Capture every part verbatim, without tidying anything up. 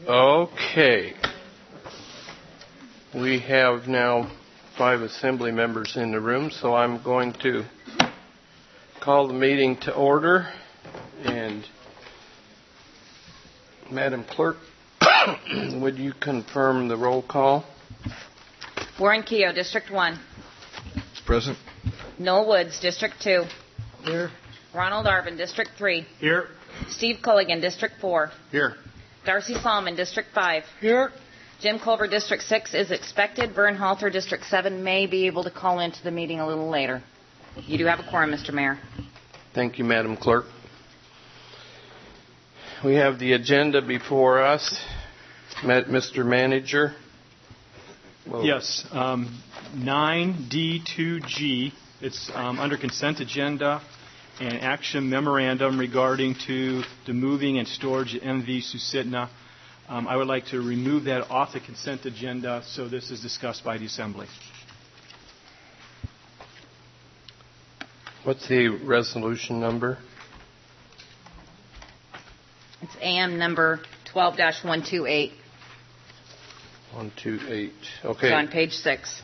Okay. We have now five assembly members in the room, so I'm going to call the meeting to order. And Madam Clerk, would you confirm the roll call? Warren Keogh, District one. Present. Noel Woods, District two. Here. Ronald Arvin, District three. Here. Steve Culligan, District four. Here. Darcy Solomon, District five. Here. Jim Culver, District six is expected. Vern Halter, District seven, may be able to call into the meeting a little later. You do have a quorum, Mister Mayor. Thank you, Madam Clerk. We have the agenda before us. Mister Manager. Whoa. Yes, um, nine D two G. It's um, under consent agenda and action memorandum regarding to the moving and storage at M V Susitna. Um, I would like to remove that off the consent agenda so this is discussed by the Assembly. What's the resolution number? It's A M number twelve dash one two eight. one two eight. Okay. It's on page six.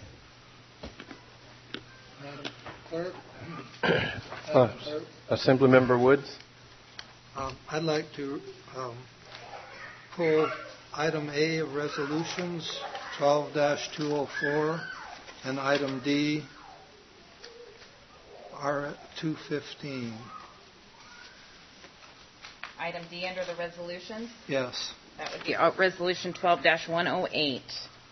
Madam Clerk. Uh, Assemblymember Woods. Um, I'd like to um, pull item A of resolutions twelve dash two oh four and item D R two fifteen. Item D under the resolutions? Yes. That would be uh, resolution twelve dash one oh eight.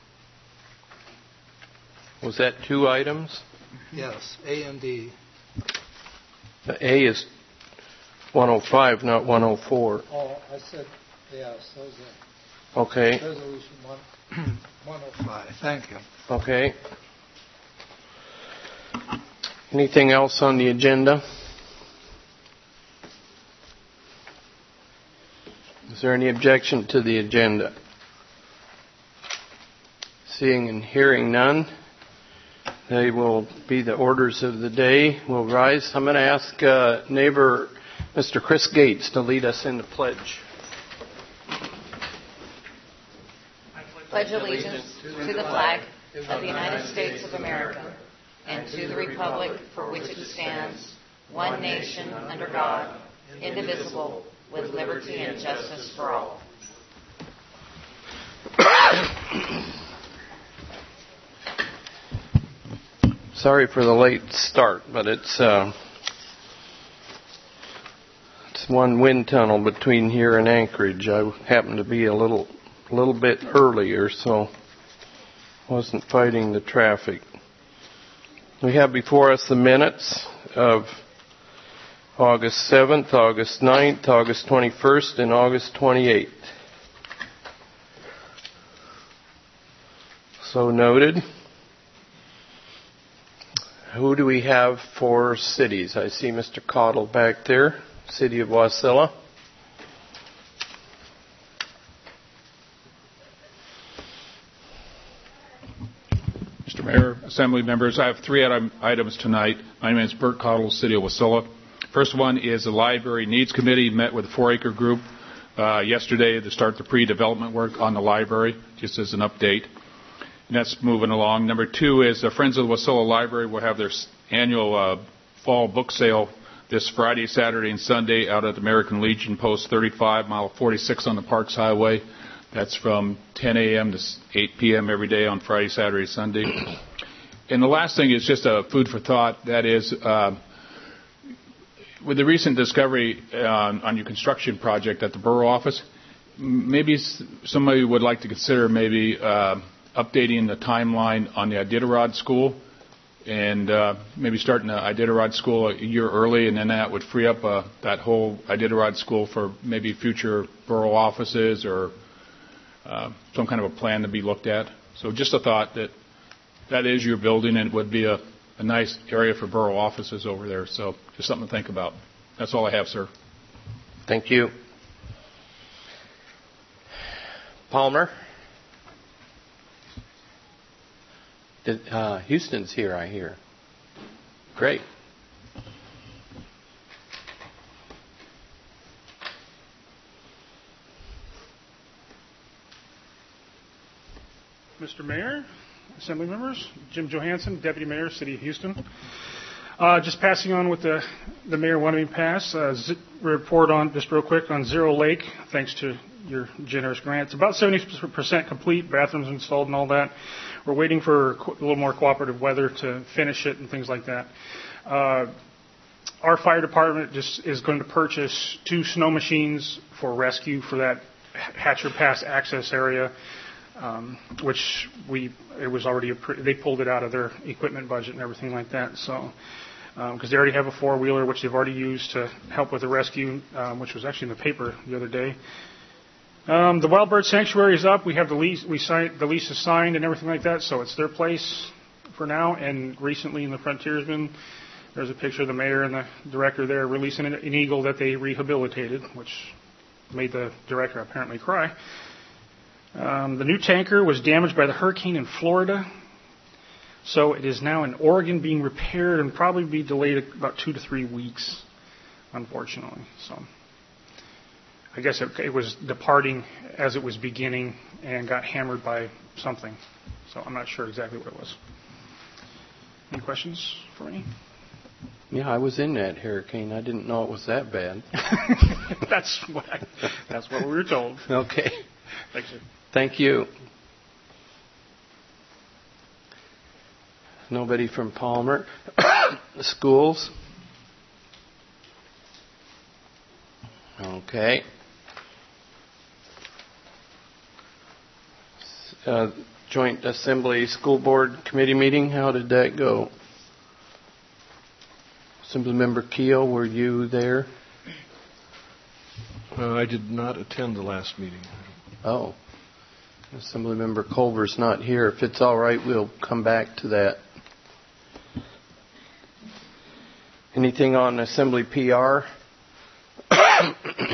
Was that two items? Yes, A and D. The A is one oh five, not one oh four. Oh, I said, yes, those are Okay. resolution one, one oh five. Thank you. Okay. Anything else on the agenda? Is there any objection to the agenda? Seeing and hearing none, they will be the orders of the day. Will rise. I'm going to ask uh, neighbor Mister Chris Gates to lead us in the pledge. Pledge allegiance to the flag of the United States of America and to the republic for which it stands, one nation under God, indivisible, with liberty and justice for all. Sorry for the late start, but it's uh, it's one wind tunnel between here and Anchorage. I happened to be a little a little bit earlier, so wasn't fighting the traffic. We have before us the minutes of August seventh, August ninth, August twenty-first, and August twenty-eighth. So noted. Who do we have for cities? I see Mister Cottle back there, City of Wasilla. Mister Mayor, Assembly members, I have three item, items tonight. My name is Bert Cottle, City of Wasilla. First one is the Library Needs Committee met with the four-acre group uh, yesterday to start the pre-development work on the library, just as an update. And that's moving along. Number two is the Friends of the Wasilla Library will have their annual uh, fall book sale this Friday, Saturday, and Sunday out at the American Legion Post thirty-five, mile forty-six on the Parks Highway. That's from ten a.m. to eight p.m. every day on Friday, Saturday, Sunday. And the last thing is just a food for thought. That is, uh, with the recent discovery uh, on your construction project at the borough office, maybe somebody would like to consider maybe uh, updating the timeline on the Iditarod School and uh, maybe starting the Iditarod School a year early, and then that would free up uh, that whole Iditarod School for maybe future borough offices or uh, some kind of a plan to be looked at. So just a thought that that is your building and it would be a, a nice area for borough offices over there. So just something to think about. That's all I have, sir. Thank you. Palmer? Did, uh, Houston's here, I hear. Great. Mister Mayor, Assembly members, Jim Johansson, Deputy Mayor, City of Houston. Uh, just passing on what the, the mayor wanted me to pass. Uh, z- report on, just real quick, on Zero Lake, thanks to your generous grant. It's about seventy percent complete, bathrooms installed and all that. We're waiting for a little more cooperative weather to finish it and things like that. Uh, our fire department just is going to purchase two snow machines for rescue for that Hatcher Pass access area, um, which we it was already a, they pulled it out of their equipment budget and everything like that. So, because um, they already have a four wheeler which they've already used to help with the rescue, um, which was actually in the paper the other day. Um, the Wild Bird Sanctuary is up. We have the lease. We signed the lease is signed and everything like that. So it's their place for now. And recently in the Frontiersman, there's a picture of the mayor and the director there releasing an, an eagle that they rehabilitated, which made the director apparently cry. Um, the new tanker was damaged by the hurricane in Florida, so it is now in Oregon being repaired and probably be delayed about two to three weeks, unfortunately. So I guess it, it was departing as it was beginning and got hammered by something. So I'm not sure exactly what it was. Any questions for me? Yeah, I was in that hurricane. I didn't know it was that bad. that's what I, that's what we were told. Okay. Thanks, sir. Thank you. Nobody from Palmer. Schools. Okay. Uh, Joint Assembly School Board Committee meeting, how did that go? Assemblymember Keel, were you there? Uh, I did not attend the last meeting. Oh. Assemblymember Culver's not here. If it's all right, we'll come back to that. Anything on Assembly P R? uh,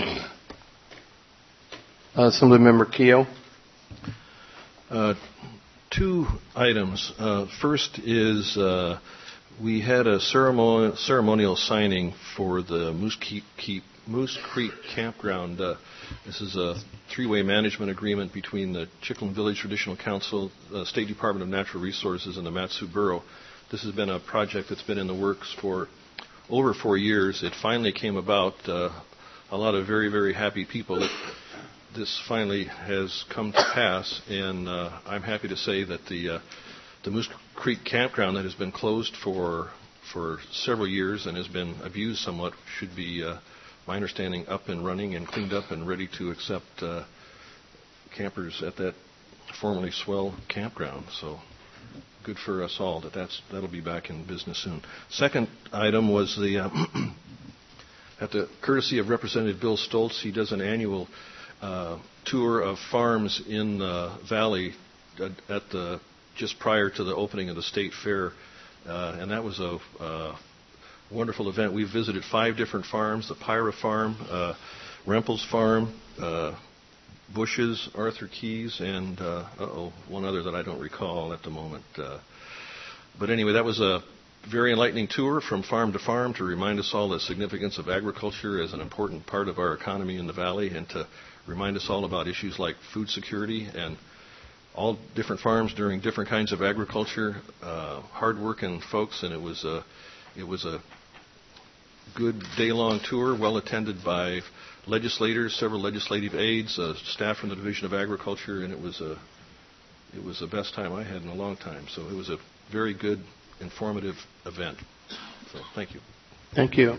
Assemblymember Keel? Uh, two items. Uh, first is uh, we had a ceremonial, ceremonial signing for the Moose Creek, Keep, Moose Creek Campground. Uh, this is a three-way management agreement between the Chicklin Village Traditional Council, uh, State Department of Natural Resources, and the Mat-Su Borough. This has been a project that's been in the works for over four years. It finally came about. Uh, a lot of very, very happy people that this finally has come to pass, and uh, I'm happy to say that the uh, the Moose Creek Campground that has been closed for for several years and has been abused somewhat should be, uh, my understanding, up and running and cleaned up and ready to accept uh, campers at that formerly swell campground. So good for us all that that's, that'll be back in business soon. Second item was the uh, at the courtesy of Representative Bill Stoltz. He does an annual uh, tour of farms in the valley at, at the just prior to the opening of the state fair, uh, and that was a uh, wonderful event. We visited five different farms: the Pyra Farm, uh, Rempel's Farm, uh, Bush's, Arthur Keys, and uh, uh-oh, one other that I don't recall at the moment. Uh, but anyway, that was a very enlightening tour from farm to farm to remind us all the significance of agriculture as an important part of our economy in the valley, and to remind us all about issues like food security and all different farms doing different kinds of agriculture, uh, hard-working folks, and it was a it was a good day-long tour, well attended by legislators, several legislative aides, uh, staff from the Division of Agriculture, and it was a it was the best time I had in a long time. So it was a very good, informative event. So thank you. Thank you.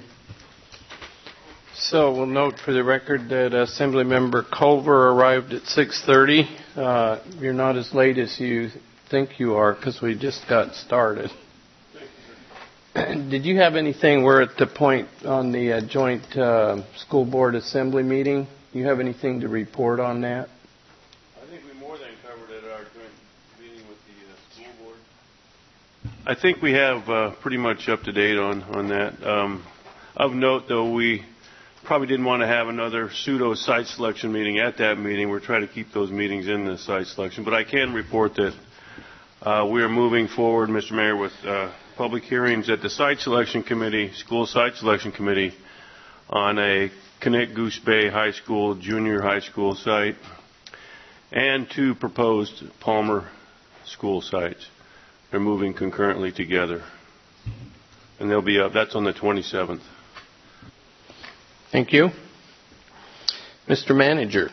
So we'll note for the record that Assemblymember Culver arrived at six thirty. Uh, you're not as late as you think you are because we just got started. Did you have anything? We're at the point on the uh, joint uh, school board assembly meeting. Do you have anything to report on that? I think we more than covered at our joint meeting with the uh, school board. I think we have uh, pretty much up to date on, on that. Um, of note, though, we probably didn't want to have another pseudo site selection meeting at that meeting. We're trying to keep those meetings in the site selection. But I can report that uh, we are moving forward, Mister Mayor, with uh, public hearings at the site selection committee, school site selection committee, on a Connect Goose Bay High School, junior high school site, and two proposed Palmer school sites. They're moving concurrently together. And they'll be up. That's on the twenty-seventh. Thank you. Mister Manager.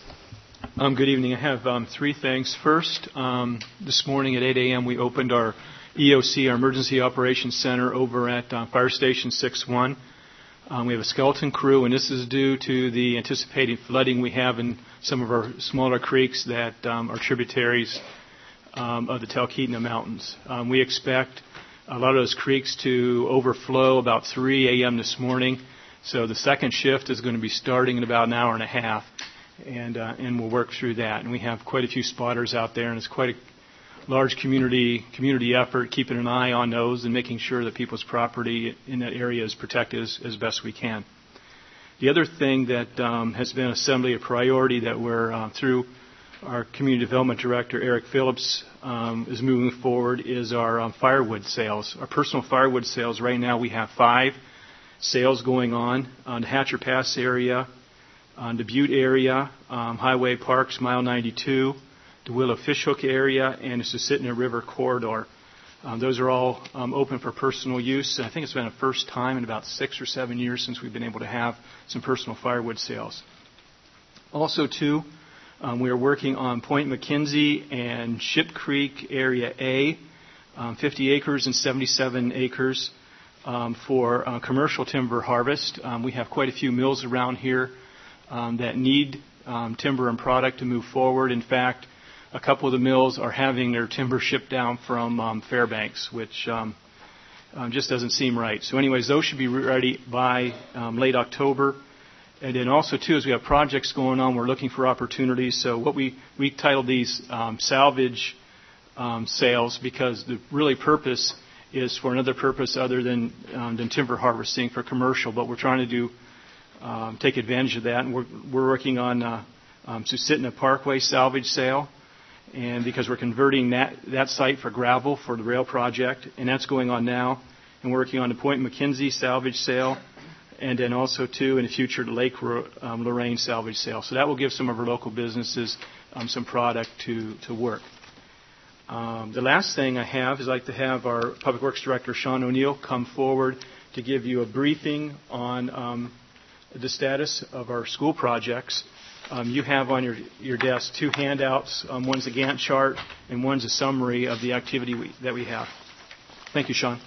Um, good evening. I have um, three things. First, um, this morning at eight a.m. we opened our E O C, our Emergency Operations Center, over at uh, Fire Station six one. Um, we have a skeleton crew, and this is due to the anticipated flooding we have in some of our smaller creeks that um, are tributaries um, of the Talkeetna Mountains. Um, we expect a lot of those creeks to overflow about three a.m. this morning, so the second shift is going to be starting in about an hour and a half, and uh, and we'll work through that. And we have quite a few spotters out there, and it's quite a large community community effort, keeping an eye on those and making sure that people's property in that area is protected as, as best we can. The other thing that um, has been Assembly a priority that we're uh, through our Community Development Director, Eric Phillips, um, is moving forward is our um, firewood sales. Our personal firewood sales, right now we have five sales going on on the Hatcher Pass area, on the Butte area, um, Highway Parks, Mile ninety-two, the Willow Fishhook area, and the Susitna River corridor. Um, those are all um, open for personal use. I think it's been the first time in about six or seven years since we've been able to have some personal firewood sales. Also, too, um, we are working on Point McKenzie and Ship Creek Area A, um, fifty acres and seventy-seven acres um, for uh, commercial timber harvest. Um, we have quite a few mills around here um, that need um, timber and product to move forward. In fact, a couple of the mills are having their timber shipped down from um, Fairbanks, which um, um, just doesn't seem right. So anyways, those should be ready by um, late October. And then also, too, as we have projects going on, we're looking for opportunities. So what we, we titled these um, salvage um, sales, because the really purpose is for another purpose other than, um, than timber harvesting for commercial. But we're trying to do um, take advantage of that. And we're, we're working on uh, um, Susitna Parkway salvage sale. And because we're converting that, that site for gravel for the rail project, and that's going on now, and we're working on the Point McKenzie salvage sale, and then also, too, in the future, the Lake um, Lorraine salvage sale. So that will give some of our local businesses um, some product to, to work. Um, the last thing I have is I'd like to have our Public Works Director, Sean O'Neill, come forward to give you a briefing on um, the status of our school projects. Um, you have on your, your desk two handouts. Um, one's a Gantt chart, and one's a summary of the activity we, that we have. Thank you, Sean.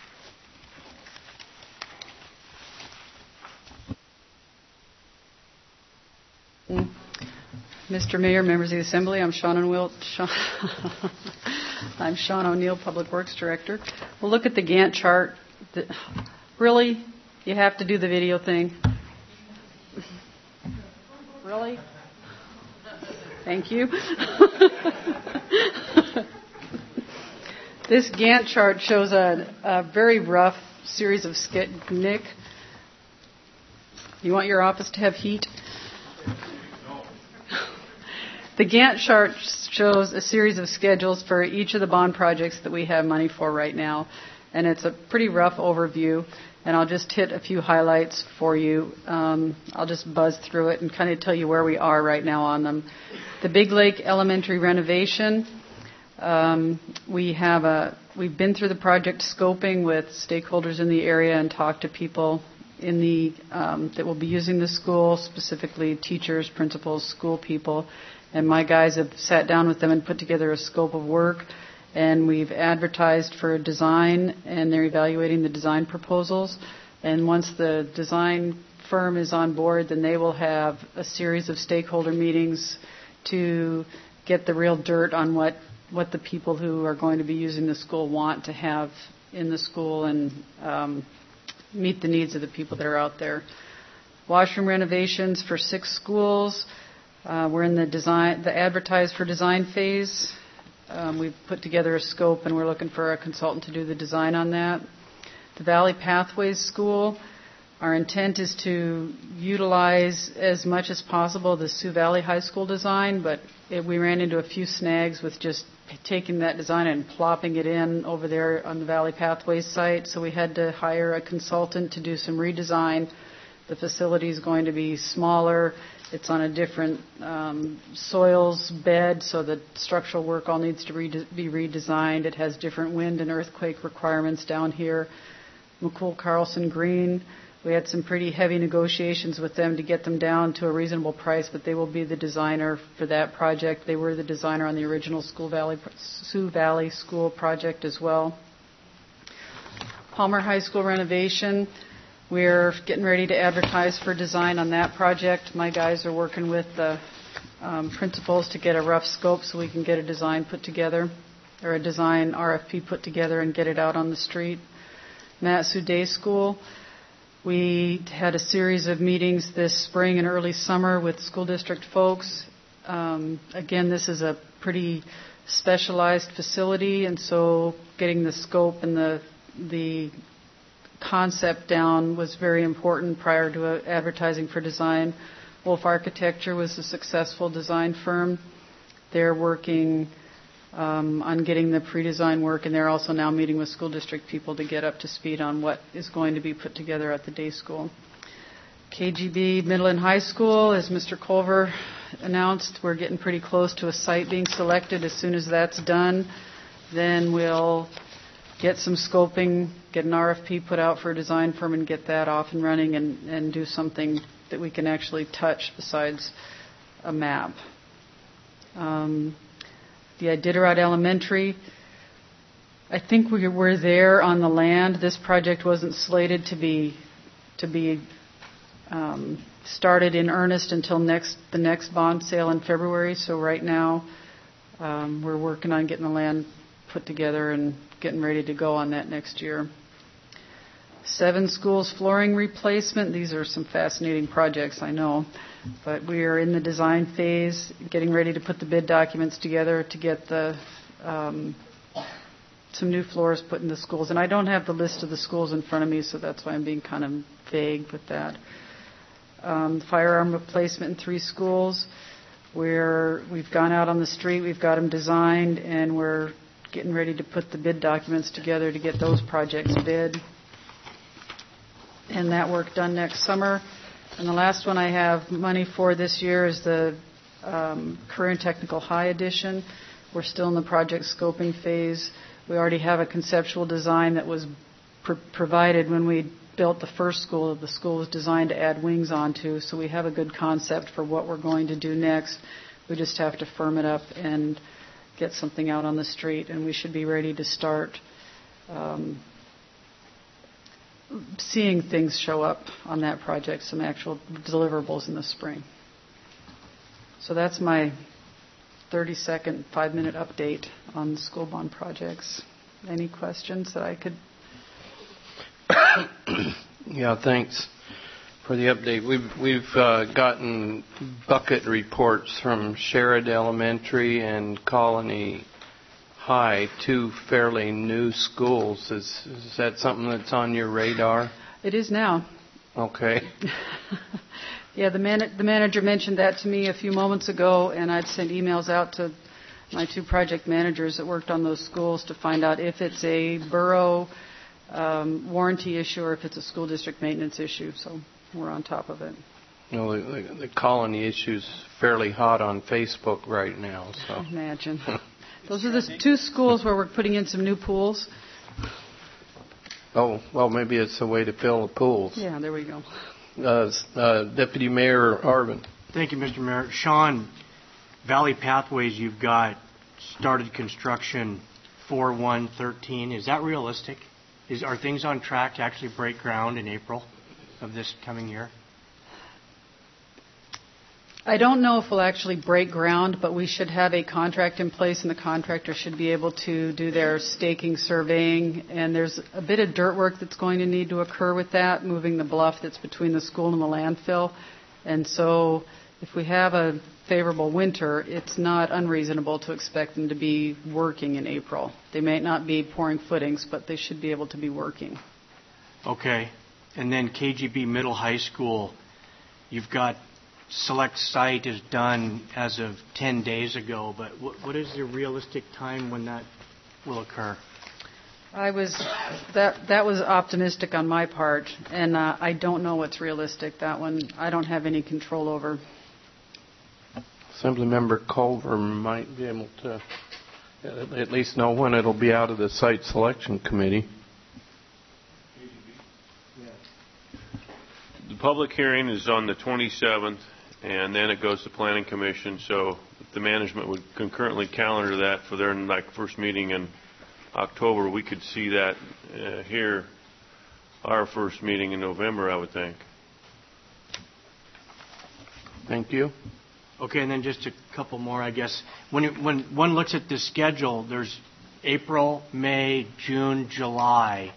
Mister Mayor, members of the Assembly, I'm Sean O'Neill. Sean I'm Sean O'Neill, Public Works Director. We'll look at the Gantt chart. The, really? You have to do the video thing? Really? Thank you. This Gantt chart shows a, a very rough series of ske- Nick, you want your office to have heat? The Gantt chart shows a series of schedules for each of the bond projects that we have money for right now, and it's a pretty rough overview. And I'll just hit a few highlights for you. Um, I'll just buzz through it and kind of tell you where we are right now on them. The Big Lake Elementary renovation. Um, we have a we've been through the project scoping with stakeholders in the area and talked to people in the um, that will be using the school, specifically teachers, principals, school people. And my guys have sat down with them and put together a scope of work. And we've advertised for a design, and they're evaluating the design proposals. And once the design firm is on board, then they will have a series of stakeholder meetings to get the real dirt on what, what the people who are going to be using the school want to have in the school and um, meet the needs of the people that are out there. Washroom renovations for six schools. Uh, we're in the design, the advertise for design phase. Um, we've put together a scope, and we're looking for a consultant to do the design on that. The Valley Pathways School, our intent is to utilize as much as possible the Sioux Valley High School design, but it, we ran into a few snags with just taking that design and plopping it in over there on the Valley Pathways site, so we had to hire a consultant to do some redesign. The facility is going to be smaller. It's on a different um, soils bed, so the structural work all needs to re- be redesigned. It has different wind and earthquake requirements down here. McCool Carlson Green, we had some pretty heavy negotiations with them to get them down to a reasonable price, but they will be the designer for that project. They were the designer on the original School Valley, Sioux Valley School project as well. Palmer High School renovation, we're getting ready to advertise for design on that project. My guys are working with the um, principals to get a rough scope so we can get a design put together, or a design R F P put together and get it out on the street. Mat-Su Day School, we had a series of meetings this spring and early summer with school district folks. Um, again, this is a pretty specialized facility, and so getting the scope and the the concept down was very important prior to uh, advertising for design. Wolf Architecture was a successful design firm. They're working um, on getting the pre-design work, and they're also now meeting with school district people to get up to speed on what is going to be put together at the day school. K G B Middle and High School, as Mister Culver announced, we're getting pretty close to a site being selected. As soon as that's done, then we'll get some scoping, get an R F P put out for a design firm and get that off and running and, and do something that we can actually touch besides a map. Um, the Iditarod Elementary, I think we were there on the land. This project wasn't slated to be to be um, started in earnest until next the next bond sale in February. So right now um, we're working on getting the land put together and getting ready to go on that next year. Seven schools flooring replacement. These are some fascinating projects, I know, but we are in the design phase, getting ready to put the bid documents together to get the um, some new floors put in the schools. And I don't have the list of the schools in front of me, so that's why I'm being kind of vague with that. Um, firearm replacement in three schools. We're, we've gone out on the street, we've got them designed, and we're getting ready to put the bid documents together to get those projects bid. And that work done next summer. And the last one I have money for this year is the um, Career and Technical High Edition. We're still in the project scoping phase. We already have a conceptual design that was pr- provided when we built the first school. The school was designed to add wings onto, so we have a good concept for what we're going to do next. We just have to firm it up and get something out on the street, and we should be ready to start um, seeing things show up on that project, some actual deliverables in the spring. So that's my thirty-second, five-minute update on the school bond projects. Any questions that I could? Yeah, thanks for the update. We've we've uh, gotten bucket reports from Sherrod Elementary and Colony High, two fairly new schools. Is, is that something that's on your radar? It is now. Okay. Yeah, the, man, the manager mentioned that to me a few moments ago, and I'd sent emails out to my two project managers that worked on those schools to find out if it's a borough um, warranty issue or if it's a school district maintenance issue. So we're on top of it. You know, the, the, the colony issue's fairly hot on Facebook right now. So imagine. Those are the two schools where we're putting in some new pools. Oh, well, maybe it's a way to fill the pools. Yeah, there we go. Uh, uh, Deputy Mayor Arvin. Thank you, Mister Mayor. Sean, Valley Pathways, you've got started construction four one thirteen. Is that realistic? Is, are things on track to actually break ground in April of this coming year? I don't know if we'll actually break ground, but we should have a contract in place, and the contractor should be able to do their staking, surveying, and there's a bit of dirt work that's going to need to occur with that, moving the bluff that's between the school and the landfill. And so if we have a favorable winter, it's not unreasonable to expect them to be working in April. They may not be pouring footings, but they should be able to be working. Okay. And then K G B Middle High School, you've got select site is done as of ten days ago, but what, what is the realistic time when that will occur? I was that that was optimistic on my part, and uh, I don't know what's realistic. That one I don't have any control over. Assemblymember Culver might be able to at least know when it'll be out of the site selection committee. The public hearing is on the twenty-seventh, and then it goes to Planning Commission. So the management would concurrently calendar that for their like first meeting in October. We could see that uh, here, our first meeting in November, I would think. Thank you. Okay, and then just a couple more, I guess. When you, when one looks at the schedule, there's April, May, June, July.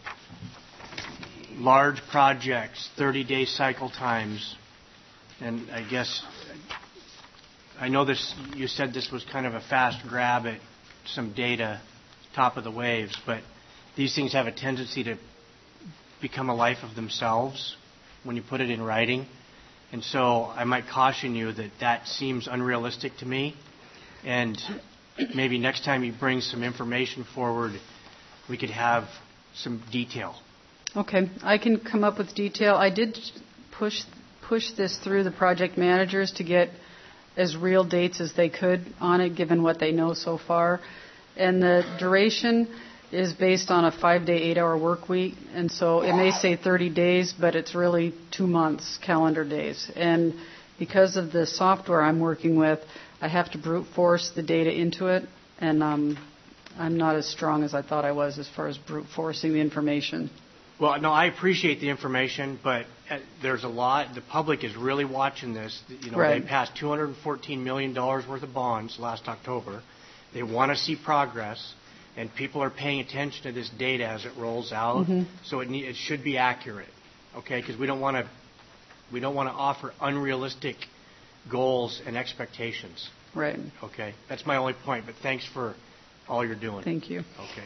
Large projects, thirty-day cycle times, and I guess I know this. You said this was kind of a fast grab at some data, top of the waves, but these things have a tendency to become a life of themselves when you put it in writing, and so I might caution you that that seems unrealistic to me, and maybe next time you bring some information forward, we could have some detail. Okay, I can come up with detail. I did push push this through the project managers to get as real dates as they could on it, given what they know so far. And the duration is based on a five-day, eight-hour work week, and so it may say thirty days, but it's really two months, calendar days. And because of the software I'm working with, I have to brute force the data into it, and um, I'm not as strong as I thought I was as far as brute forcing the information. Well, no, I appreciate the information, but uh, there's a lot. The public is really watching this. You know, right. They passed two hundred fourteen million dollars worth of bonds last October. They want to see progress, and people are paying attention to this data as it rolls out. Mm-hmm. So it, ne- it should be accurate, okay? Because we don't want to we don't want to offer unrealistic goals and expectations. Right. Okay, that's my only point. But thanks for all you're doing. Thank you. Okay.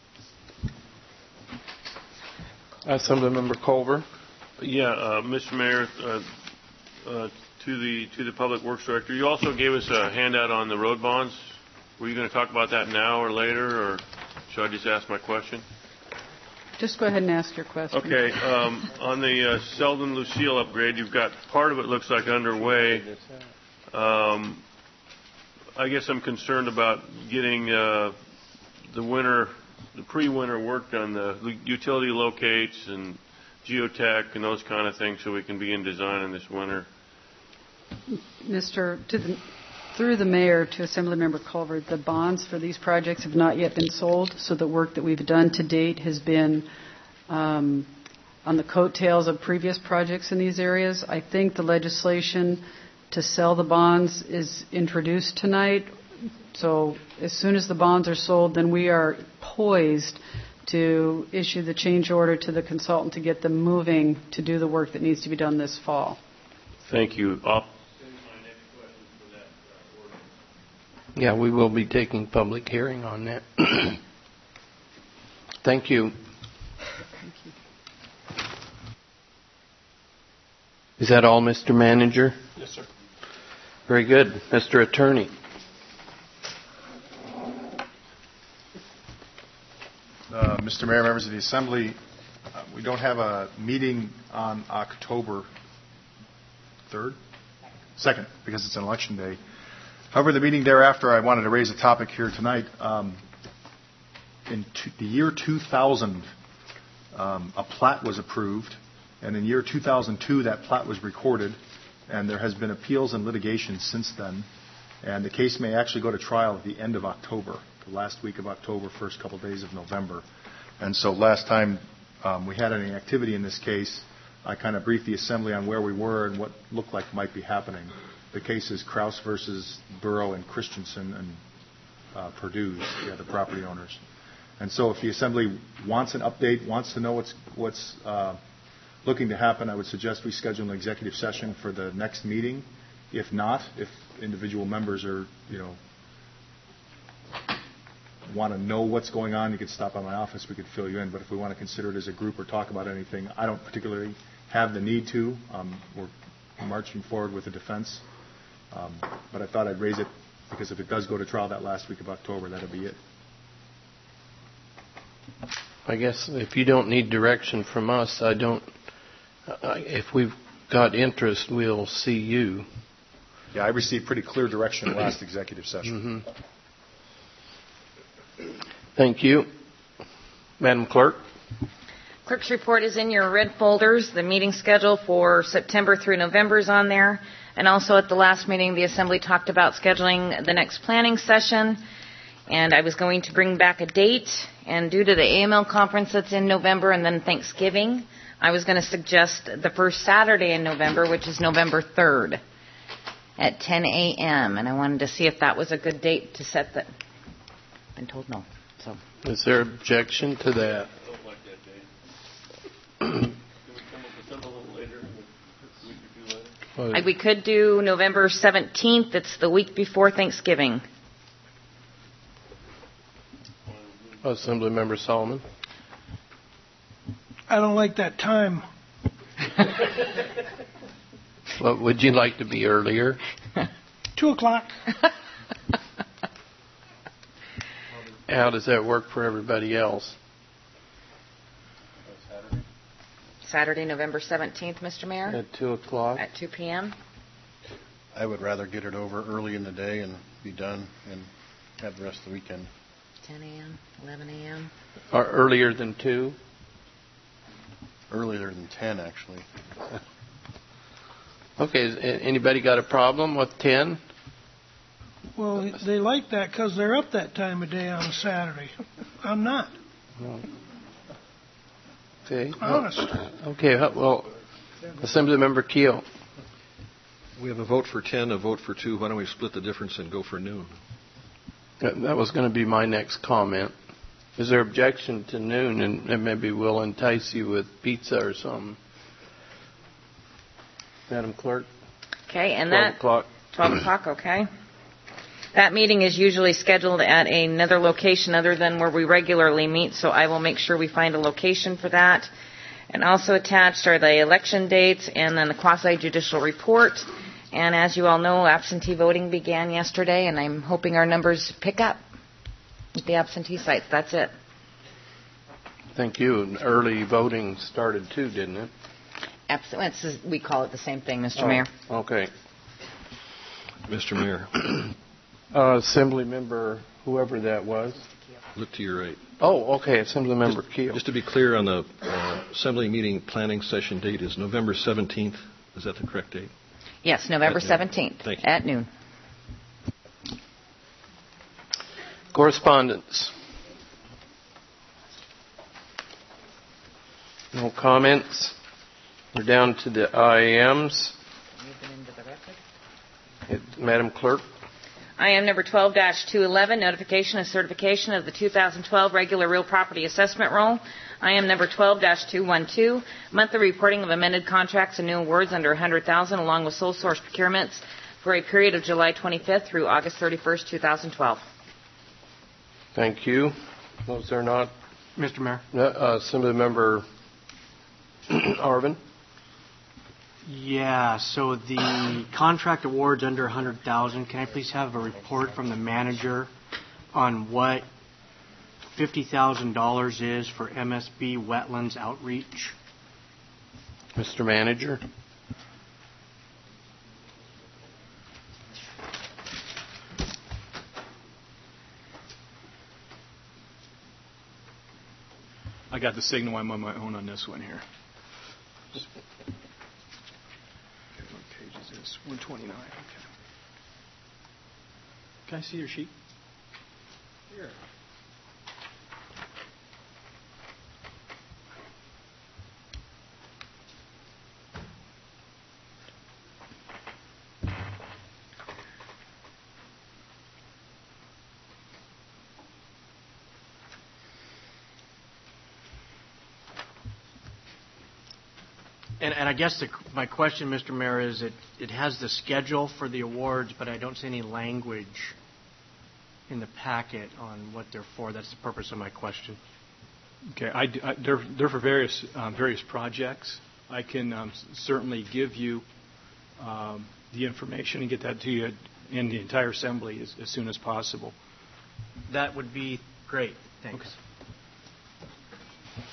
Assemblymember Culver. Yeah, uh, Mister Mayor, uh, uh, to the to the Public Works Director, you also gave us a handout on the road bonds. Were you going to talk about that now or later, or should I just ask my question? Just go ahead and ask your question. Okay. Um, on the uh, Selden Lucille upgrade, you've got part of it looks like underway. Um, I guess I'm concerned about getting uh, the winter. The pre-winter work done, the utility locates and geotech and those kind of things, so we can begin designing this winter. Mister To the, through the mayor to Assemblymember Culver, the bonds for these projects have not yet been sold, so the work that we've done to date has been um, on the coattails of previous projects in these areas. I think the legislation to sell the bonds is introduced tonight. So as soon as the bonds are sold, then we are poised to issue the change order to the consultant to get them moving to do the work that needs to be done this fall. Thank you. I'll Yeah, we will be taking public hearing on that. Thank you. Thank you. Is that all, Mister Manager? Yes, sir. Very good. Mister Attorney. Uh, Mister Mayor, members of the Assembly, uh, we don't have a meeting on October third? second, because it's an election day. However, the meeting thereafter, I wanted to raise a topic here tonight. Um, in t- the year two thousand, um, a plat was approved, and in year two thousand two, that plat was recorded, and there has been appeals and litigation since then, and the case may actually go to trial at the end of October. The last week of October, first couple days of November. And so last time um, we had any activity in this case, I kind of briefed the Assembly on where we were and what looked like might be happening. The case is Kraus versus Burrow and Christensen and uh, Purdue's, the other property owners. And so if the Assembly wants an update, wants to know what's, what's uh, looking to happen, I would suggest we schedule an executive session for the next meeting. If not, if individual members are, you know, want to know what's going on, you could stop by my office, we could fill you in. But if we want to consider it as a group or talk about anything, I don't particularly have the need to. Um, we're marching forward with the defense. Um, but I thought I'd raise it because if it does go to trial that last week of October, that'll be it. I guess if you don't need direction from us, I don't. Uh, if we've got interest, we'll see you. Yeah, I received pretty clear direction in the last executive session. Mm-hmm. Thank you. Madam Clerk. Clerk's report is in your red folders. The meeting schedule for September through November is on there. And also at the last meeting, the Assembly talked about scheduling the next planning session. And I was going to bring back a date. And due to the A M L conference that's in November and then Thanksgiving, I was going to suggest the first Saturday in November, which is November third at ten a.m. And I wanted to see if that was a good date to set that. I've been told no. So. Is there objection to that? We could do November seventeenth. It's the week before Thanksgiving. Assemblymember Solomon. I don't like that time. Well, would you like to be earlier? Two o'clock. How does that work for everybody else? Saturday, November seventeenth, Mister Mayor? At two o'clock? At two p.m. I would rather get it over early in the day and be done and have the rest of the weekend. ten a.m., eleven a.m. Or earlier than two? Earlier than ten, actually. Okay, has anybody got a problem with ten? Well, they like that because they're up that time of day on a Saturday. I'm not. No. Okay. Honest. Okay, well, Assemblymember Keel. We have a vote for ten, a vote for two. Why don't we split the difference and go for noon? That was going to be my next comment. Is there objection to noon, and, and maybe we'll entice you with pizza or something? Madam Clerk? Okay, and twelve that... o'clock. twelve o'clock, okay. That meeting is usually scheduled at another location other than where we regularly meet, so I will make sure we find a location for that. And also attached are the election dates and then the quasi-judicial report. And as you all know, absentee voting began yesterday, and I'm hoping our numbers pick up at the absentee sites. That's it. Thank you. And early voting started too, didn't it? Absolutely. We call it the same thing, Mister Oh, Mayor. Okay. Mister Mayor. Uh, Assemblymember, whoever that was. Look to your right. Oh, okay, Assemblymember Keel. Just to be clear on the uh, Assembly meeting planning session date is November seventeenth. Is that the correct date? Yes, November seventeenth at noon. Correspondence. No comments. We're down to the I A Ms. It, Madam Clerk. I am number twelve dash two eleven, notification and certification of the two thousand twelve regular real property assessment roll. I am number twelve dash two twelve, monthly reporting of amended contracts and new awards under one hundred thousand dollars along with sole source procurements for a period of July twenty-fifth through August thirty-first, twenty twelve. Thank you. Those are not... Mister Mayor. Uh, Assemblymember Arvin. Yeah, so the contract awards under one hundred thousand dollars, can I please have a report from the manager on what fifty thousand dollars is for M S B wetlands outreach? Mister Manager. I got the signal. I'm on my own on this one here. What page is this? one twenty-nine. Okay. Can I see your sheet? Here. And, and I guess the, my question, Mister Mayor, is it, it has the schedule for the awards, but I don't see any language in the packet on what they're for. That's the purpose of my question. Okay, I, I, they're, they're for various um, various projects. I can um, certainly give you um, the information and get that to you in the entire assembly as, as soon as possible. That would be great. Thanks. Okay.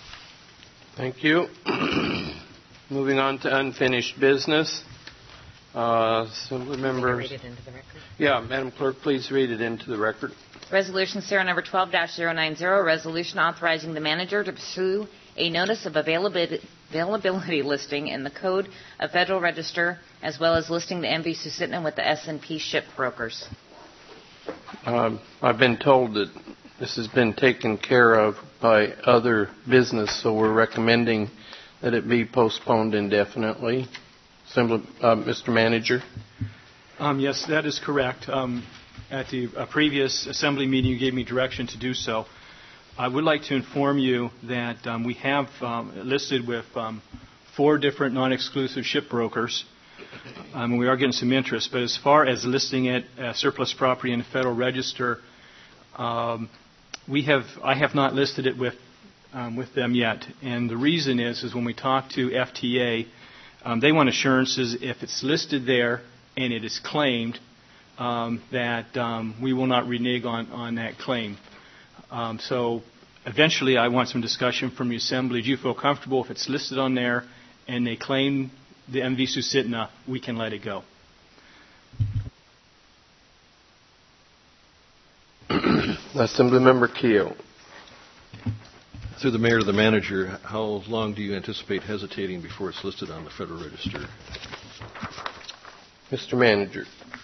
Thank you. Moving on to unfinished business. Uh, Assembly members. Read it into the record. Yeah, Madam Clerk, please read it into the record. Resolution serial number twelve dash zero nine zero, resolution authorizing the manager to pursue a notice of availability, availability listing in the Code of Federal Register, as well as listing the M V Susitna with the S and P ship brokers. Um, I've been told that this has been taken care of by other business, so we're recommending that it be postponed indefinitely. Assembly, uh, Mister Manager. Um, yes, that is correct. Um, at the uh, previous Assembly meeting, you gave me direction to do so. I would like to inform you that um, we have um, listed with um, four different non-exclusive ship brokers. Um, we are getting some interest, but as far as listing it as surplus property in the Federal Register, um, we have I have not listed it with um, with them yet. And the reason is, is when we talk to F T A, um, they want assurances if it's listed there and it is claimed um, that um, we will not renege on, on that claim. Um, so eventually I want some discussion from the Assembly. Do you feel comfortable if it's listed on there and they claim the M V Susitna, we can let it go? Assemblymember Keo. Through the mayor to the manager, how long do you anticipate hesitating before it's listed on the Federal Register? Mister Manager.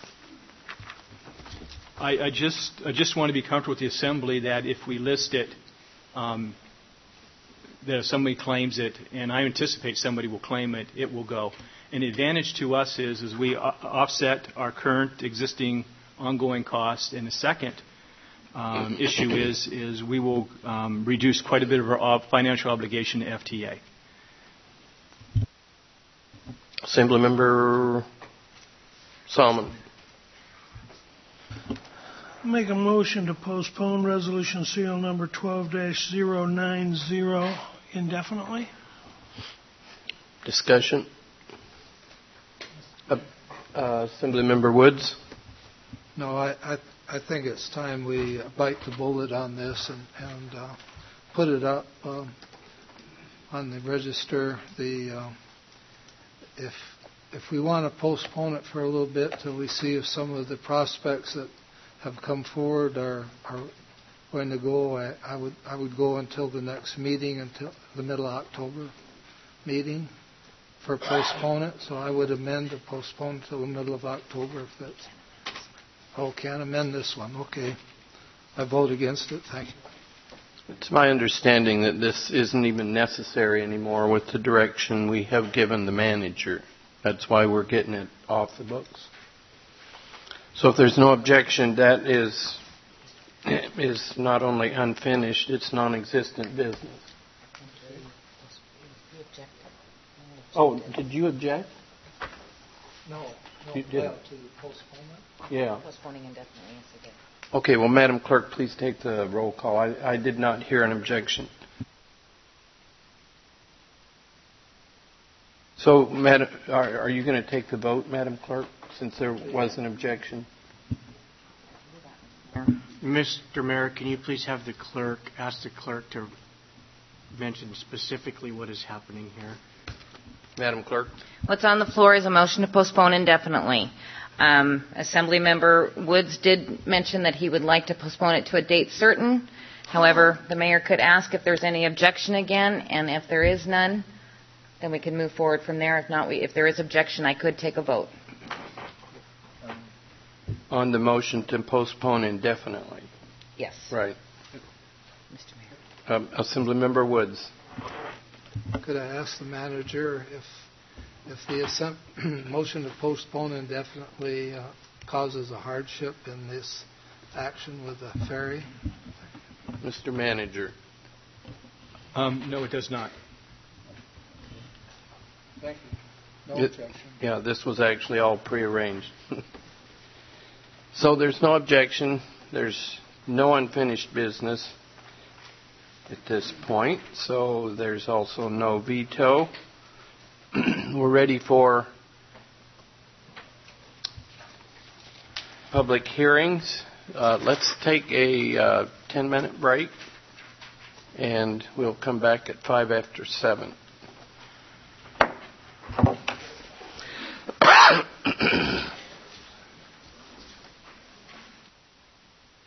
I, I just I just want to be comfortable with the Assembly that if we list it, um, that if somebody claims it, and I anticipate somebody will claim it, it will go. An advantage to us is, is we offset our current existing ongoing costs, and the second um, issue is is we will um, reduce quite a bit of our financial obligation to F T A. Assemblymember Salmon. Make a motion to postpone resolution serial number twelve dash zero nine zero indefinitely. Discussion. Uh, uh, Assemblymember Woods. No, I, I I think it's time we bite the bullet on this and, and uh, put it up um, on the register. The uh, if if we want to postpone it for a little bit till we see if some of the prospects that have come forward are are going to go, I, I would I would go until the next meeting, until the middle of October meeting for postpone it. So I would amend to postpone until the middle of October if that's. Oh, can't amend this one. Okay. I vote against it. Thank you. It's my understanding that this isn't even necessary anymore with the direction we have given the manager. That's why we're getting it off the books. So if there's no objection, that is is not only unfinished, it's non-existent business. Oh, did you object? No. No, you did. To postpone it? Yeah. Postponing indefinitely, yes, I did. Okay, well, Madam Clerk, please take the roll call. I, I did not hear an objection. So, Madam, are, are you going to take the vote, Madam Clerk, since there was an objection? Mister Mayor, can you please have the clerk, ask the clerk to mention specifically what is happening here? Madam Clerk. What's on the floor is a motion to postpone indefinitely. Um, Assemblymember Woods did mention that he would like to postpone it to a date certain. However, the mayor could ask if there's any objection again, and if there is none, then we can move forward from there. If not, we, if there is objection, I could take a vote. On the motion to postpone indefinitely. Yes. Right. Mister Mayor. Um, Assemblymember Woods. Could I ask the manager if if the assem- motion to postpone indefinitely uh, causes a hardship in this action with the ferry? Mister Manager. Um, no, it does not. Thank you. No it, objection. Yeah, this was actually all prearranged. So there's no objection. There's no unfinished business at this point. So there's also no veto. We're ready for public hearings. Uh, let's take a uh, ten-minute break, and we'll come back at five after seven.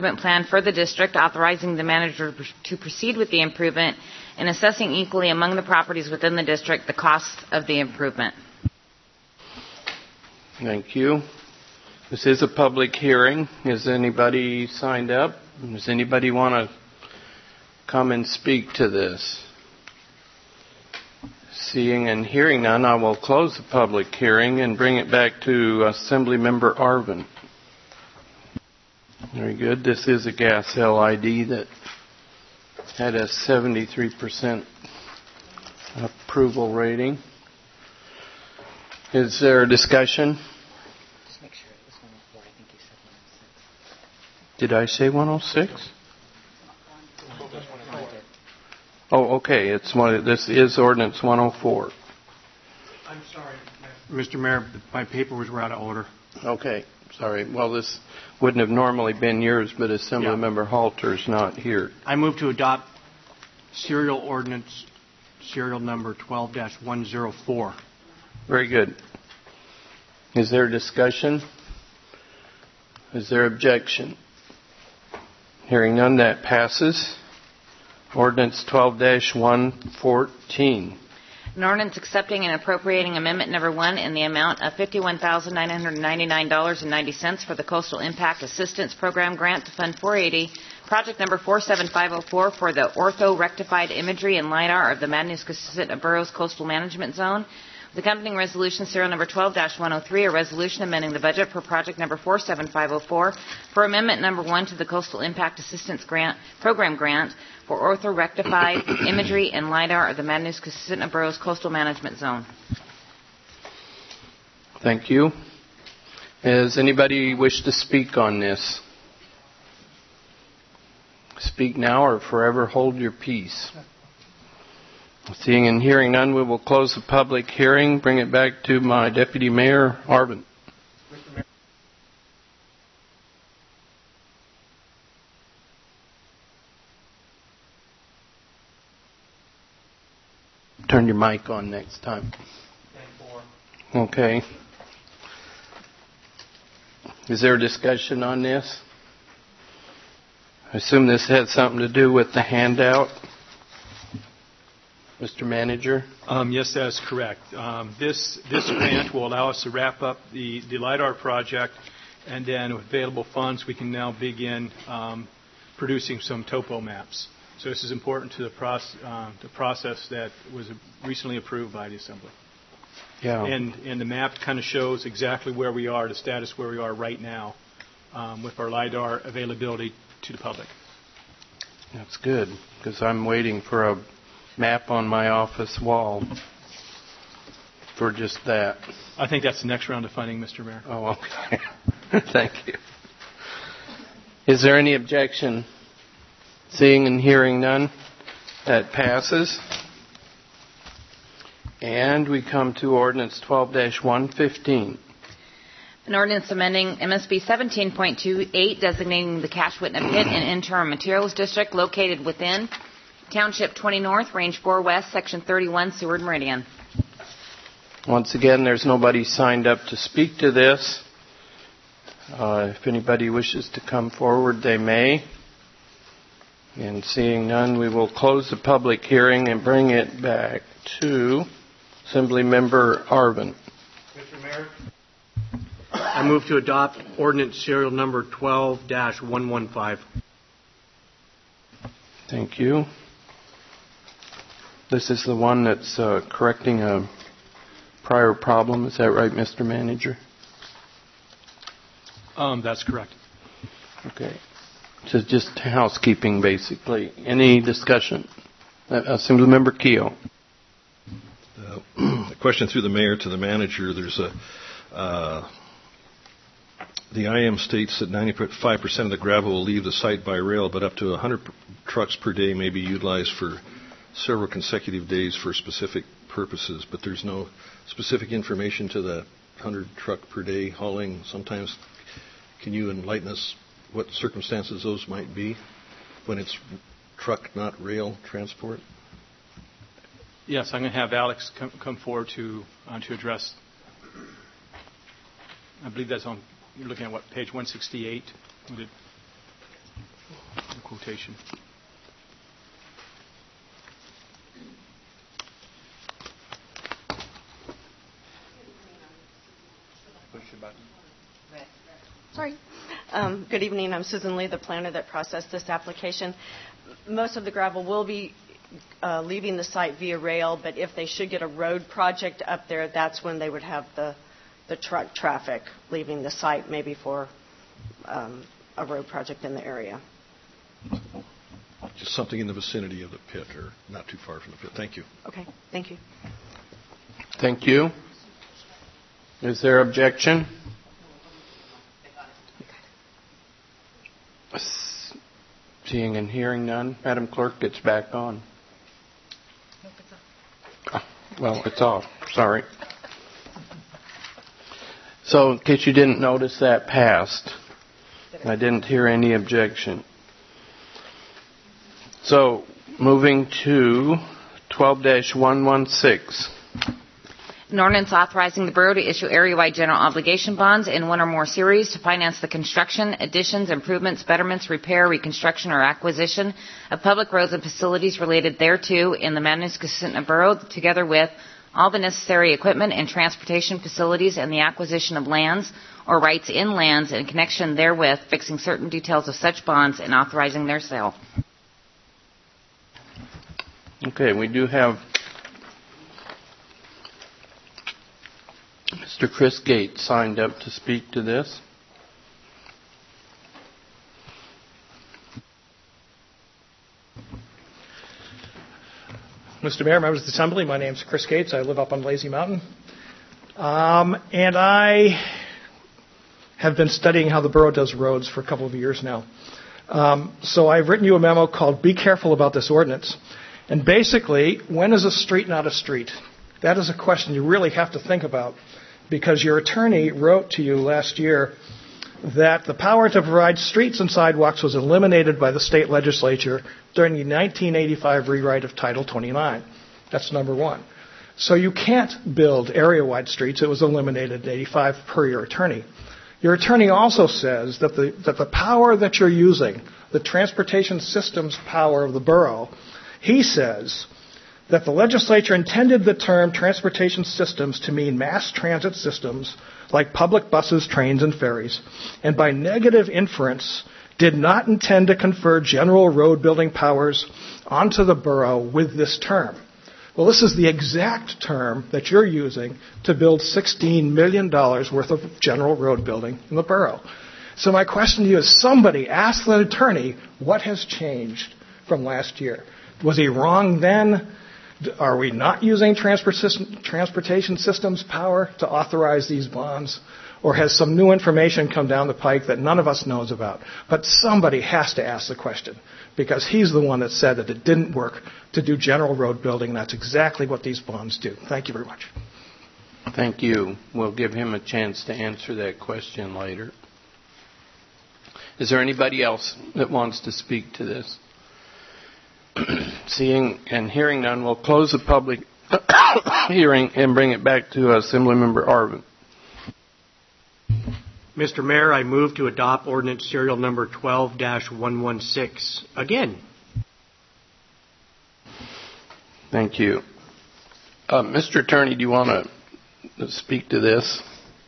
improvement plan for the district, authorizing the manager to proceed with the improvement and assessing equally among the properties within the district the cost of the improvement. Thank you. This is a public hearing. Is anybody signed up? Does anybody want to come and speak to this? Seeing and hearing none, I will close the public hearing and bring it back to Assemblymember Arvin. Very good. This is a gas L I D that had a seventy-three percent approval rating. Is there a discussion? Just make sure it was one oh four. I think you said one oh six. Did I say one oh six? Oh, okay. It's one. This is ordinance one oh four. I'm sorry, Mister Mayor. My papers were out of order. Okay. Sorry. Well, this wouldn't have normally been yours, but Assemblymember yeah. Halter's not here. I move to adopt serial ordinance serial number twelve dash one oh four. Very good. Is there discussion? Is there objection? Hearing none, that passes. Ordinance twelve dash one fourteen. An ordinance accepting and appropriating amendment number one in the amount of fifty-one thousand nine hundred ninety-nine dollars and ninety cents for the Coastal Impact Assistance Program grant to Fund four eighty, project number four seven five oh four for the ortho-rectified imagery and LiDAR of the Matanuska Boroughs Coastal Management Zone. The accompanying resolution, serial number twelve dash one oh three, a resolution amending the budget for project number four seven five oh four for amendment number one to the Coastal Impact Assistance Grant Program grant for ortho-rectified imagery and LiDAR of the Matanuska Boroughs Coastal Management Zone. Thank you. Does anybody wish to speak on this? Speak now or forever hold your peace. Seeing and hearing none, we will close the public hearing. Bring it back to my Deputy Mayor, Arvin. Turn your mic on next time. Okay. Is there a discussion on this? I assume this had something to do with the handout. Mister Manager? Um, yes, that's correct. Um, this this grant will allow us to wrap up the, the LiDAR project, and then with available funds, we can now begin um, producing some topo maps. So this is important to the, proce- uh, the process that was recently approved by the Assembly. Yeah. And, and the map kind of shows exactly where we are, the status where we are right now um, with our LiDAR availability to the public. That's good, because I'm waiting for a map on my office wall for just that. I think that's the next round of funding, Mister Mayor. Oh, okay. Thank you. Is there any objection? Seeing and hearing none, that passes. And we come to ordinance twelve dash one fifteen. An ordinance amending M S B seventeen point two eight, designating the Cashwitna Pit and Interim Materials District located within Township twenty North, Range four West, Section thirty-one, Seward Meridian. Once again, there's nobody signed up to speak to this. Uh, if anybody wishes to come forward, they may. And seeing none, we will close the public hearing and bring it back to Assemblymember Arvin. Mister Mayor, I move to adopt ordinance serial number twelve dash one fifteen. Thank you. This is the one that's uh, correcting a prior problem. Is that right, Mister Manager? Um, that's correct. Okay. So just housekeeping, basically. Any discussion? Uh, Assemblymember Keogh. Uh, a question through the mayor to the manager. There's a uh, the I M states that ninety-five percent of the gravel will leave the site by rail, but up to one hundred trucks per day may be utilized for several consecutive days for specific purposes. But there's no specific information to the one hundred truck per day hauling. Sometimes, can you enlighten us what circumstances those might be when it's truck, not rail transport? Yes, I'm going to have Alex come, come forward to uh, to address. I believe that's on. You're looking at what, page one sixty-eight? quotation. Push your button. Sorry. Um, good evening. I'm Susan Lee, the planner that processed this application. Most of the gravel will be uh, leaving the site via rail, but if they should get a road project up there, that's when they would have the, the truck traffic leaving the site, maybe for um, a road project in the area. Just something in the vicinity of the pit or not too far from the pit. Thank you. Okay. Thank you. Thank you. Is there objection? Seeing and hearing none, Madam Clerk, it's back on. Oh, well, it's off. Sorry. So, in case you didn't notice, that passed. I didn't hear any objection. So, moving to twelve dash one sixteen. An ordinance authorizing the Borough to issue area-wide general obligation bonds in one or more series to finance the construction, additions, improvements, betterments, repair, reconstruction, or acquisition of public roads and facilities related thereto in the Matanuska-Susitna Borough, together with all the necessary equipment and transportation facilities and the acquisition of lands or rights in lands in connection therewith, fixing certain details of such bonds and authorizing their sale. Okay, we do have Mister Chris Gates signed up to speak to this. Mister Mayor, members of the Assembly, my name is Chris Gates. I live up on Lazy Mountain. Um, and I have been studying how the borough does roads for a couple of years now. Um, so I've written you a memo called Be Careful About This Ordinance. And basically, when is a street not a street? That is a question you really have to think about, because your attorney wrote to you last year that the power to provide streets and sidewalks was eliminated by the state legislature during the nineteen eighty-five rewrite of Title twenty-nine. That's number one. So you can't build area-wide streets. It was eliminated in eighty-five per your attorney. Your attorney also says that the, that the power that you're using, the transportation systems power of the borough, he says that the legislature intended the term transportation systems to mean mass transit systems like public buses, trains, and ferries, and by negative inference did not intend to confer general road building powers onto the borough with this term. Well, this is the exact term that you're using to build sixteen million dollars worth of general road building in the borough. So my question to you is, somebody ask the attorney what has changed from last year. Was he wrong then? Are we not using transportation systems power to authorize these bonds? Or has some new information come down the pike that none of us knows about? But somebody has to ask the question, because he's the one that said that it didn't work to do general road building. That's exactly what these bonds do. Thank you very much. Thank you. We'll give him a chance to answer that question later. Is there anybody else that wants to speak to this? Seeing and hearing none, we'll close the public hearing and bring it back to Assemblymember Arvin. Mister Mayor, I move to adopt ordinance serial number twelve dash one sixteen. Again. Thank you. Uh, Mister Attorney, do you want to speak to this?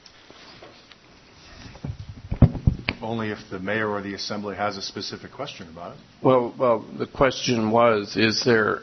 Only if the mayor or the assembly has a specific question about it. Well, well, the question was, is there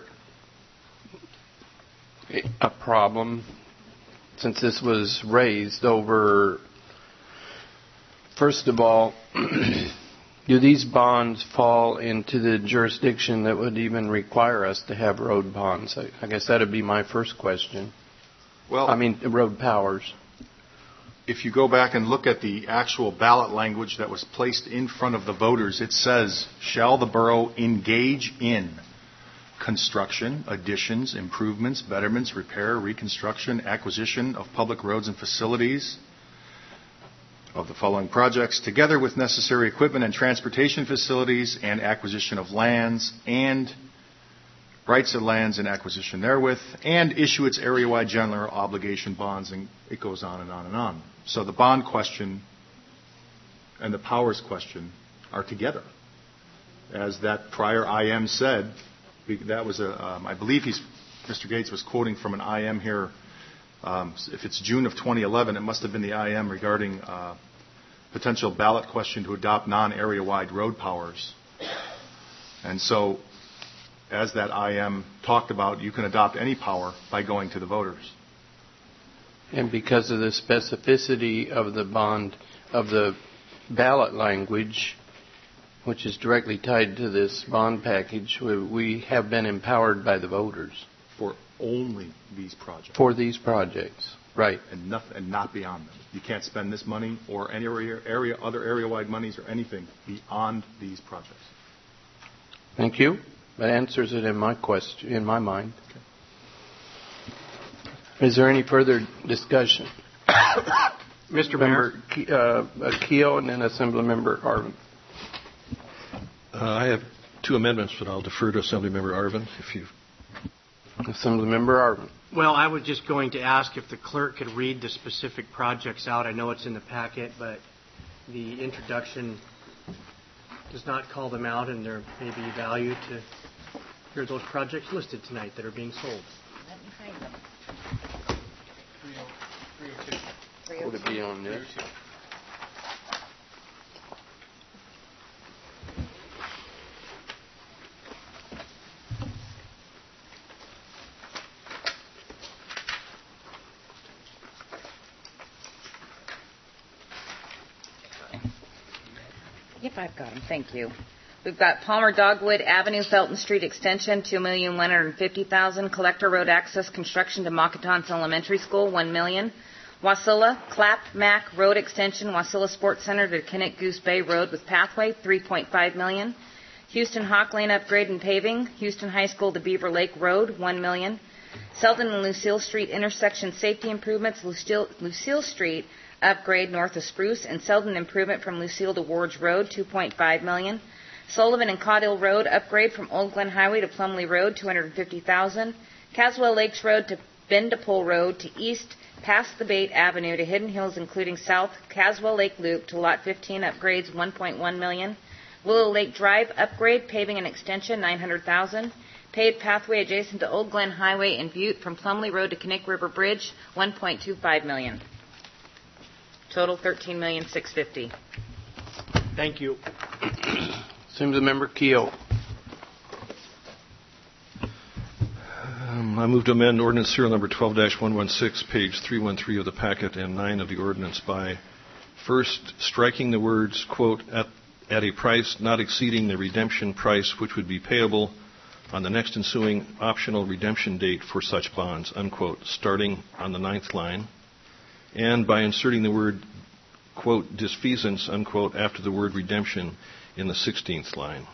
a problem since this was raised over, first of all, do these bonds fall into the jurisdiction that would even require us to have road bonds? I, I guess that would be my first question. Well, I mean, road powers. If you go back and look at the actual ballot language that was placed in front of the voters, it says, shall the borough engage in construction, additions, improvements, betterments, repair, reconstruction, acquisition of public roads and facilities of the following projects, together with necessary equipment and transportation facilities and acquisition of lands and rights of lands and acquisition therewith, and issue its area-wide general obligation bonds, and it goes on and on and on. So the bond question and the powers question are together. as that prior I M said, that was a, um, I believe he's, Mister Gates was quoting from an I M here. Um, if it's June of twenty eleven, it must have been the I M regarding uh, potential ballot question to adopt non-area-wide road powers. And so, as that I M talked about, you can adopt any power by going to the voters. And because of the specificity of the bond, of the ballot language, which is directly tied to this bond package, we, we have been empowered by the voters. For only these projects. For these projects, right. And, nothing, and not beyond them. You can't spend this money or any area, area, other area-wide monies or anything beyond these projects. Thank you. That answers it in my question, in my mind. Okay. Is there any further discussion? Mister Member uh, Keogh and then Assemblymember Arvin. Uh, I have two amendments, but I'll defer to Assemblymember Arvin if you. Assemblymember Arvin. Well, I was just going to ask if the clerk could read the specific projects out. I know it's in the packet, but the introduction does not call them out, and there may be value to hear those projects listed tonight that are being sold. Let me find them. Would it be on this? Yep, I've got them. Thank you. We've got Palmer Dogwood Avenue, Felton Street Extension, two million one hundred fifty thousand dollars. Collector Road Access Construction to Mockatons Elementary School, one million dollars. Wasilla Clap Mac Road Extension, Wasilla Sports Center to Kinnick Goose Bay Road with Pathway, three point five million dollars. Houston Hawk Lane Upgrade and Paving, Houston High School to Beaver Lake Road, one million dollars. Selden and Lucille Street Intersection Safety Improvements, Lucille, Lucille Street Upgrade north of Spruce, and Selden Improvement from Lucille to Ward's Road, two point five million dollars. Sullivan and Caudill Road Upgrade from Old Glen Highway to Plumley Road, two hundred fifty thousand dollars. Caswell Lakes Road to Bendapole Road to east past the Bate Avenue to Hidden Hills, including South Caswell Lake Loop to Lot fifteen upgrades, one point one million dollars. Willow Lake Drive Upgrade, Paving and Extension, nine hundred thousand dollars. Paved pathway adjacent to Old Glen Highway in Butte from Plumley Road to Kinnick River Bridge, one point two five million dollars. Total thirteen million six hundred fifty thousand dollars. Thank you. Assemblymember Keogh. Um, I move to amend ordinance serial number twelve dash one sixteen, page three thirteen of the packet and nine of the ordinance by first striking the words, quote, at, at a price not exceeding the redemption price which would be payable on the next ensuing optional redemption date for such bonds, unquote, starting on the ninth line, and by inserting the word, quote, disfeasance, unquote, after the word redemption in the sixteenth line.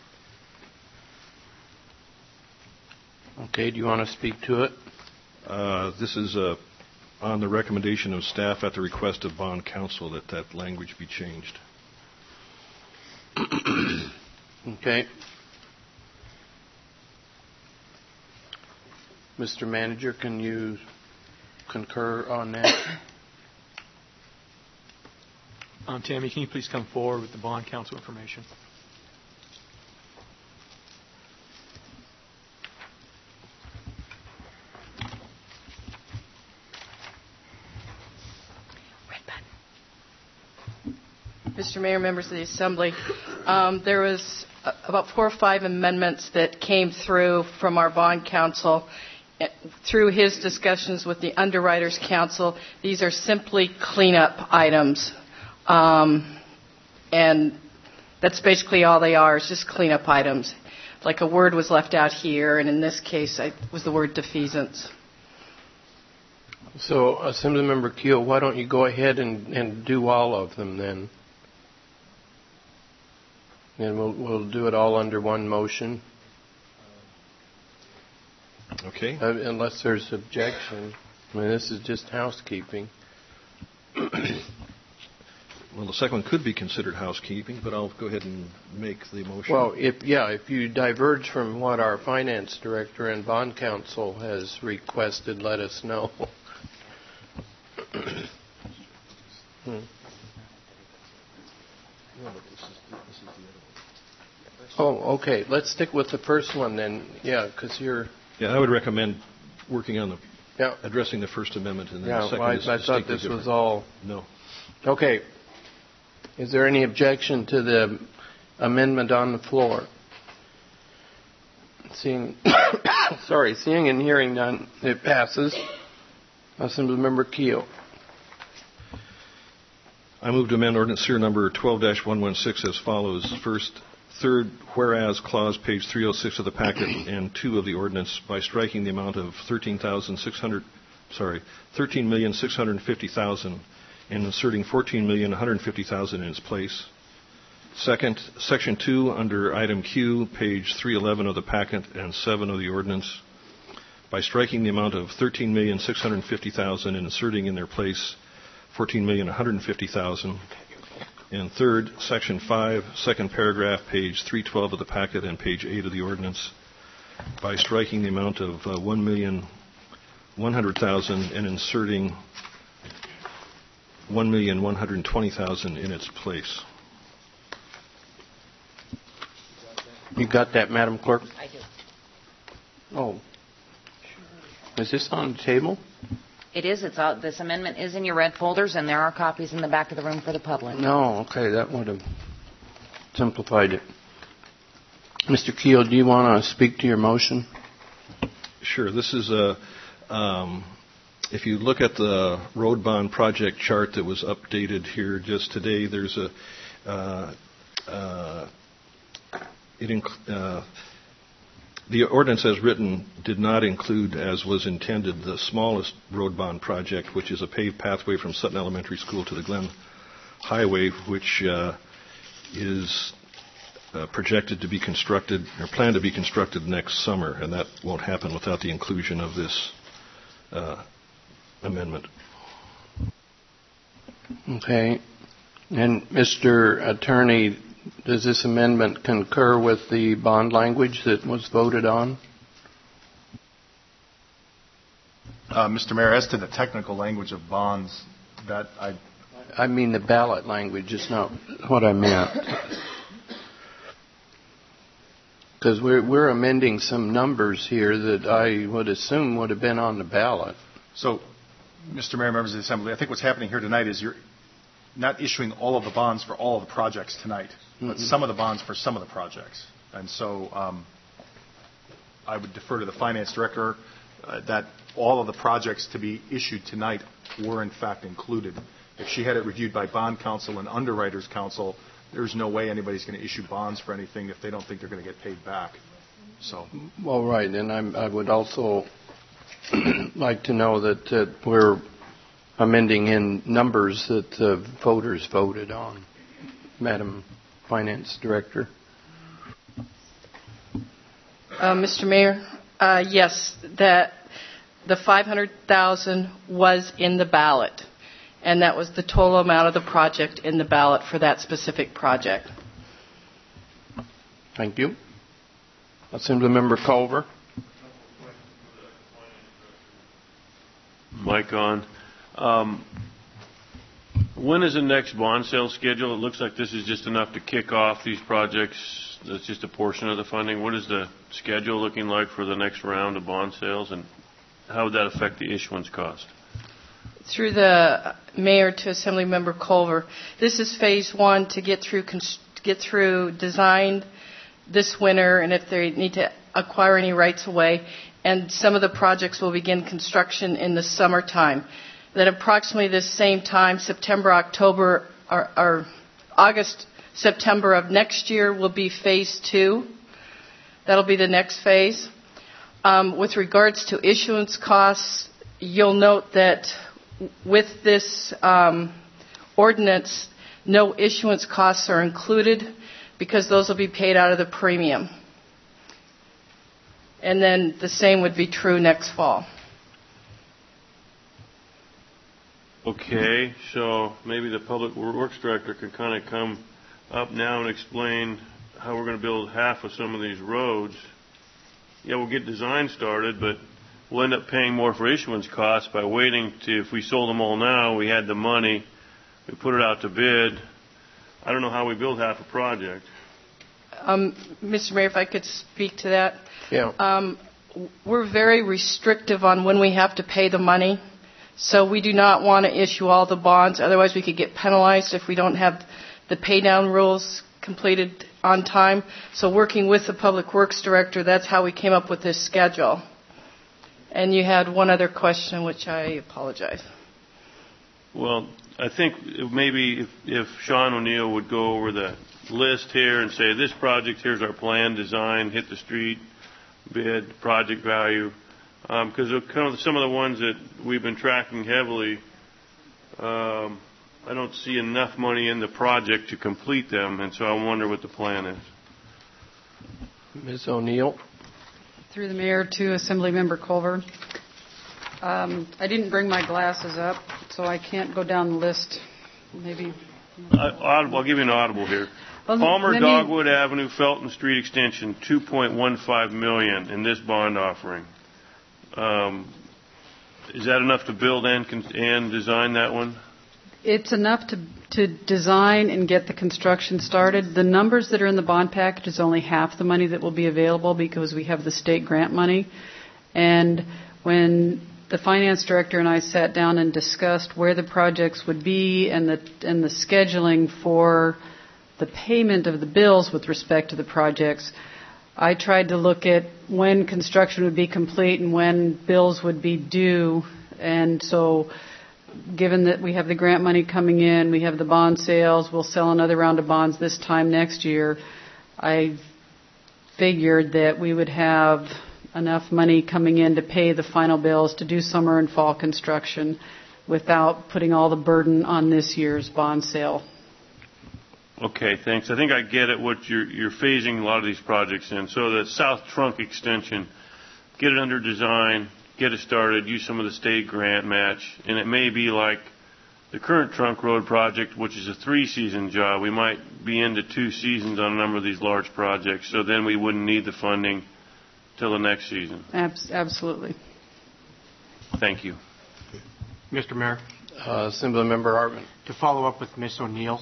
Okay, do you want to speak to it? Uh, this is uh, on the recommendation of staff at the request of bond counsel that that language be changed. Okay. Mister Manager, can you concur on that? Um, Tammy, can you please come forward with the bond counsel information? Mister Mayor, members of the Assembly, um, there was uh, about four or five amendments that came through from our bond counsel through his discussions with the Underwriters Council. These are simply cleanup items. Um, and that's basically all they are, is just cleanup items. Like a word was left out here, and in this case, it was the word defeasance. So, Assemblymember Keogh, why don't you go ahead and, and do all of them then? And we'll, we'll do it all under one motion. Okay. Uh, unless there's objection. I mean, this is just housekeeping. Well, the second one could be considered housekeeping, but I'll go ahead and make the motion. Well, if yeah, if you diverge from what our finance director and bond counsel has requested, let us know. hmm. Oh, okay. Let's stick with the first one then. Yeah, because you're... Yeah, I would recommend working on the, yeah. addressing the First Amendment, and then yeah, the second well, I, is I thought this different. was all... No. Okay. Is there any objection to the amendment on the floor? Seeing, sorry, seeing and hearing none, it passes. Assemblymember Keel. I move to amend ordinance serial number twelve dash one one six as follows. First, third, whereas clause, page three oh six of the packet and two of the ordinance, by striking the amount of thirteen thousand six hundred, sorry, thirteen million six hundred fifty thousand and inserting fourteen million one hundred fifty thousand in its place. Second, section two under item Q, page three eleven of the packet and seven of the ordinance, by striking the amount of thirteen million six hundred fifty thousand and inserting in their place fourteen million one hundred fifty thousand. And third, section five, second paragraph, page three twelve of the packet and page eight of the ordinance, by striking the amount of uh, one million one hundred thousand and inserting one million one hundred twenty thousand in its place. You got that, Madam Clerk? I do. Oh. Is this on the table? It is. It's all, this amendment is in your red folders, and there are copies in the back of the room for the public. No, okay, that would have simplified it. Mister Keel, do you want to speak to your motion? Sure. This is a, um, if you look at the road bond project chart that was updated here just today, there's a, uh, uh, it inc- uh, the ordinance as written did not include, as was intended, the smallest road bond project, which is a paved pathway from Sutton Elementary School to the Glen Highway, which uh, is uh, projected to be constructed, or planned to be constructed next summer, and that won't happen without the inclusion of this uh, amendment. Okay. And Mister Attorney, does this amendment concur with the bond language that was voted on? Uh, Mister Mayor, as to the technical language of bonds, that I... I mean the ballot language is not what I meant. Because we're, we're amending some numbers here that I would assume would have been on the ballot. So, Mister Mayor, members of the Assembly, I think what's happening here tonight is you're not issuing all of the bonds for all of the projects tonight, but mm-hmm. some of the bonds for some of the projects. And so um, I would defer to the Finance Director uh, that all of the projects to be issued tonight were in fact included. If she had it reviewed by Bond Counsel and Underwriters Counsel, there's no way anybody's going to issue bonds for anything if they don't think they're going to get paid back. So, well, right, and I'm, I would also like to know that uh, we're amending in numbers that the voters voted on. Madam Finance Director. Uh, Mister Mayor, uh, yes, that the five hundred thousand was in the ballot, and that was the total amount of the project in the ballot for that specific project. Thank you. Assemblymember Culver. Mic on. Um, when is the next bond sale scheduled? It looks like this is just enough to kick off these projects. That's just a portion of the funding. What is the schedule looking like for the next round of bond sales, and how would that affect the issuance cost? Through the mayor to Assemblymember Culver, this is phase one to get through to get through design this winter, and if they need to acquire any rights away, and some of the projects will begin construction in the summertime. That approximately the same time, September, October, or, or August, September of next year will be phase two. That'll be the next phase. Um, with regards to issuance costs, you'll note that with this um, ordinance, no issuance costs are included because those will be paid out of the premium. And then the same would be true next fall. Okay, so maybe the Public Works Director could kind of come up now and explain how we're going to build half of some of these roads. Yeah, we'll get design started, but we'll end up paying more for issuance costs by waiting to, if we sold them all now, we had the money, we put it out to bid. I don't know how we build half a project. Um, Mister Mayor, if I could speak to that. Yeah. Um, we're very restrictive on when we have to pay the money. So we do not want to issue all the bonds. Otherwise, we could get penalized if we don't have the pay down rules completed on time. So working with the Public Works Director, that's how we came up with this schedule. And you had one other question, which I apologize. Well, I think maybe if, if Sean O'Neill would go over the list here and say, this project, here's our plan, design, hit the street, bid, project value. Because um, kind of some of the ones that we've been tracking heavily, um, I don't see enough money in the project to complete them, and so I wonder what the plan is. Miz O'Neill. Through the Mayor to Assemblymember Culver. Um, I didn't bring my glasses up, so I can't go down the list. Maybe. I, audible, I'll give you an audible here. Well, Palmer me, Dogwood Avenue, Felton Street Extension, two point one five million dollars in this bond offering. Um, is that enough to build and and design that one? It's enough to to design and get the construction started. The numbers that are in the bond package is only half the money that will be available because we have the state grant money. And when the finance director and I sat down and discussed where the projects would be and the and the scheduling for the payment of the bills with respect to the projects, I tried to look at when construction would be complete and when bills would be due. And so given that we have the grant money coming in, we have the bond sales, we'll sell another round of bonds this time next year, I figured that we would have enough money coming in to pay the final bills to do summer and fall construction without putting all the burden on this year's bond sale. Okay, thanks. I think I get it, what you're, you're phasing a lot of these projects in. So the South Trunk extension, get it under design, get it started, use some of the state grant match, and it may be like the current Trunk Road project, which is a three-season job. We might be into two seasons on a number of these large projects, so then we wouldn't need the funding till the next season. Abs- absolutely. Thank you. Mister Mayor. Uh, Assemblymember Hartman. To follow up with Miz O'Neill.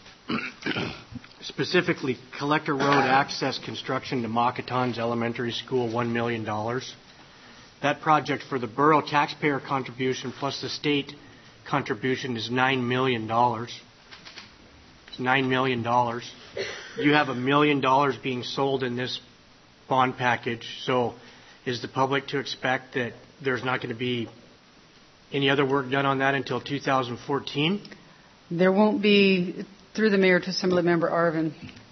Specifically, Collector Road access construction to Mokatons Elementary School, one million dollars. That project for the borough taxpayer contribution plus the state contribution is nine million dollars. It's nine million dollars. You have a million dollars being sold in this bond package, so is the public to expect that there's not going to be any other work done on that until two thousand fourteen? There won't be. Through the Mayor to Assemblymember Arvin.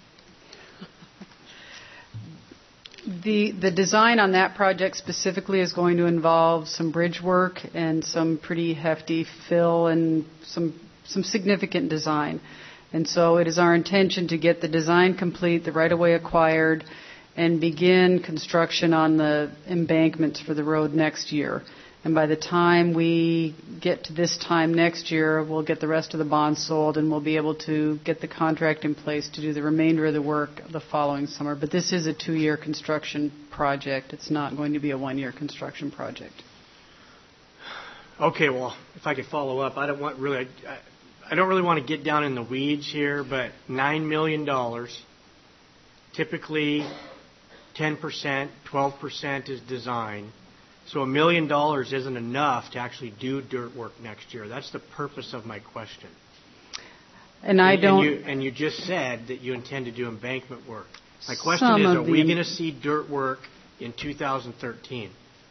The the design on that project specifically is going to involve some bridge work and some pretty hefty fill and some some significant design. And so it is our intention to get the design complete, the right-of-way acquired, and begin construction on the embankments for the road next year. And by the time we get to this time next year, we'll get the rest of the bonds sold and we'll be able to get the contract in place to do the remainder of the work the following summer. But this is a two-year construction project. It's not going to be a one-year construction project. Okay, well, if I could follow up, I don't want really, I, I don't really want to get down in the weeds here, but nine million dollars, typically ten percent, twelve percent is design. So a million dollars isn't enough to actually do dirt work next year. That's the purpose of my question. And I and, don't. And you, and you just said that you intend to do embankment work. My question is, are we going to see dirt work in two thousand thirteen?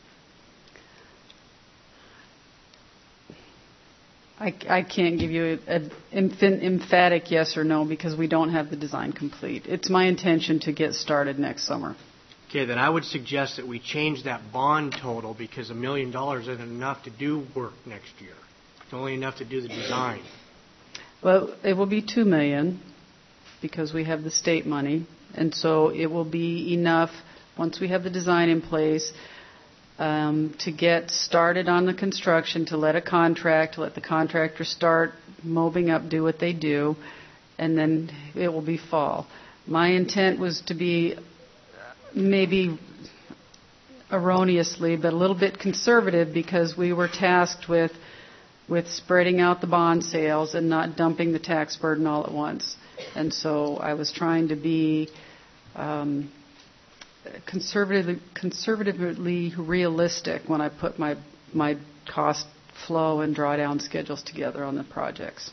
I, I can't give you an emphatic yes or no because we don't have the design complete. It's my intention to get started next summer. Okay, then I would suggest that we change that bond total because a million dollars isn't enough to do work next year. It's only enough to do the design. Well, it will be two million because we have the state money, and so it will be enough once we have the design in place um, to get started on the construction, to let a contract, to let the contractor start mobbing up, do what they do, and then it will be fall. My intent was to be maybe erroneously, but a little bit conservative because we were tasked with with spreading out the bond sales and not dumping the tax burden all at once. And so I was trying to be um, conservatively, conservatively realistic when I put my my cost flow and drawdown schedules together on the projects.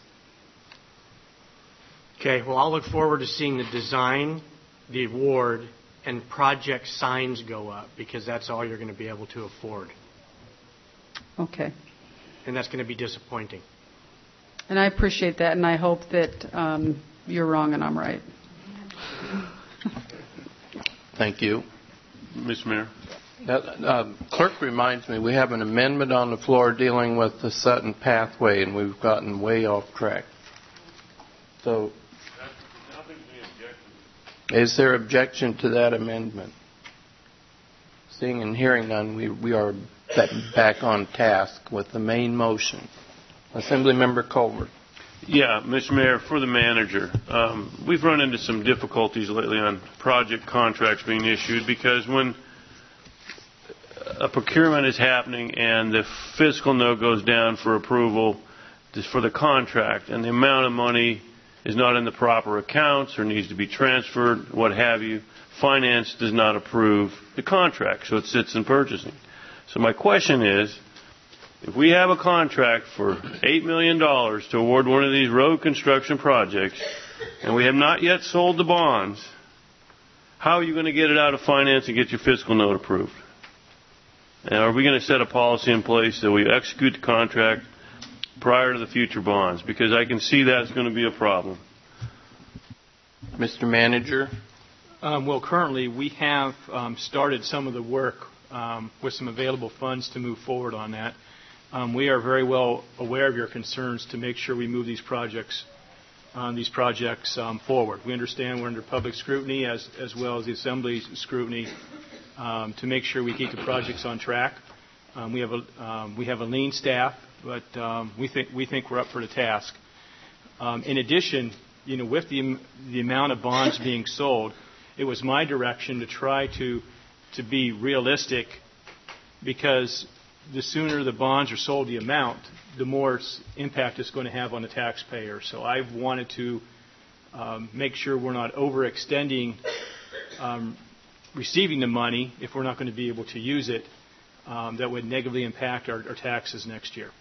Okay, well, I'll look forward to seeing the design, the award, and project signs go up, because that's all you're going to be able to afford. Okay. And that's going to be disappointing. And I appreciate that, and I hope that um, you're wrong and I'm right. Thank you. Mister Mayor. Uh, uh, clerk reminds me we have an amendment on the floor dealing with the Sutton pathway, and we've gotten way off track. So, is there objection to that amendment? Seeing and hearing none, we, we are back on task with the main motion. Assemblymember Culver. Yeah, Mister Mayor, for the manager, um, we've run into some difficulties lately on project contracts being issued, because when a procurement is happening and the fiscal note goes down for approval for the contract, and the amount of money is not in the proper accounts or needs to be transferred, what have you, finance does not approve the contract, so it sits in purchasing. So my question is, if we have a contract for eight million dollars to award one of these road construction projects, and we have not yet sold the bonds, how are you going to get it out of finance and get your fiscal note approved? And are we going to set a policy in place that we execute the contract prior to the future bonds? Because I can see that's going to be a problem. Mister Manager? Um, well, currently we have um, started some of the work um, with some available funds to move forward on that. Um, we are very well aware of your concerns to make sure we move these projects um, these projects um, forward. We understand we're under public scrutiny as, as well as the Assembly's scrutiny um, to make sure we keep the projects on track. Um, we have a um, we have a lean staff, but um, we think we think we're up for the task. Um, in addition, you know, with the the amount of bonds being sold, it was my direction to try to to be realistic, because the sooner the bonds are sold the amount, the more impact it's going to have on the taxpayer. So I wanted to um, make sure we're not overextending um, receiving the money if we're not going to be able to use it. Um, that would negatively impact our, our taxes next year.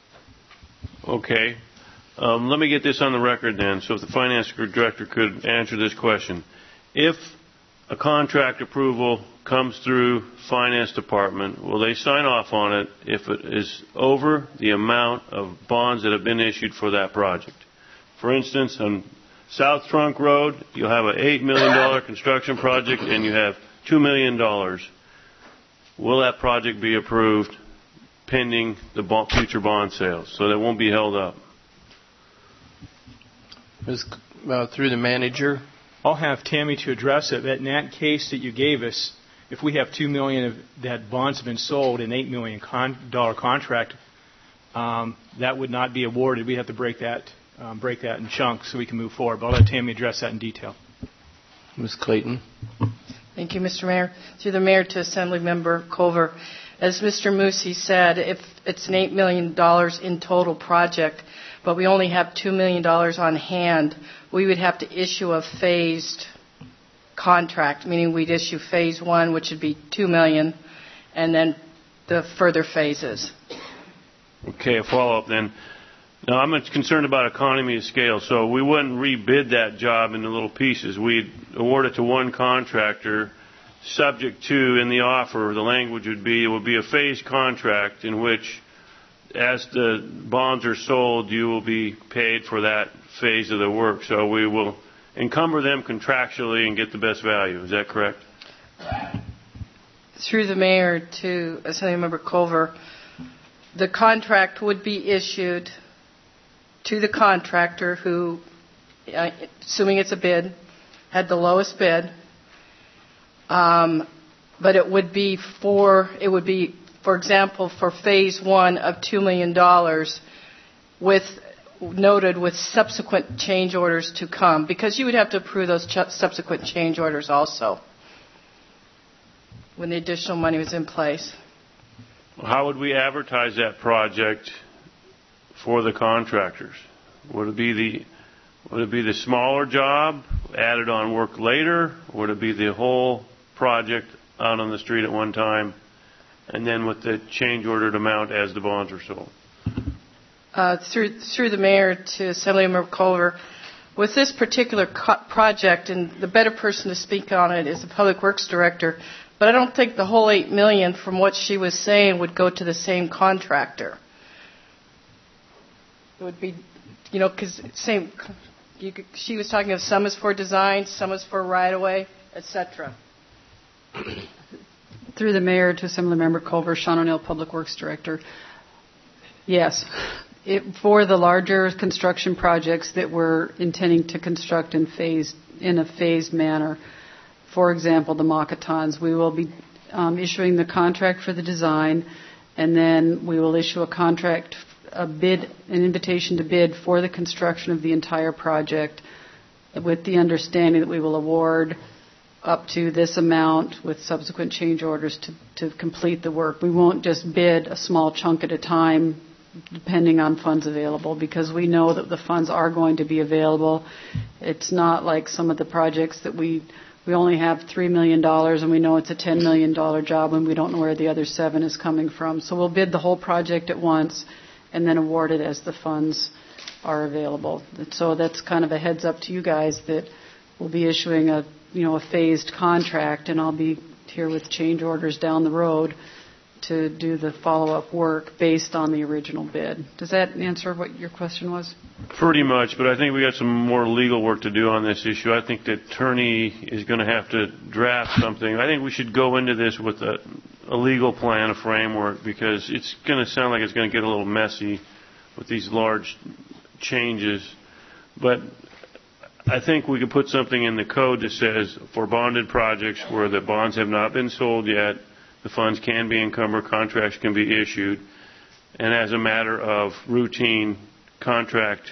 Okay. Um, let me get this on the record then, so if the finance director could answer this question. If a contract approval comes through finance department, will they sign off on it if it is over the amount of bonds that have been issued for that project? For instance, on South Trunk Road, you'll have an eight million dollars construction project and you have two million dollars. Will that project be approved pending the bond, future bond sales, so that won't be held up? Uh, through the manager. I'll have Tammy to address it. But in that case that you gave us, if we have two million of that bonds have been sold, an eight million dollar contract, um, that would not be awarded. We have to break that um, break that in chunks so we can move forward. But I'll let Tammy address that in detail. Miz Clayton. Thank you, Mister Mayor. Through the Mayor to Assemblymember Culver. As Mister Moosey said, if it's an eight million dollars in total project, but we only have two million dollars on hand, we would have to issue a phased contract, meaning we'd issue phase one, which would be two million dollars, and then the further phases. Okay, a follow-up then. Now, I'm concerned about economy of scale, so we wouldn't rebid that job into little pieces. We'd award it to one contractor, subject to, in the offer, the language would be, it would be a phased contract in which, as the bonds are sold, you will be paid for that phase of the work. So we will encumber them contractually and get the best value. Is that correct? Through the Mayor to Assemblymember Culver, the contract would be issued to the contractor who, uh, assuming it's a bid, had the lowest bid. Um, but it would be for, it would be, for example, for phase one of two million dollars, with noted with subsequent change orders to come, because you would have to approve those ch- subsequent change orders also when the additional money was in place. How would we advertise that project for the contractors? Would it be the Would it be the smaller job added on work later? Or would it be the whole project out on the street at one time, and then with the change ordered amount as the bonds are sold? Uh, through, through the mayor to Assemblymember Culver, with this particular co- project, and the better person to speak on it is the Public Works Director, but I don't think the whole eight million dollars from what she was saying would go to the same contractor. It would be, you know, because same, you could, she was talking of some is for design, some is for right-of-way, et cetera. Through the mayor to Assemblymember Culver, Sean O'Neill, Public Works Director. Yes, it, for the larger construction projects that we're intending to construct in phased in a phased manner, for example, the Mockatons, we will be um, issuing the contract for the design, and then we will issue a contract, a bid, an invitation to bid for the construction of the entire project, with the understanding that we will award up to this amount with subsequent change orders to, to complete the work. We won't just bid a small chunk at a time depending on funds available, because we know that the funds are going to be available. It's not like some of the projects that we we only have three million dollars and we know it's a ten million dollars job and we don't know where the other seven is coming from. So we'll bid the whole project at once and then award it as the funds are available. So that's kind of a heads up to you guys that we'll be issuing a you know, a phased contract, and I'll be here with change orders down the road to do the follow-up work based on the original bid. Does that answer what your question was? Pretty much, but I think we got some more legal work to do on this issue. I think the attorney is going to have to draft something. I think we should go into this with a, a legal plan, a framework, because it's going to sound like it's going to get a little messy with these large changes. But I think we could put something in the code that says for bonded projects where the bonds have not been sold yet, the funds can be encumbered, contracts can be issued, and as a matter of routine contract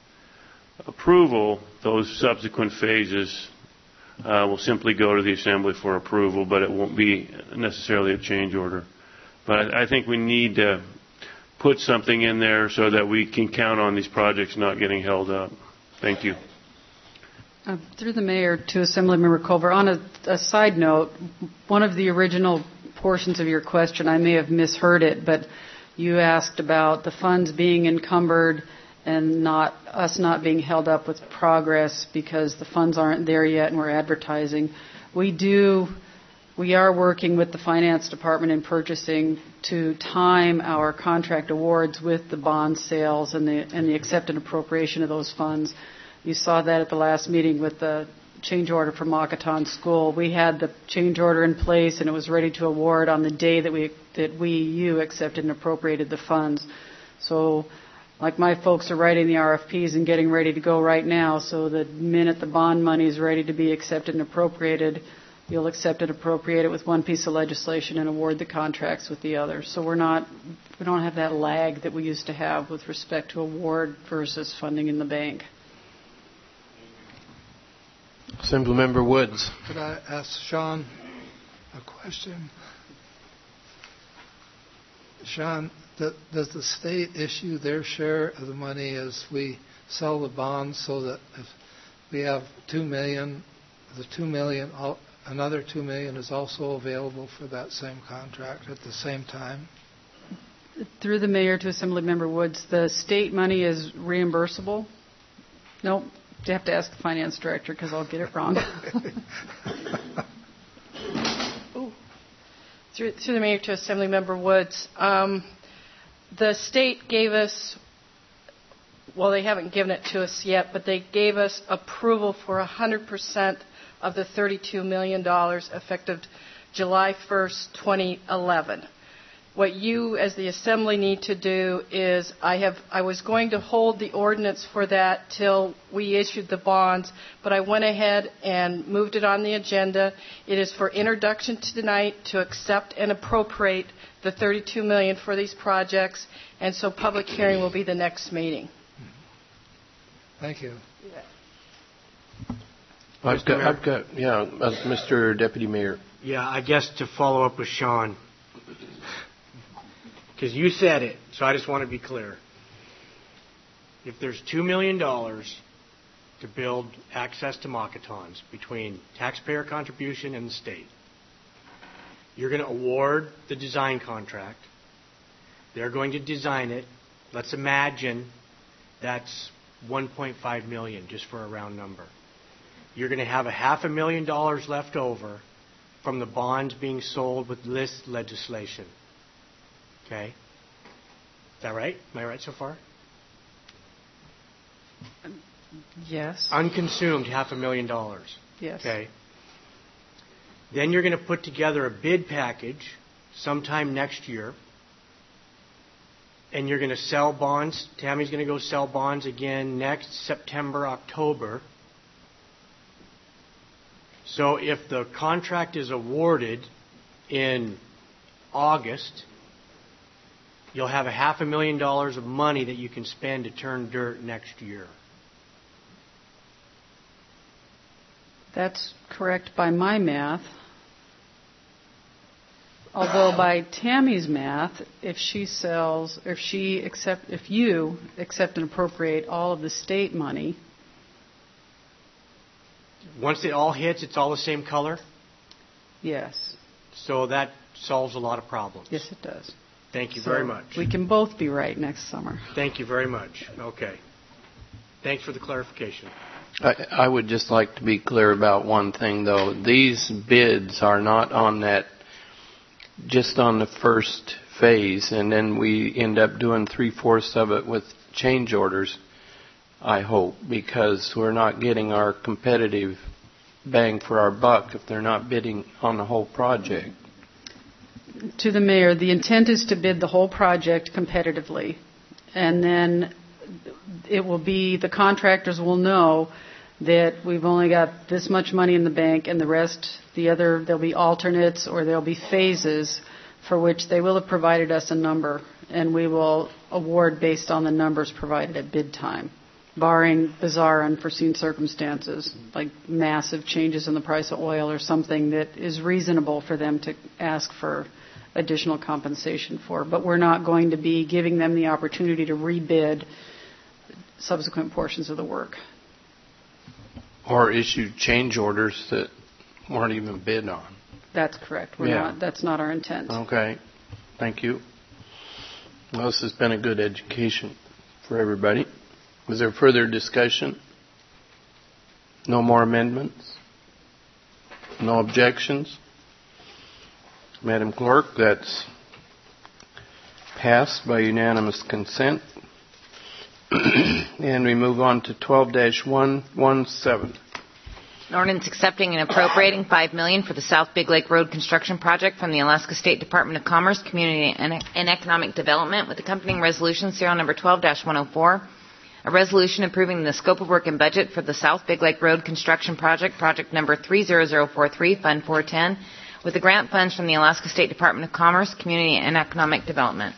approval, those subsequent phases uh, will simply go to the Assembly for approval, but it won't be necessarily a change order. But I, I think we need to put something in there so that we can count on these projects not getting held up. Thank you. Uh, through the mayor to Assemblymember Culver, on a, a side note, one of the original portions of your question, I may have misheard it, but you asked about the funds being encumbered and not us not being held up with progress because the funds aren't there yet and we're advertising. We do, we are working with the finance department in purchasing to time our contract awards with the bond sales and the and the accepted appropriation of those funds. You saw that at the last meeting with the change order for Moccaton School. We had the change order in place and it was ready to award on the day that we that we you accepted and appropriated the funds. So, like my folks are writing the R F Ps and getting ready to go right now. So the minute the bond money is ready to be accepted and appropriated, you'll accept and appropriate it with one piece of legislation and award the contracts with the other. So we're not we don't have that lag that we used to have with respect to award versus funding in the bank. Assemblymember Woods. Could I ask Sean a question? Sean, th- does the state issue their share of the money as we sell the bonds, so that if we have two million, the two million, another two million is also available for that same contract at the same time? Through the mayor to Assemblymember Woods, the state money is reimbursable? Nope. You have to ask the finance director because I'll get it wrong. Ooh. Through, through the mayor to Assemblymember Woods, um, the state gave us, well, they haven't given it to us yet, but they gave us approval for one hundred percent of the thirty-two million dollars effective July first, twenty eleven. What you as the Assembly need to do is, I have I was going to hold the ordinance for that till we issued the bonds, but I went ahead and moved it on the agenda. It is for introduction tonight to accept and appropriate the thirty-two million dollars for these projects, and so public hearing will be the next meeting. Thank you. I've got, I've got, yeah, uh, Mister Deputy Mayor. Yeah, I guess to follow up with Sean, because you said it, so I just want to be clear. If there's two million dollars to build access to Mockatons between taxpayer contribution and the state. You're going to award the design contract. They're going to design it. Let's imagine that's one point five million dollars, just for a round number. You're going to have a half a million dollars left over from the bonds being sold with this legislation. Okay? Is that right? Am I right so far? Yes. Unconsumed half a million dollars. Yes. Okay. Then you're going to put together a bid package sometime next year. And you're going to sell bonds. Tammy's going to go sell bonds again next September, October. So if the contract is awarded in August, you'll have a half a million dollars of money that you can spend to turn dirt next year. That's correct by my math. Although by Tammy's math, if she sells, if she accept, if you accept and appropriate all of the state money. Once it all hits, it's all the same color? Yes. So that solves a lot of problems. Yes, it does. Thank you so very much. We can both be right next summer. Thank you very much. Okay. Thanks for the clarification. I, I would just like to be clear about one thing, though. These bids are not on that, just on the first phase, and then we end up doing three-fourths of it with change orders, I hope, because we're not getting our competitive bang for our buck if they're not bidding on the whole project. To the mayor, the intent is to bid the whole project competitively, and then it will be, the contractors will know that we've only got this much money in the bank, and the rest, the other, there'll be alternates or there'll be phases for which they will have provided us a number, and we will award based on the numbers provided at bid time, barring bizarre unforeseen circumstances like massive changes in the price of oil or something that is reasonable for them to ask for additional compensation for. But we're not going to be giving them the opportunity to rebid subsequent portions of the work. Or issue change orders that weren't even bid on. That's correct. We're yeah. not, that's not our intent. Okay. Thank you. Well, this has been a good education for everybody. Was there further discussion? No more amendments? No objections? Madam Clerk, that's passed by unanimous consent. And we move on to twelve dash one one seven. An ordinance accepting and appropriating five million dollars for the South Big Lake Road construction project from the Alaska State Department of Commerce, Community and, and Economic Development with accompanying resolution serial number twelve dash one oh four. A resolution approving the scope of work and budget for the South Big Lake Road construction project, project number three zero zero four three, Fund four ten, with the grant funds from the Alaska State Department of Commerce, Community and Economic Development.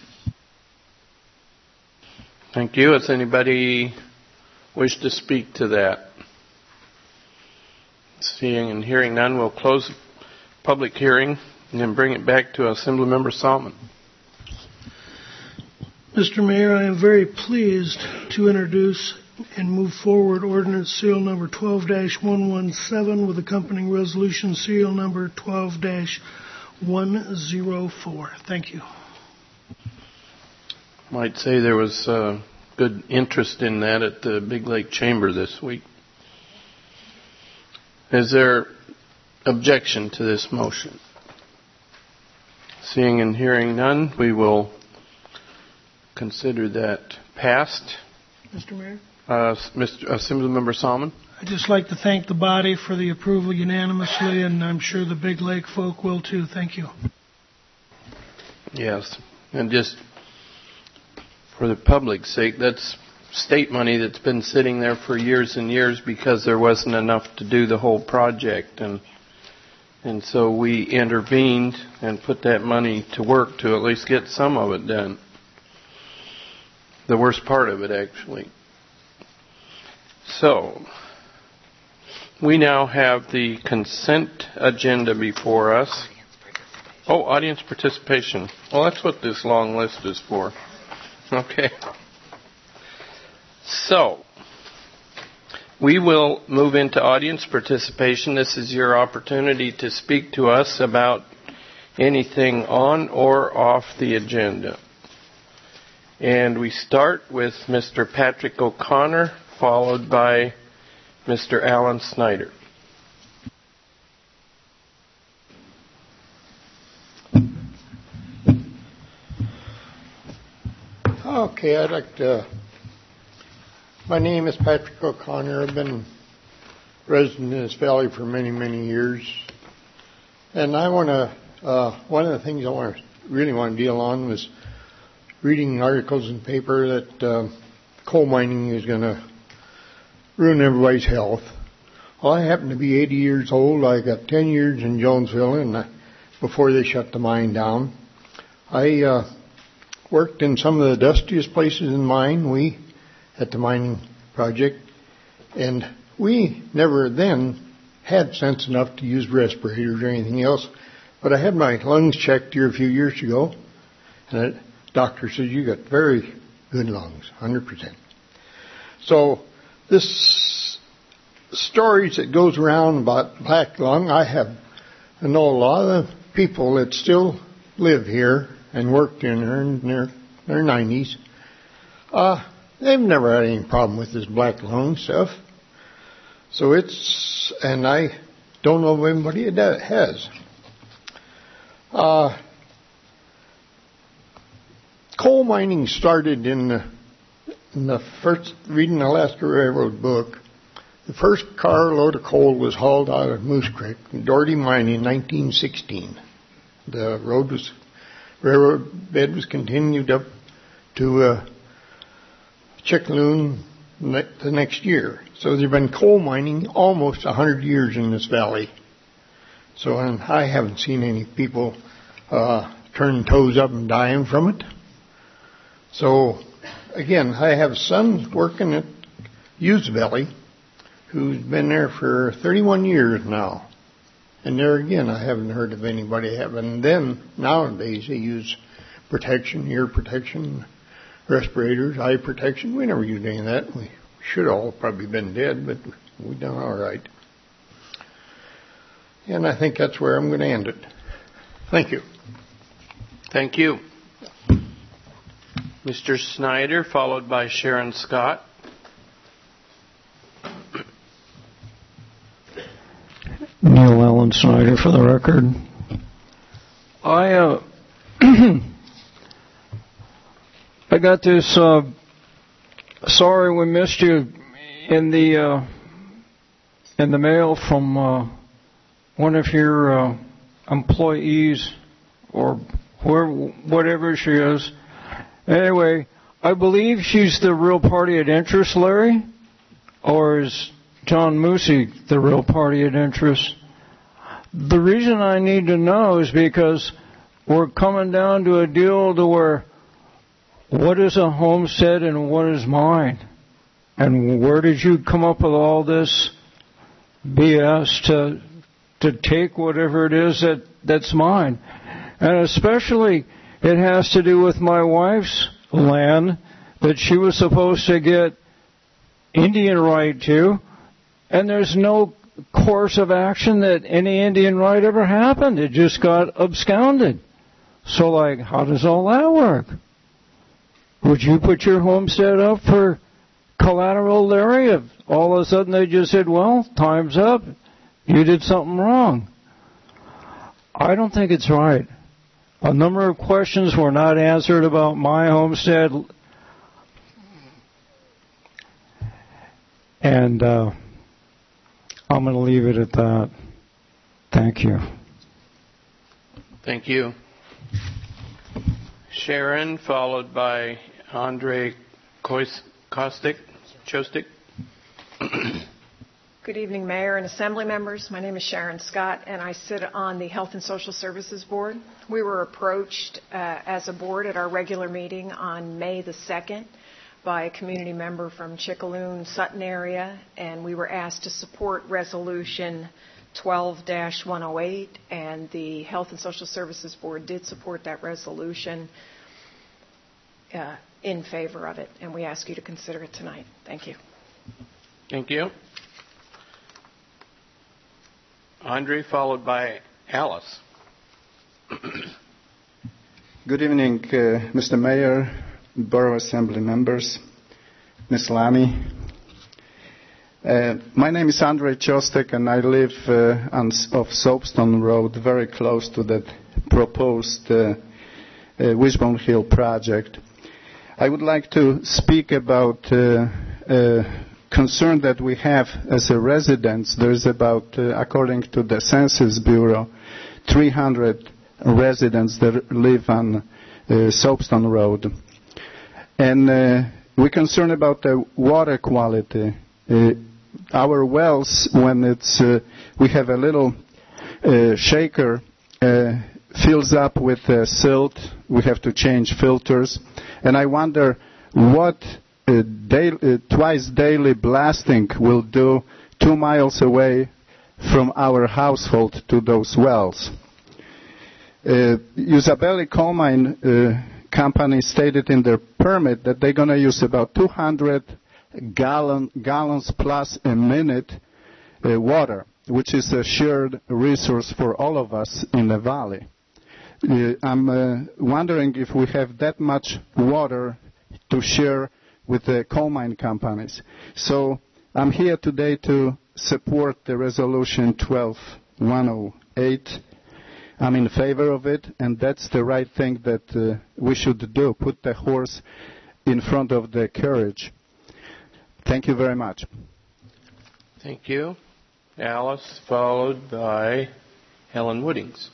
Thank you. Does anybody wish to speak to that? Seeing and hearing none, we'll close the public hearing and then bring it back to Assemblymember Salmon. Mister Mayor, I am very pleased to introduce and move forward ordinance serial number twelve dash one one seven with accompanying resolution serial number twelve dash one oh four. Thank you. Might say there was uh, good interest in that at the Big Lake Chamber this week. Is there objection to this motion? Seeing and hearing none, we will consider that passed. Mister Mayor? Uh, Mister Assemblymember Salmon? I'd just like to thank the body for the approval unanimously, and I'm sure the Big Lake folk will too. Thank you. Yes, and just for the public's sake, that's state money that's been sitting there for years and years because there wasn't enough to do the whole project, and and so we intervened and put that money to work to at least get some of it done. The worst part of it, actually. So, we now have the consent agenda before us. Oh, audience participation. Well, that's what this long list is for. Okay. So, We will move into audience participation. This is your opportunity to speak to us about anything on or off the agenda. And we start with Mister Patrick O'Connor, followed by Mister Alan Snyder. Okay, I'd like to... My name is Patrick O'Connor. I've been resident in this valley for many, many years. And I want to... Uh, one of the things I want to really want to deal on was reading articles in the paper that uh, coal mining is going to ruin everybody's health. Well, I happen to be eighty years old. I got ten years in Jonesville, and I, before they shut the mine down, I uh, worked in some of the dustiest places in the mine. We at the mining project, and we never then had sense enough to use respirators or anything else. But I had my lungs checked here a few years ago, and the doctor said, you got very good lungs, one hundred percent. So this stories that goes around about black lung, I have I know a lot of the people that still live here and worked in their, in their, their nineties. Uh, they've never had any problem with this black lung stuff. So it's, and I don't know of anybody that has. Uh, coal mining started in the, in the first, reading the Alaska Railroad book, the first carload of coal was hauled out of Moose Creek, Doherty Mine, in nineteen sixteen. The road was, railroad bed was continued up to uh, Chickaloon ne- the next year. So there's been coal mining almost one hundred years in this valley. So and I haven't seen any people uh, turning toes up and dying from it. So again, I have a son working at Hughes Valley who's been there for thirty-one years now. And there again, I haven't heard of anybody having. And then nowadays they use protection, ear protection, respirators, eye protection. We never used any of that. We should all probably been dead, but we done all right. And I think that's where I'm going to end it. Thank you. Thank you. Mister Snyder, followed by Sharon Scott. Neil Allen Snyder, for the record. I uh, I got this. Uh, sorry we missed you in the uh, in the mail from uh, one of your uh, employees or whoever, whatever she is. Anyway, I believe she's the real party of interest, Larry, or is John Moosey the real party of interest? The reason I need to know is because we're coming down to a deal to where what is a homestead and what is mine? And where did you come up with all this B S to to take whatever it is that, that's mine? And especially it has to do with my wife's land that she was supposed to get Indian right to, and there's no course of action that any Indian right ever happened. It just got absconded. So, like, how does all that work? Would you put your homestead up for collateral, Larry, if all of a sudden they just said, well, time's up, you did something wrong? I don't think it's right. A number of questions were not answered about my homestead. And uh, I'm going to leave it at that. Thank you. Thank you. Sharon, followed by Andre Kostik. Chostik. Good evening, Mayor and Assembly members. My name is Sharon Scott, and I sit on the Health and Social Services Board. We were approached uh, as a board at our regular meeting on May the second by a community member from Chickaloon, Sutton area, and we were asked to support Resolution twelve dash one oh eight, and the Health and Social Services Board did support that resolution uh, in favor of it, and we ask you to consider it tonight. Thank you. Thank you. Andre, followed by Alice. Good evening, uh, Mister Mayor, Borough Assembly members, Miz Lani. Uh, my name is Andre Chostek, and I live uh, on off Soapstone Road, very close to that proposed uh, uh, Wishbone Hill project. I would like to speak about uh, uh, concern that we have as a residents. There's about, uh, according to the Census Bureau, three hundred residents that live on uh, Soapstone Road. And uh, we're concerned about the water quality. Uh, our wells, when it's, uh, we have a little uh, shaker, uh, fills up with uh, silt. We have to change filters. And I wonder what uh, daily, uh, twice daily blasting will do two miles away from our household to those wells. Uh, Usabelli Coal Mine uh, Company stated in their permit that they're going to use about two hundred gallon, gallons plus a minute uh, water, which is a shared resource for all of us in the valley. Uh, I'm uh, wondering if we have that much water to share with the coal mine companies. So I'm here today to support the resolution twelve one oh eight. I'm in favor of it, and that's the right thing that uh, we should do, put the horse in front of the carriage. Thank you very much. Thank you. Alice, followed by Helen Woodings.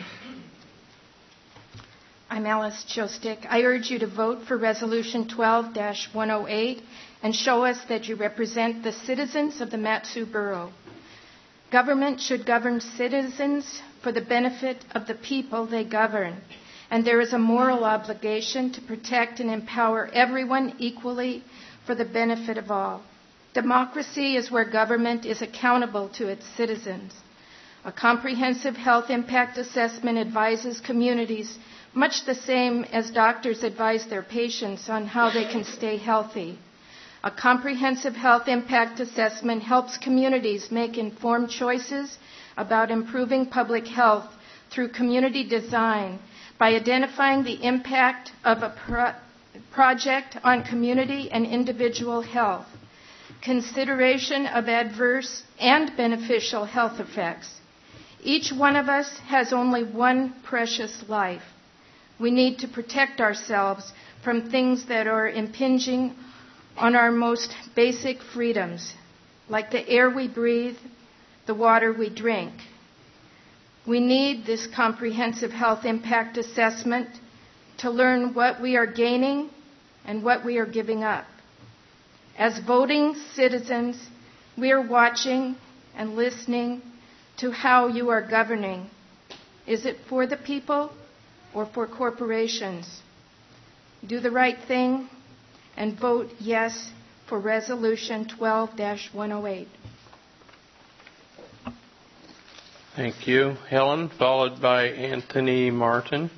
I'm Alice Chostek. I urge you to vote for Resolution twelve dash one oh eight and show us that you represent the citizens of the Mat-Su Borough. Government should govern citizens for the benefit of the people they govern, and there is a moral obligation to protect and empower everyone equally for the benefit of all. Democracy is where government is accountable to its citizens. A comprehensive health impact assessment advises communities much the same as doctors advise their patients on how they can stay healthy. A comprehensive health impact assessment helps communities make informed choices about improving public health through community design by identifying the impact of a pro- project on community and individual health, consideration of adverse and beneficial health effects. Each one of us has only one precious life. We need to protect ourselves from things that are impinging on our most basic freedoms, like the air we breathe, the water we drink. We need this comprehensive health impact assessment to learn what we are gaining and what we are giving up. As voting citizens, we are watching and listening to how you are governing. Is it for the people or for corporations? Do the right thing and vote yes for Resolution twelve dash one oh eight. Thank you, Helen, followed by Anthony Martin.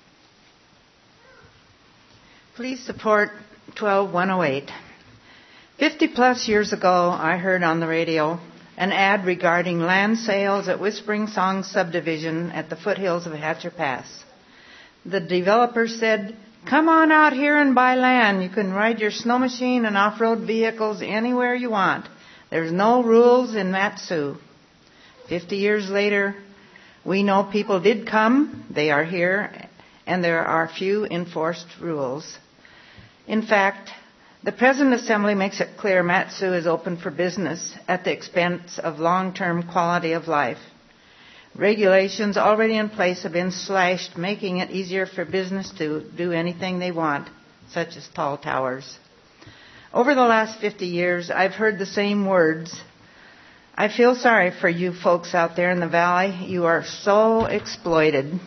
Please support twelve one oh eight. Fifty plus years ago, I heard on the radio an ad regarding land sales at Whispering Song subdivision at the foothills of Hatcher Pass. The developer said, "Come on out here and buy land. You can ride your snow machine and off-road vehicles anywhere you want. There's no rules in Mat-Su." Fifty years later, we know people did come, they are here, and there are few enforced rules. In fact, the present Assembly makes it clear Mat-Su is open for business at the expense of long-term quality of life. Regulations already in place have been slashed, making it easier for business to do anything they want, such as tall towers. Over the last fifty years, I've heard the same words. I feel sorry for you folks out there in the valley. You are so exploited.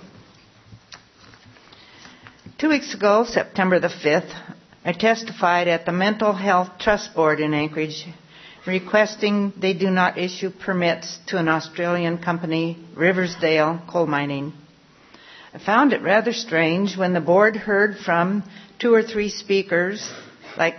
Two weeks ago, September the fifth, I testified at the Mental Health Trust Board in Anchorage, requesting they do not issue permits to an Australian company, Riversdale Coal Mining. I found it rather strange when the board heard from two or three speakers, like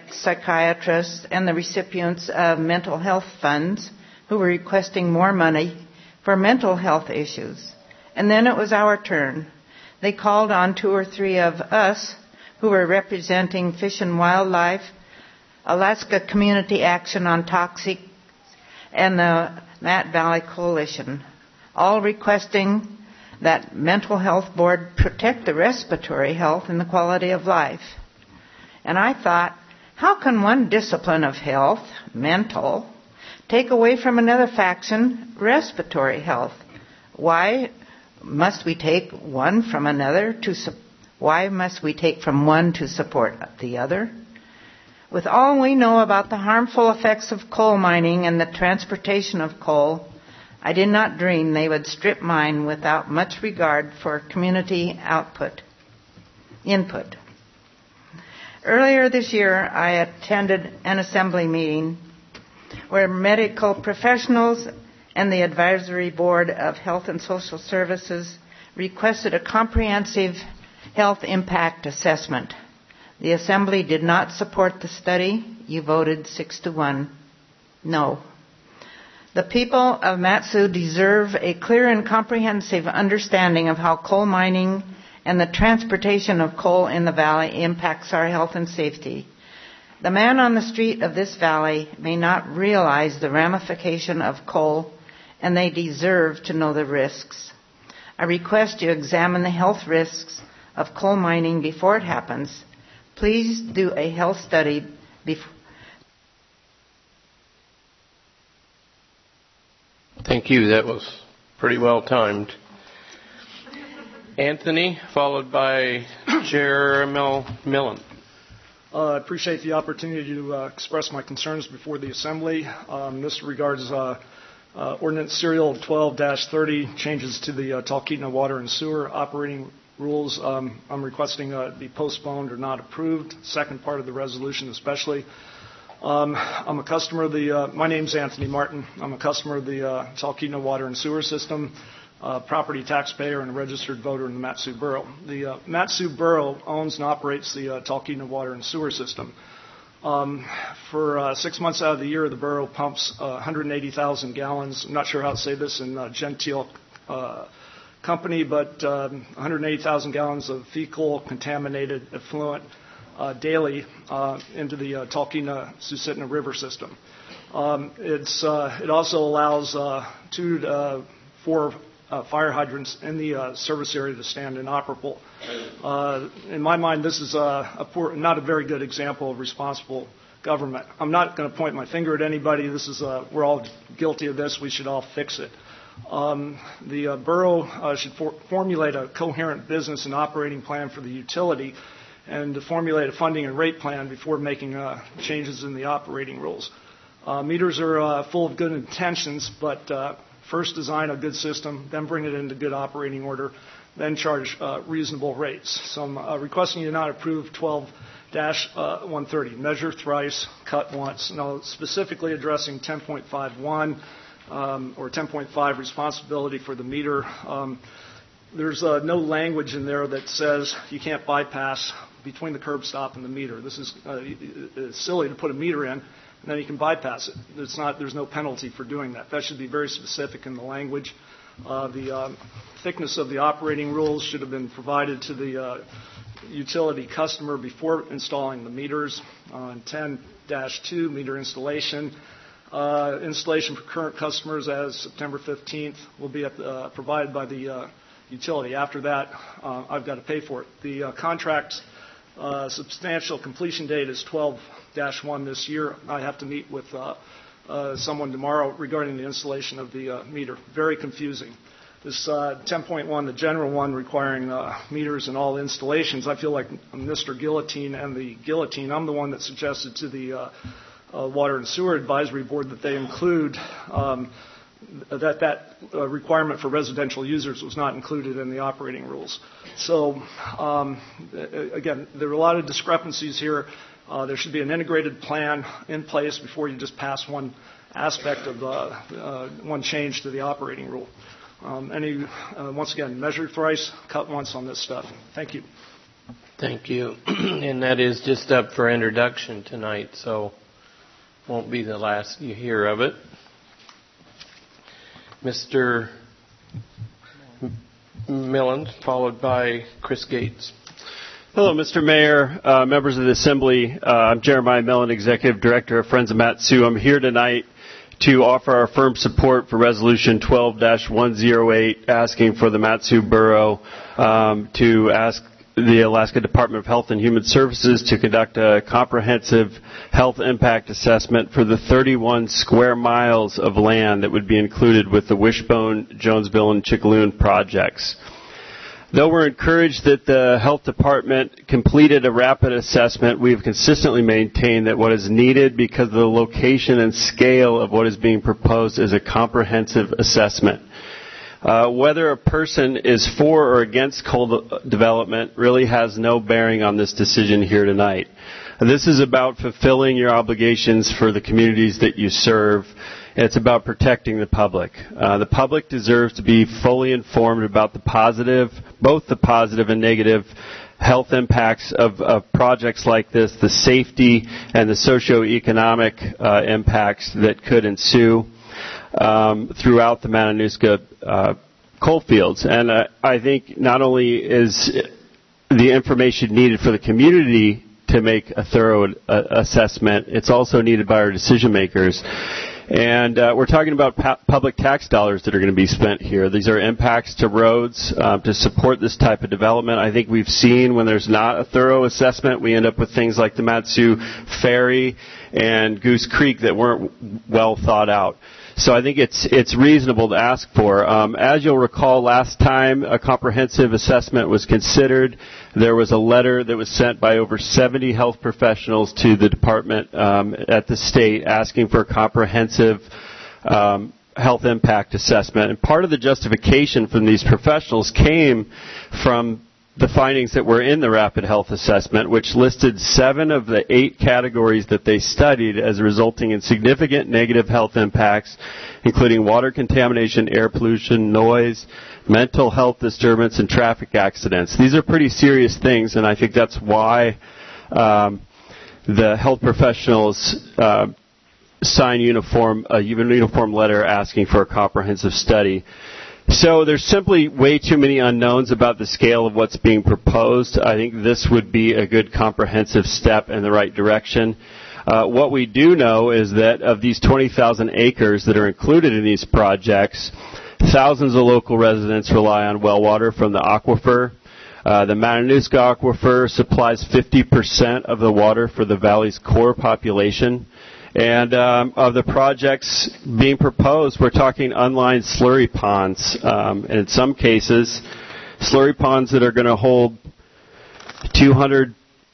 psychiatrists and the recipients of mental health funds, who were requesting more money for mental health issues. And then it was our turn. They called on two or three of us who were representing Fish and Wildlife, Alaska Community Action on Toxics, and the Matt Valley Coalition, all requesting that Mental Health Board protect the respiratory health and the quality of life. And I thought, how can one discipline of health, mental, take away from another faction, respiratory health? Why must we take one from another to su- why must we take from one to support the other? With all we know about the harmful effects of coal mining and the transportation of coal, I did not dream they would strip mine without much regard for community output, input. Earlier this year, I attended an assembly meeting where medical professionals and the Advisory Board of Health and Social Services requested a comprehensive health impact assessment. The Assembly did not support the study. You voted six to one. No. The people of Mat-Su deserve a clear and comprehensive understanding of how coal mining and the transportation of coal in the valley impacts our health and safety. The man on the street of this valley may not realize the ramification of coal, and they deserve to know the risks. I request you examine the health risks of coal mining before it happens. Please do a health study before. Thank you. That was pretty well timed. Anthony, followed by Jeremy Millen. Uh, I appreciate the opportunity to uh, express my concerns before the Assembly. Um, this regards uh, uh, Ordinance Serial twelve dash thirty, changes to the uh, Talkeetna Water and Sewer operating rules. Um, I'm requesting uh, be postponed or not approved. Second part of the resolution especially. Um, I'm a customer of the, uh, my name's Anthony Martin. I'm a customer of the uh, Talkeetna Water and Sewer System, uh, property taxpayer and a registered voter in the Mat-Su Borough. The uh, Mat-Su Borough owns and operates the uh, Talkeetna Water and Sewer System. Um, for uh, six months out of the year, the borough pumps uh, one hundred eighty thousand gallons. I'm not sure how to say this in uh, genteel uh, company, but um, one hundred eighty thousand gallons of fecal contaminated effluent uh, daily uh, into the uh, Talkeetna-Susitna River system. Um, it's, uh, it also allows uh, two to uh, four uh, fire hydrants in the uh, service area to stand inoperable. Uh, in my mind, this is a, a poor, not a very good example of responsible government. I'm not going to point my finger at anybody. This is a, we're all guilty of this. We should all fix it. Um, the uh, borough uh, should for- formulate a coherent business and operating plan for the utility and to formulate a funding and rate plan before making uh, changes in the operating rules. Uh, meters are uh, full of good intentions, but uh, first design a good system, then bring it into good operating order, then charge uh, reasonable rates. So I'm uh, requesting you not approve twelve dash one thirty, measure thrice, cut once. Now, specifically addressing ten point five one um, or ten point five, responsibility for the meter. Um, there's uh, no language in there that says you can't bypass between the curb stop and the meter. This is uh, it's silly to put a meter in, and then you can bypass it. It's not, there's no penalty for doing that. That should be very specific in the language. Uh, the um, thickness of the operating rules should have been provided to the uh, utility customer before installing the meters. On uh, ten dash two, meter installation. Uh, installation for current customers as September fifteenth will be at the, uh, provided by the uh, utility. After that, uh, I've got to pay for it. The uh, contract's uh, substantial completion date is twelve dash one this year. I have to meet with uh, uh, someone tomorrow regarding the installation of the uh, meter. Very confusing. This uh, ten point one, the general one requiring uh, meters in all installations, I feel like Mister Guillotine and the guillotine. I'm the one that suggested to the uh, uh, Water and Sewer Advisory Board that they include um, that that uh, requirement for residential users was not included in the operating rules. So, um, again, there are a lot of discrepancies here. Uh, there should be an integrated plan in place before you just pass one aspect of uh, uh, one change to the operating rule. Um, any, uh, once again, measure thrice, cut once on this stuff. Thank you. Thank you. And that is just up for introduction tonight, so won't be the last you hear of it. Mister Millen, followed by Chris Gates. Hello, Mister Mayor, uh, members of the Assembly. Uh, I'm Jeremiah Millen, Executive Director of Friends of Mat-Su. I'm here tonight to offer our firm support for Resolution twelve dash one oh eight, asking for the Mat-Su Borough um, to ask the Alaska Department of Health and Human Services to conduct a comprehensive health impact assessment for the thirty-one square miles of land that would be included with the Wishbone, Jonesville, and Chickaloon projects. Though we're encouraged that the Health Department completed a rapid assessment, we have consistently maintained that what is needed because of the location and scale of what is being proposed is a comprehensive assessment. Uh, whether a person is for or against coal development really has no bearing on this decision here tonight. This is about fulfilling your obligations for the communities that you serve. It's about protecting the public. Uh, the public deserves to be fully informed about the positive, both the positive and negative health impacts of, of projects like this, the safety and the socioeconomic uh, impacts that could ensue um, throughout the Matanuska uh, coal fields. And uh, I think not only is the information needed for the community to make a thorough uh, assessment, it's also needed by our decision makers. And uh, we're talking about pa- public tax dollars that are going to be spent here. These are impacts to roads uh, to support this type of development. I think we've seen when there's not a thorough assessment, we end up with things like the Mat-Su Ferry and Goose Creek that weren't well thought out. So I think it's it's reasonable to ask for. Um, as you'll recall, last time a comprehensive assessment was considered, there was a letter that was sent by over seventy health professionals to the department um, at the state asking for a comprehensive um, health impact assessment. And part of the justification from these professionals came from the findings that were in the rapid health assessment, which listed seven of the eight categories that they studied as resulting in significant negative health impacts, including water contamination, air pollution, noise, mental health disturbance, and traffic accidents. These are pretty serious things, and I think that's why um, the health professionals uh, sign uniform, a uniform letter asking for a comprehensive study. So there's simply way too many unknowns about the scale of what's being proposed. I think this would be a good comprehensive step in the right direction. Uh, what we do know is that of these twenty thousand acres that are included in these projects, thousands of local residents rely on well water from the aquifer. Uh, the Matanuska Aquifer supplies fifty percent of the water for the valley's core population. And um, of the projects being proposed, we're talking unlined slurry ponds. Um, and in some cases, slurry ponds that are going to hold two hundred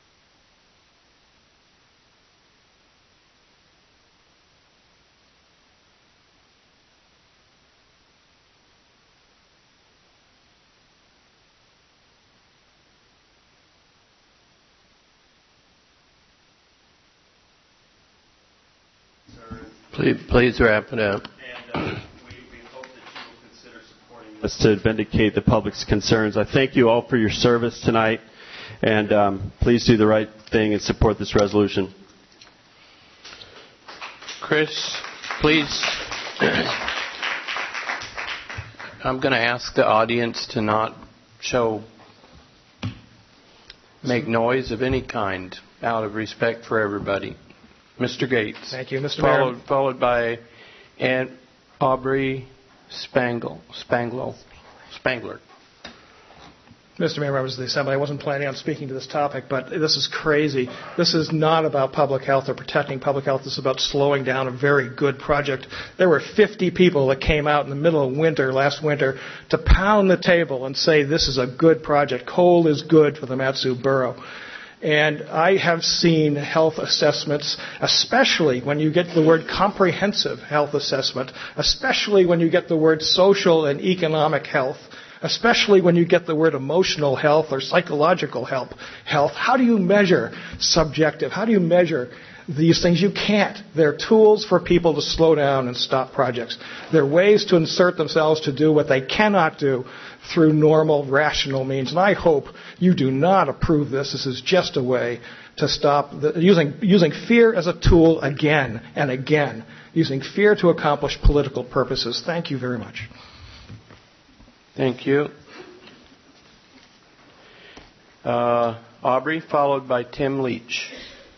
Please, please wrap it up. And uh, we, we hope that you will consider supporting this to vindicate the public's concerns. I thank you all for your service tonight, and um, please do the right thing and support this resolution. Chris, please. I'm going to ask the audience to not show, make noise of any kind out of respect for everybody. Mister Gates. Thank you, Mister Followed, Mayor. followed by Aunt Aubrey Spangle, Spanglo, Spangler. Mister Mayor, members of the Assembly, I wasn't planning on speaking to this topic, but this is crazy. This is not about public health or protecting public health. This is about slowing down a very good project. There were fifty people that came out in the middle of winter, last winter, to pound the table and say this is a good project. Coal is good for the Mat-Su Borough. And I have seen health assessments, especially when you get the word comprehensive health assessment, especially when you get the word social and economic health, especially when you get the word emotional health or psychological health. Health. How do you measure subjective? How do you measure these things? You can't. They're tools for people to slow down and stop projects. They're ways to insert themselves to do what they cannot do through normal, rational means. And I hope you do not approve this. This is just a way to stop the, using, using fear as a tool again and again, using fear to accomplish political purposes. Thank you very much. Thank you. Uh, Aubrey, followed by Tim Leach.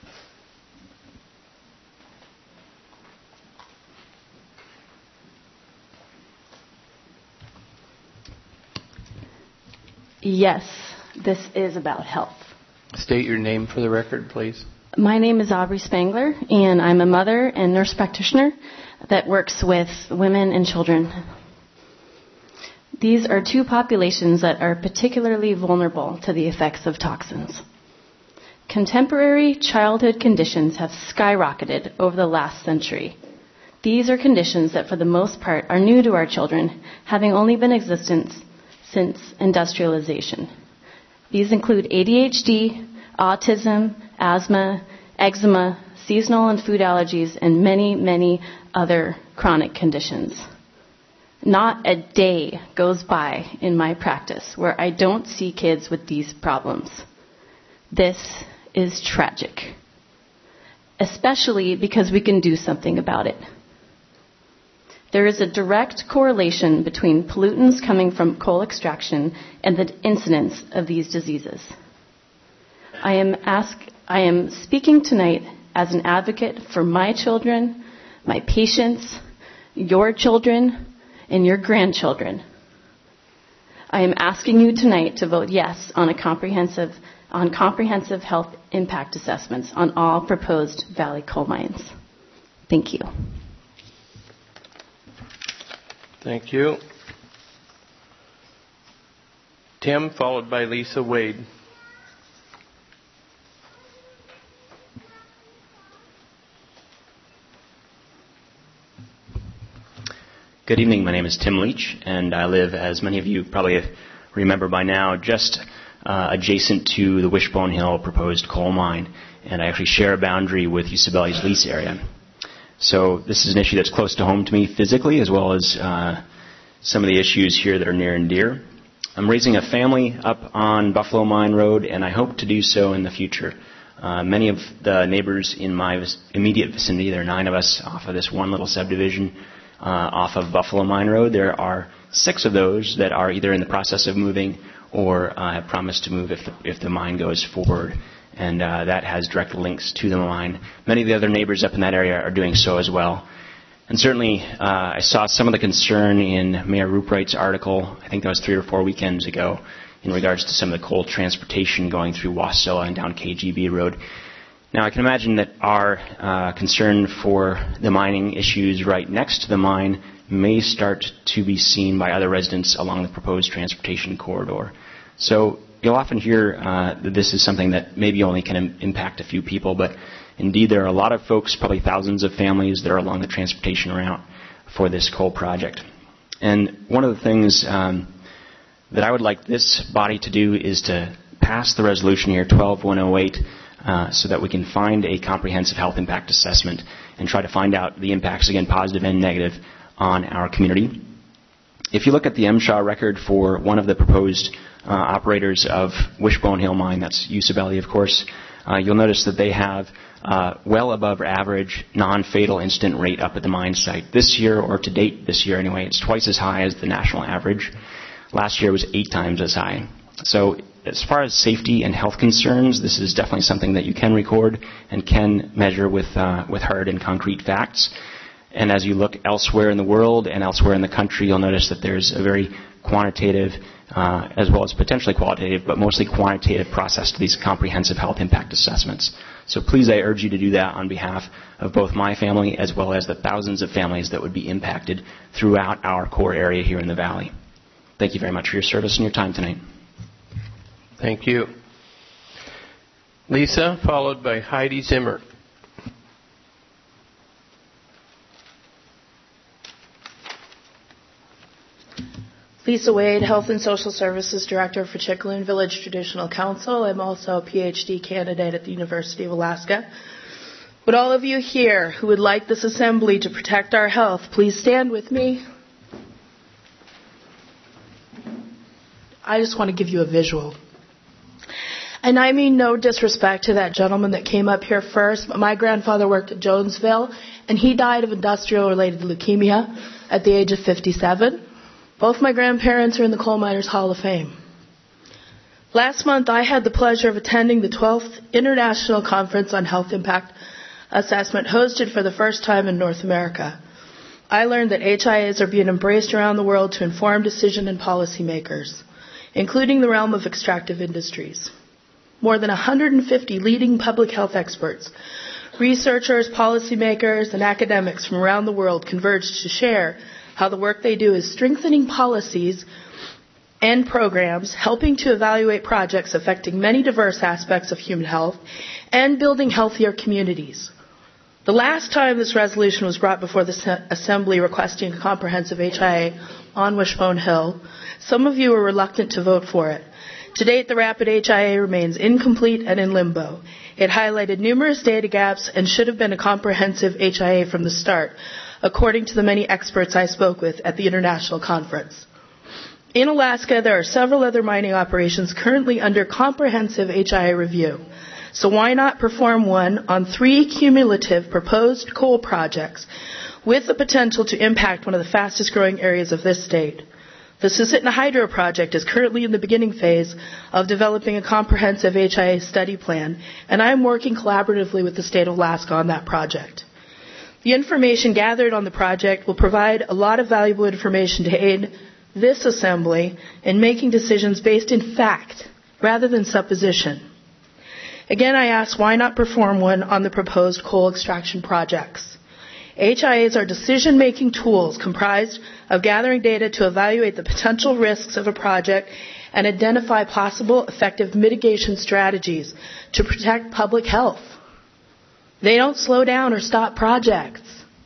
Yes, this is about health. State your name for the record, please. My name is Aubrey Spangler, and I'm a mother and nurse practitioner that works with women and children. These are two populations that are particularly vulnerable to the effects of toxins. Contemporary childhood conditions have skyrocketed over the last century. These are conditions that, for the most part, are new to our children, having only been in existence since industrialization. These include A D H D, autism, asthma, eczema, seasonal and food allergies, and many, many other chronic conditions. Not a day goes by in my practice where I don't see kids with these problems. This is tragic, especially because we can do something about it. There is a direct correlation between pollutants coming from coal extraction and the incidence of these diseases. I am ask, I am speaking tonight as an advocate for my children, my patients, your children, and your grandchildren. I am asking you tonight to vote yes on a comprehensive on comprehensive health impact assessments on all proposed Valley coal mines. Thank you. Thank you. Tim, followed by Lisa Wade. Good evening. My name is Tim Leach, and I live, as many of you probably remember by now, just uh, adjacent to the Wishbone Hill proposed coal mine, and I actually share a boundary with Usabelli's lease area. So this is an issue that's close to home to me physically, as well as uh, some of the issues here that are near and dear. I'm raising a family up on Buffalo Mine Road, and I hope to do so in the future. Uh, many of the neighbors in my immediate vicinity, there are nine of us off of this one little subdivision uh, off of Buffalo Mine Road. There are six of those that are either in the process of moving or uh, have promised to move if the, if the mine goes forward. And uh, that has direct links to the mine. Many of the other neighbors up in that area are doing so as well. And certainly, uh, I saw some of the concern in Mayor Ruprecht's article, I think that was three or four weekends ago, in regards to some of the coal transportation going through Wasilla and down K G B Road. Now, I can imagine that our uh, concern for the mining issues right next to the mine may start to be seen by other residents along the proposed transportation corridor. So you'll often hear uh, that this is something that maybe only can im- impact a few people, but indeed there are a lot of folks, probably thousands of families, that are along the transportation route for this coal project. And one of the things um, that I would like this body to do is to pass the resolution here, twelve one oh eight, uh, so that we can find a comprehensive health impact assessment and try to find out the impacts, again, positive and negative, on our community. If you look at the M S H A record for one of the proposed uh, operators of Wishbone Hill Mine, that's Usabelli, of course, uh, you'll notice that they have uh, well above average non-fatal incident rate up at the mine site. This year, or to date this year anyway, it's twice as high as the national average. Last year was eight times as high. So as far as safety and health concerns, this is definitely something that you can record and can measure with uh, with hard and concrete facts. And as you look elsewhere in the world and elsewhere in the country, you'll notice that there's a very quantitative, uh, as well as potentially qualitative, but mostly quantitative process to these comprehensive health impact assessments. So please, I urge you to do that on behalf of both my family as well as the thousands of families that would be impacted throughout our core area here in the Valley. Thank you very much for your service and your time tonight. Thank you. Lisa, followed by Heidi Zimmer. Lisa Wade, Health and Social Services Director for Chickaloon Village Traditional Council. I'm also a P H D candidate at the University of Alaska. Would all of you here who would like this assembly to protect our health, please stand with me? I just want to give you a visual. And I mean no disrespect to that gentleman that came up here first, but my grandfather worked at Jonesville, and he died of industrial-related leukemia at the age of fifty-seven. Both my grandparents are in the Coal Miners Hall of Fame. Last month, I had the pleasure of attending the twelfth International Conference on Health Impact Assessment, hosted for the first time in North America. I learned that H I As are being embraced around the world to inform decision and policymakers, including the realm of extractive industries. More than one hundred fifty leading public health experts, researchers, policymakers, and academics from around the world converged to share how the work they do is strengthening policies and programs, helping to evaluate projects affecting many diverse aspects of human health, and building healthier communities. The last time this resolution was brought before the Assembly requesting a comprehensive H I A on Wishbone Hill, some of you were reluctant to vote for it. To date, the rapid H I A remains incomplete and in limbo. It highlighted numerous data gaps and should have been a comprehensive H I A from the start, according to the many experts I spoke with at the international conference. In Alaska, there are several other mining operations currently under comprehensive H I A review. So why not perform one on three cumulative proposed coal projects with the potential to impact one of the fastest growing areas of this state? The Susitna Hydro project is currently in the beginning phase of developing a comprehensive H I A study plan, and I am working collaboratively with the state of Alaska on that project. The information gathered on the project will provide a lot of valuable information to aid this Assembly in making decisions based in fact rather than supposition. Again, I ask, why not perform one on the proposed coal extraction projects? H I As are decision-making tools comprised of gathering data to evaluate the potential risks of a project and identify possible effective mitigation strategies to protect public health. They don't slow down or stop projects.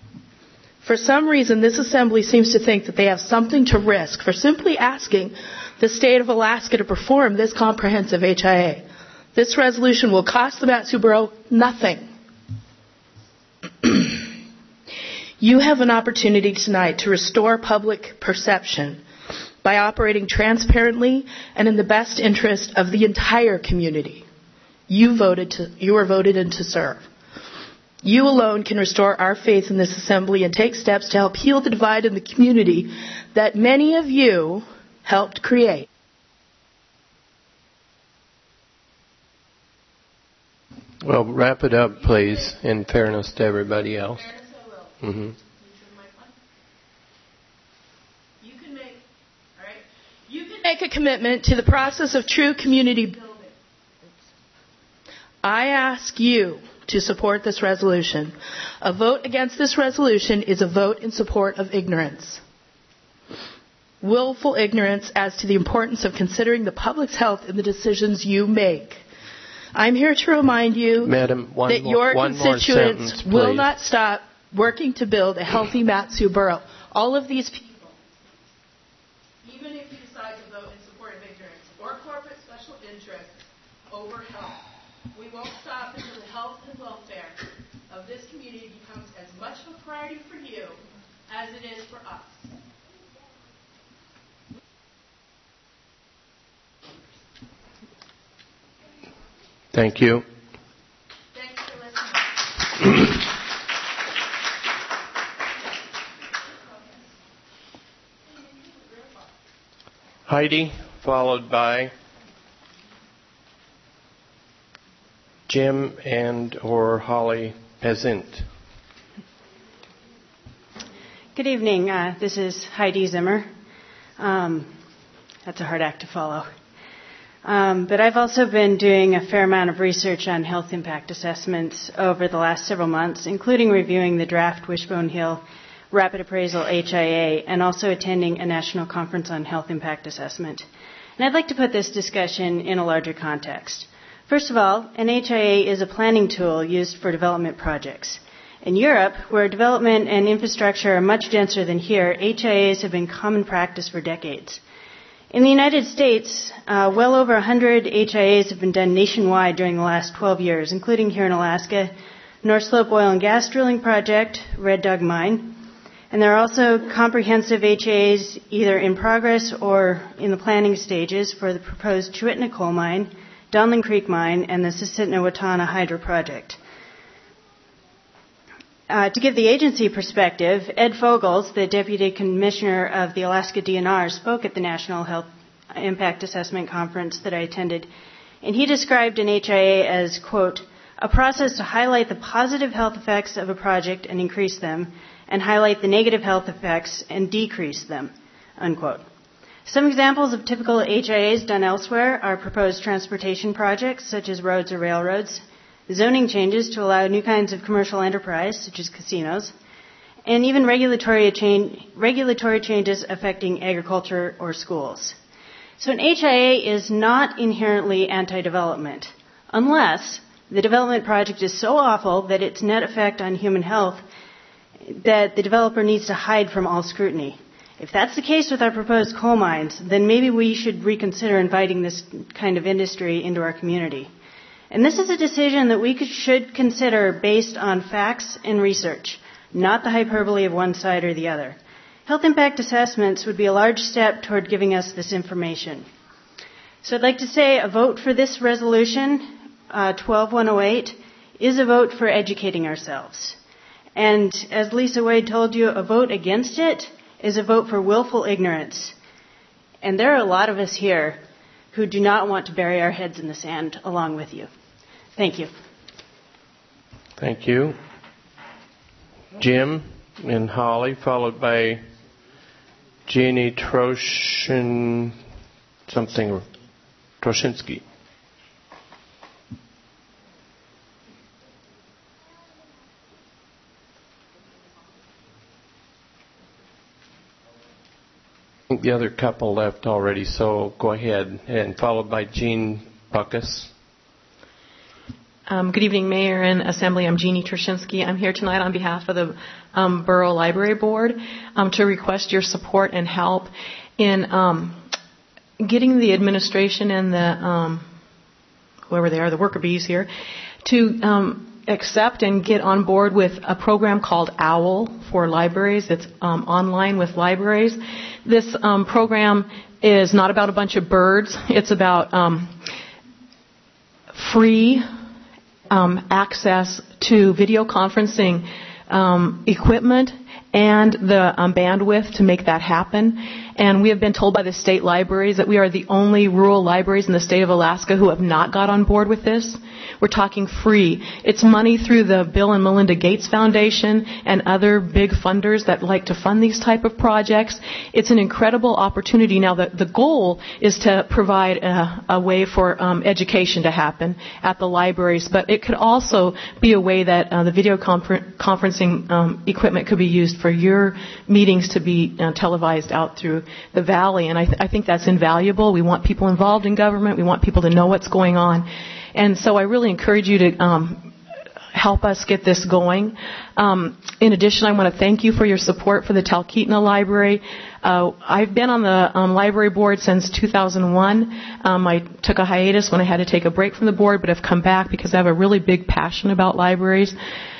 For some reason, this Assembly seems to think that they have something to risk for simply asking the state of Alaska to perform this comprehensive H I A. This resolution will cost the Mat-Su Borough nothing. You have an opportunity tonight to restore public perception by operating transparently and in the best interest of the entire community. You voted to, you were voted in to serve. You alone can restore our faith in this Assembly and take steps to help heal the divide in the community that many of you helped create. Well, wrap it up, please, in fairness to everybody else. Mm-hmm. You can make, all right, you can make a commitment to the process of true community building. I ask you to support this resolution. A vote against this resolution is a vote in support of ignorance. Willful ignorance as to the importance of considering the public's health in the decisions you make. I'm here to remind you Madam, one that more, your one constituents sentence, will not stop working to build a healthy Mat-Su Borough. All of these people, even if you decide to vote in support of ignorance or corporate special interests over health, we won't stop until the health and welfare of this community becomes as much of a priority for you as it is for us. Thank you. Thanks for listening. Heidi, followed by Jim and or Holly Peasant. Good evening. Uh, this is Heidi Zimmer. Um, that's a hard act to follow. Um, but I've also been doing a fair amount of research on health impact assessments over the last several months, including reviewing the draft Wishbone Hill Rapid Appraisal H I A and also attending a national conference on health impact assessment. And I'd like to put this discussion in a larger context. First of all, an H I A is a planning tool used for development projects. In Europe, where development and infrastructure are much denser than here, H I As have been common practice for decades. In the United States, uh, well over one hundred H I As have been done nationwide during the last twelve years, including here in Alaska, North Slope Oil and Gas Drilling Project, Red Dog Mine. And there are also comprehensive H I As either in progress or in the planning stages for the proposed Chewitna Coal Mine, Donlin Creek Mine, and the Susitna-Watana Hydro Project. Uh, to give the agency perspective, Ed Fogels, the Deputy Commissioner of the Alaska D N R, spoke at the National Health Impact Assessment Conference that I attended, and he described an H I A as, quote, a process to highlight the positive health effects of a project and increase them, and highlight the negative health effects and decrease them, unquote. Some examples of typical H I As done elsewhere are proposed transportation projects, such as roads or railroads, zoning changes to allow new kinds of commercial enterprise, such as casinos, and even regulatory, change, regulatory changes affecting agriculture or schools. So an H I A is not inherently anti-development, unless the development project is so awful that its net effect on human health that the developer needs to hide from all scrutiny. If that's the case with our proposed coal mines, then maybe we should reconsider inviting this kind of industry into our community. And this is a decision that we could, should consider based on facts and research, not the hyperbole of one side or the other. Health impact assessments would be a large step toward giving us this information. So I'd like to say a vote for this resolution, uh, twelve one oh eight, is a vote for educating ourselves. And as Lisa Wade told you, a vote against it is a vote for willful ignorance. And there are a lot of us here who do not want to bury our heads in the sand along with you. Thank you. Thank you. Jim and Holly, followed by Jeannie Troshin, something, Troshinsky. I think the other couple left already, so go ahead. And followed by Jean Buckus. Um, good evening, Mayor and Assembly. I'm Jeannie Troshinsky. I'm here tonight on behalf of the um, Borough Library Board um, to request your support and help in um, getting the administration and the um, whoever they are, the worker bees here, to um, accept and get on board with a program called OWL for libraries. It's um, online with libraries. This um, program is not about a bunch of birds. It's about um, free Um, access to video conferencing um, equipment and the um, bandwidth to make that happen. And we have been told by the state libraries that we are the only rural libraries in the state of Alaska who have not got on board with this. We're talking free. It's money through the Bill and Melinda Gates Foundation and other big funders that like to fund these type of projects. It's an incredible opportunity. Now, the, the goal is to provide a, a way for um, education to happen at the libraries, but it could also be a way that uh, the video confer- conferencing um, equipment could be used for your meetings to be uh, televised out through the Valley. And I, th- I think that's invaluable. We want people involved in government. We want people to know what's going on. And so I really encourage you to um, help us get this going. Um, in addition, I want to thank you for your support for the Talkeetna Library. Uh, I've been on the um, library board since two thousand one. Um, I took a hiatus when I had to take a break from the board, but I've come back because I have a really big passion about libraries.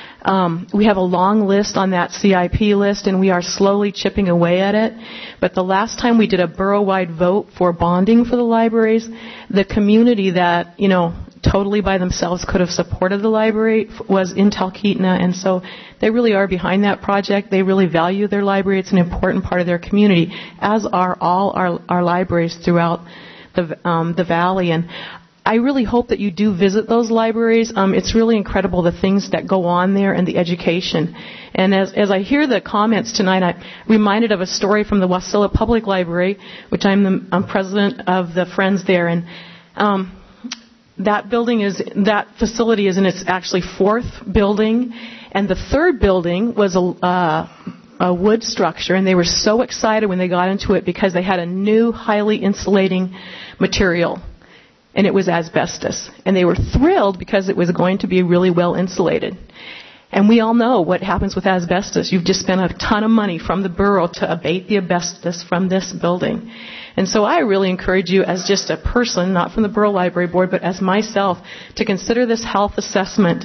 Um, we have a long list on that C I P list, and we are slowly chipping away at it. But the last time we did a borough-wide vote for bonding for the libraries, the community that, you know, totally by themselves could have supported the library was in Talkeetna, and so they really are behind that project. They really value their library. It's an important part of their community, as are all our, our libraries throughout the, um, the valley. And I really hope that you do visit those libraries. Um, it's really incredible the things that go on there and the education. And as, as I hear the comments tonight, I'm reminded of a story from the Wasilla Public Library, which I'm the I'm president of the Friends there. And um, that building is, that facility is in its actually fourth building. And the third building was a, uh, a wood structure. And they were so excited when they got into it because they had a new highly insulating material. And it was asbestos. And they were thrilled because it was going to be really well insulated. And we all know what happens with asbestos. You've just spent a ton of money from the borough to abate the asbestos from this building. And so I really encourage you as just a person, not from the Borough Library Board, but as myself, to consider this health assessment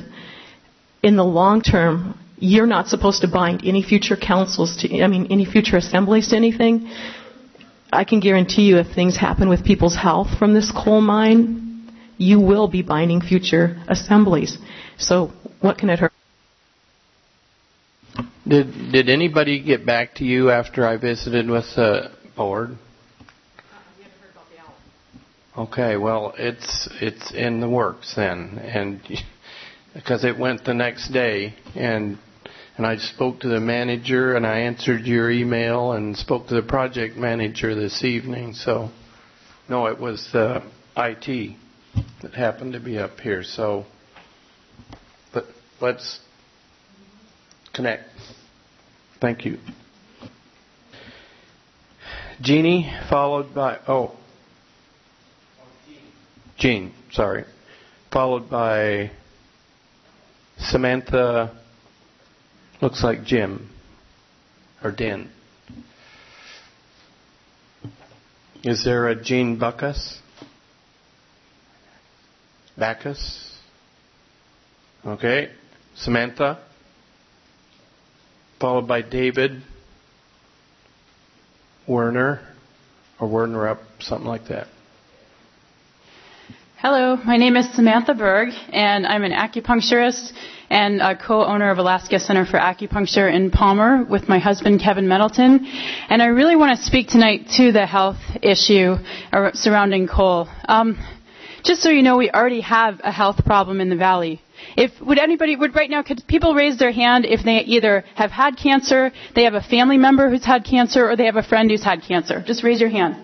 in the long term. You're not supposed to bind any future councils to, I mean, any future assemblies to anything. I can guarantee you if things happen with people's health from this coal mine, you will be binding future assemblies. So what can it hurt? Did Did anybody get back to you after I visited with the board? Okay, well, it's it's in the works then, and because it went the next day, and and I spoke to the manager, and I answered your email, and spoke to the project manager this evening. So, no, it was the I T that happened to be up here. So, but let's connect. Thank you, Jeannie, followed by oh. Jean, sorry. Followed by Samantha, looks like Jim, or Den. Is there a Jean Bacchus? Bacchus? Okay. Samantha. Followed by David Werner, or Werner up, something like that. Hello, my name is Samantha Berg, and I'm an acupuncturist and a co-owner of Alaska Center for Acupuncture in Palmer with my husband, Kevin Middleton. And I really want to speak tonight to the health issue surrounding coal. Um, just so you know, we already have a health problem in the valley. If would anybody would right now could people raise their hand if they either have had cancer, they have a family member who's had cancer, or they have a friend who's had cancer? Just raise your hand.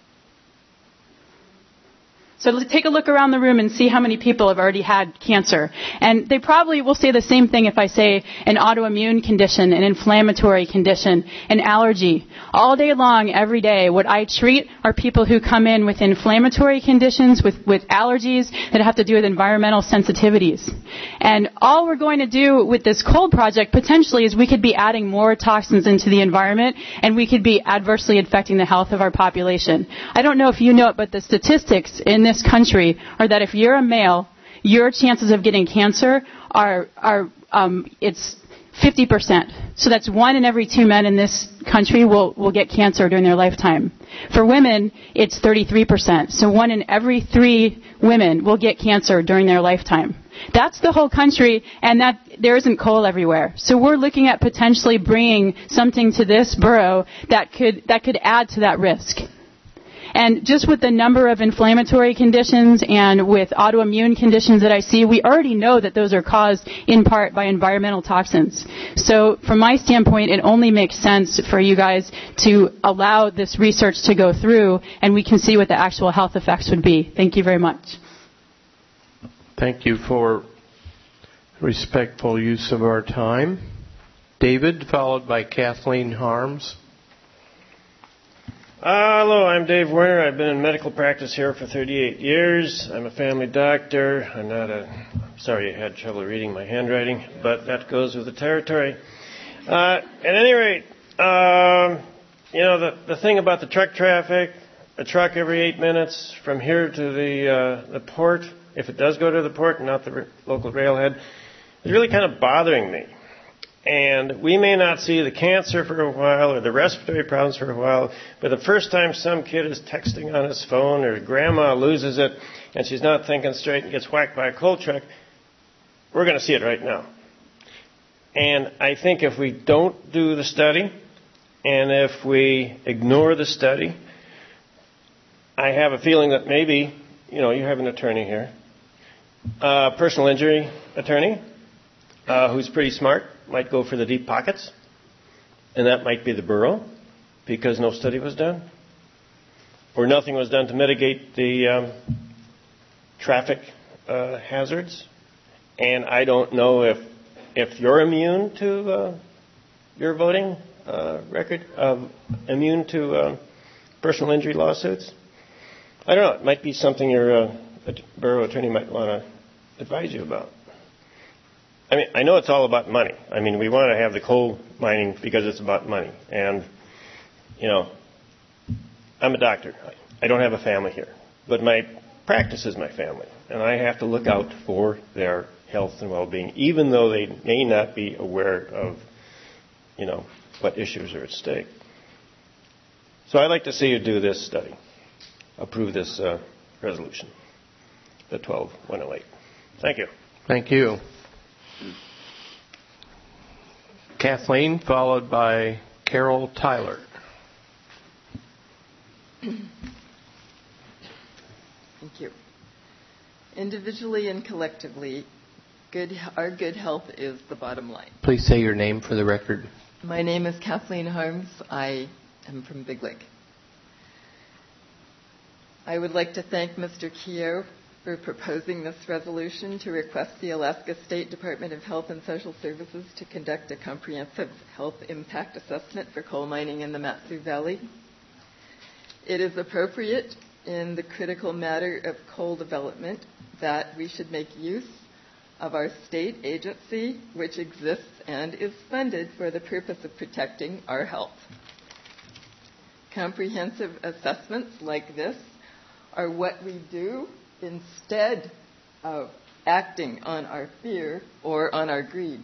So take a look around the room and see how many people have already had cancer. And they probably will say the same thing if I say an autoimmune condition, an inflammatory condition, an allergy. All day long, every day, what I treat are people who come in with inflammatory conditions, with, with allergies that have to do with environmental sensitivities. And all we're going to do with this cold project potentially is we could be adding more toxins into the environment, and we could be adversely affecting the health of our population. I don't know if you know it, but the statistics in this country are that if you're a male, your chances of getting cancer are are um, it's fifty percent. So that's one in every two men in this country will will get cancer during their lifetime. For women, it's thirty-three percent. So one in every three women will get cancer during their lifetime. That's the whole country, and that there isn't coal everywhere. So we're looking at potentially bringing something to this borough that could that could add to that risk. And just with the number of inflammatory conditions and with autoimmune conditions that I see, we already know that those are caused in part by environmental toxins. So from my standpoint, it only makes sense for you guys to allow this research to go through, and we can see what the actual health effects would be. Thank you very much. Thank you for respectful use of our time. David, followed by Kathleen Harms. Uh, hello, I'm Dave Werner. I've been in medical practice here for thirty-eight years. I'm a family doctor. I'm not a... Sorry, I had trouble reading my handwriting, but that goes with the territory. Uh, at any rate, um, you know, the, the thing about the truck traffic, a truck every eight minutes from here to the, uh, the port, if it does go to the port and not the r- local railhead, is really kind of bothering me. And we may not see the cancer for a while or the respiratory problems for a while, but the first time some kid is texting on his phone or grandma loses it and she's not thinking straight and gets whacked by a coal truck, we're going to see it right now. And I think if we don't do the study and if we ignore the study, I have a feeling that maybe, you know, you have an attorney here, a personal injury attorney uh, who's pretty smart, might go for the deep pockets, and that might be the borough, because no study was done, or nothing was done to mitigate the um, traffic uh, hazards. And I don't know if if you're immune to uh, your voting uh, record, uh, immune to uh, personal injury lawsuits. I don't know. It might be something your uh, borough attorney might want to advise you about. I mean, I know it's all about money. I mean, we want to have the coal mining because it's about money. And, you know, I'm a doctor. I don't have a family here. But my practice is my family. And I have to look out for their health and well-being, even though they may not be aware of, you know, what issues are at stake. So I'd like to see you do this study, approve this uh, resolution. the twelve one oh eight. Thank you. Thank you. Kathleen, followed by Carol Tyler. Thank you. Individually and collectively, good, our good health is the bottom line. Please say your name for the record. My name is Kathleen Harms. I am from Big Lake. I would like to thank Mister Keogh for proposing this resolution to request the Alaska State Department of Health and Social Services to conduct a comprehensive health impact assessment for coal mining in the Mat-Su Valley. It is appropriate in the critical matter of coal development that we should make use of our state agency, which exists and is funded for the purpose of protecting our health. Comprehensive assessments like this are what we do instead of acting on our fear or on our greed.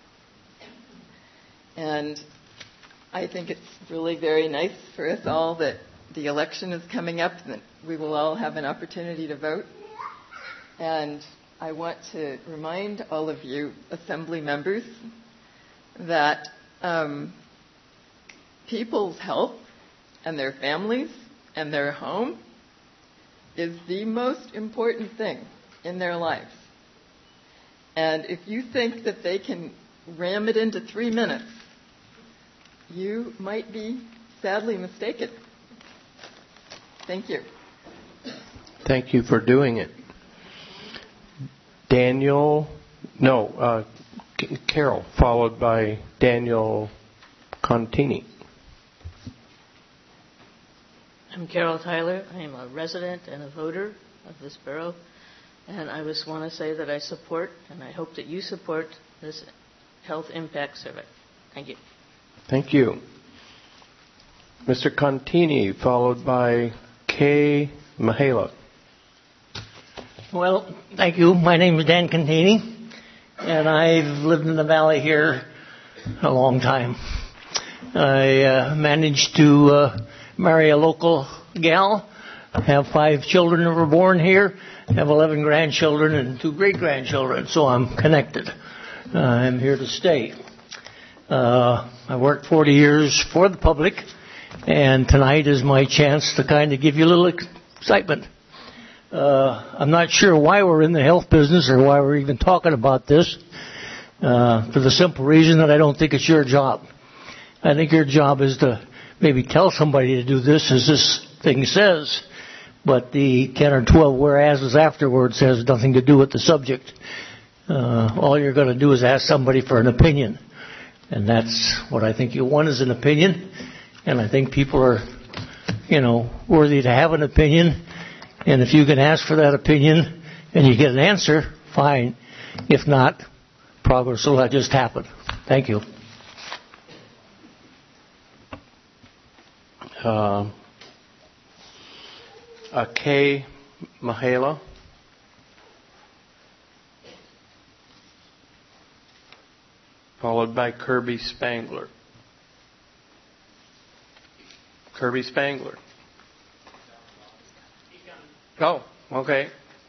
And I think it's really very nice for us all that the election is coming up, that we will all have an opportunity to vote. And I want to remind all of you, Assembly members, that um, people's health and their families and their home is the most important thing in their lives. And if you think that they can ram it into three minutes, you might be sadly mistaken. Thank you. Thank you for doing it. Daniel, no, uh, C- Carol, followed by Daniel Contini. I'm Carol Tyler. I'm a resident and a voter of this borough. And I just want to say that I support, and I hope that you support, this health impact survey. Thank you. Thank you. Mister Contini, followed by Kay Mihaela. Well, thank you. My name is Dan Contini, and I've lived in the valley here a long time. I uh, managed to uh, marry a local gal, have five children that were born here, have eleven grandchildren and two great-grandchildren, so I'm connected. Uh, I'm here to stay. Uh, I worked forty years for the public, and tonight is my chance to kind of give you a little excitement. Uh, I'm not sure why we're in the health business or why we're even talking about this, uh, for the simple reason that I don't think it's your job. I think your job is to maybe tell somebody to do this as this thing says, but the ten or twelve whereases afterwards has nothing to do with the subject. Uh, all you're going to do is ask somebody for an opinion, and that's what I think you want is an opinion, and I think people are, you know, worthy to have an opinion, and if you can ask for that opinion and you get an answer, fine. If not, progress will just happen. Thank you. Uh, uh, Kay Mihaela. Followed by Kirby Spangler. Kirby Spangler. Oh, okay.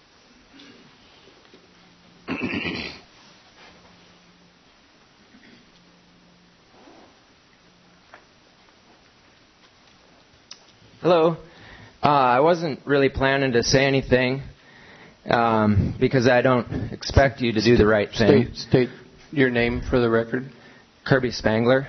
Hello. Uh, I wasn't really planning to say anything um, because I don't expect you to do the right thing. State, state your name for the record. Kirby Spangler.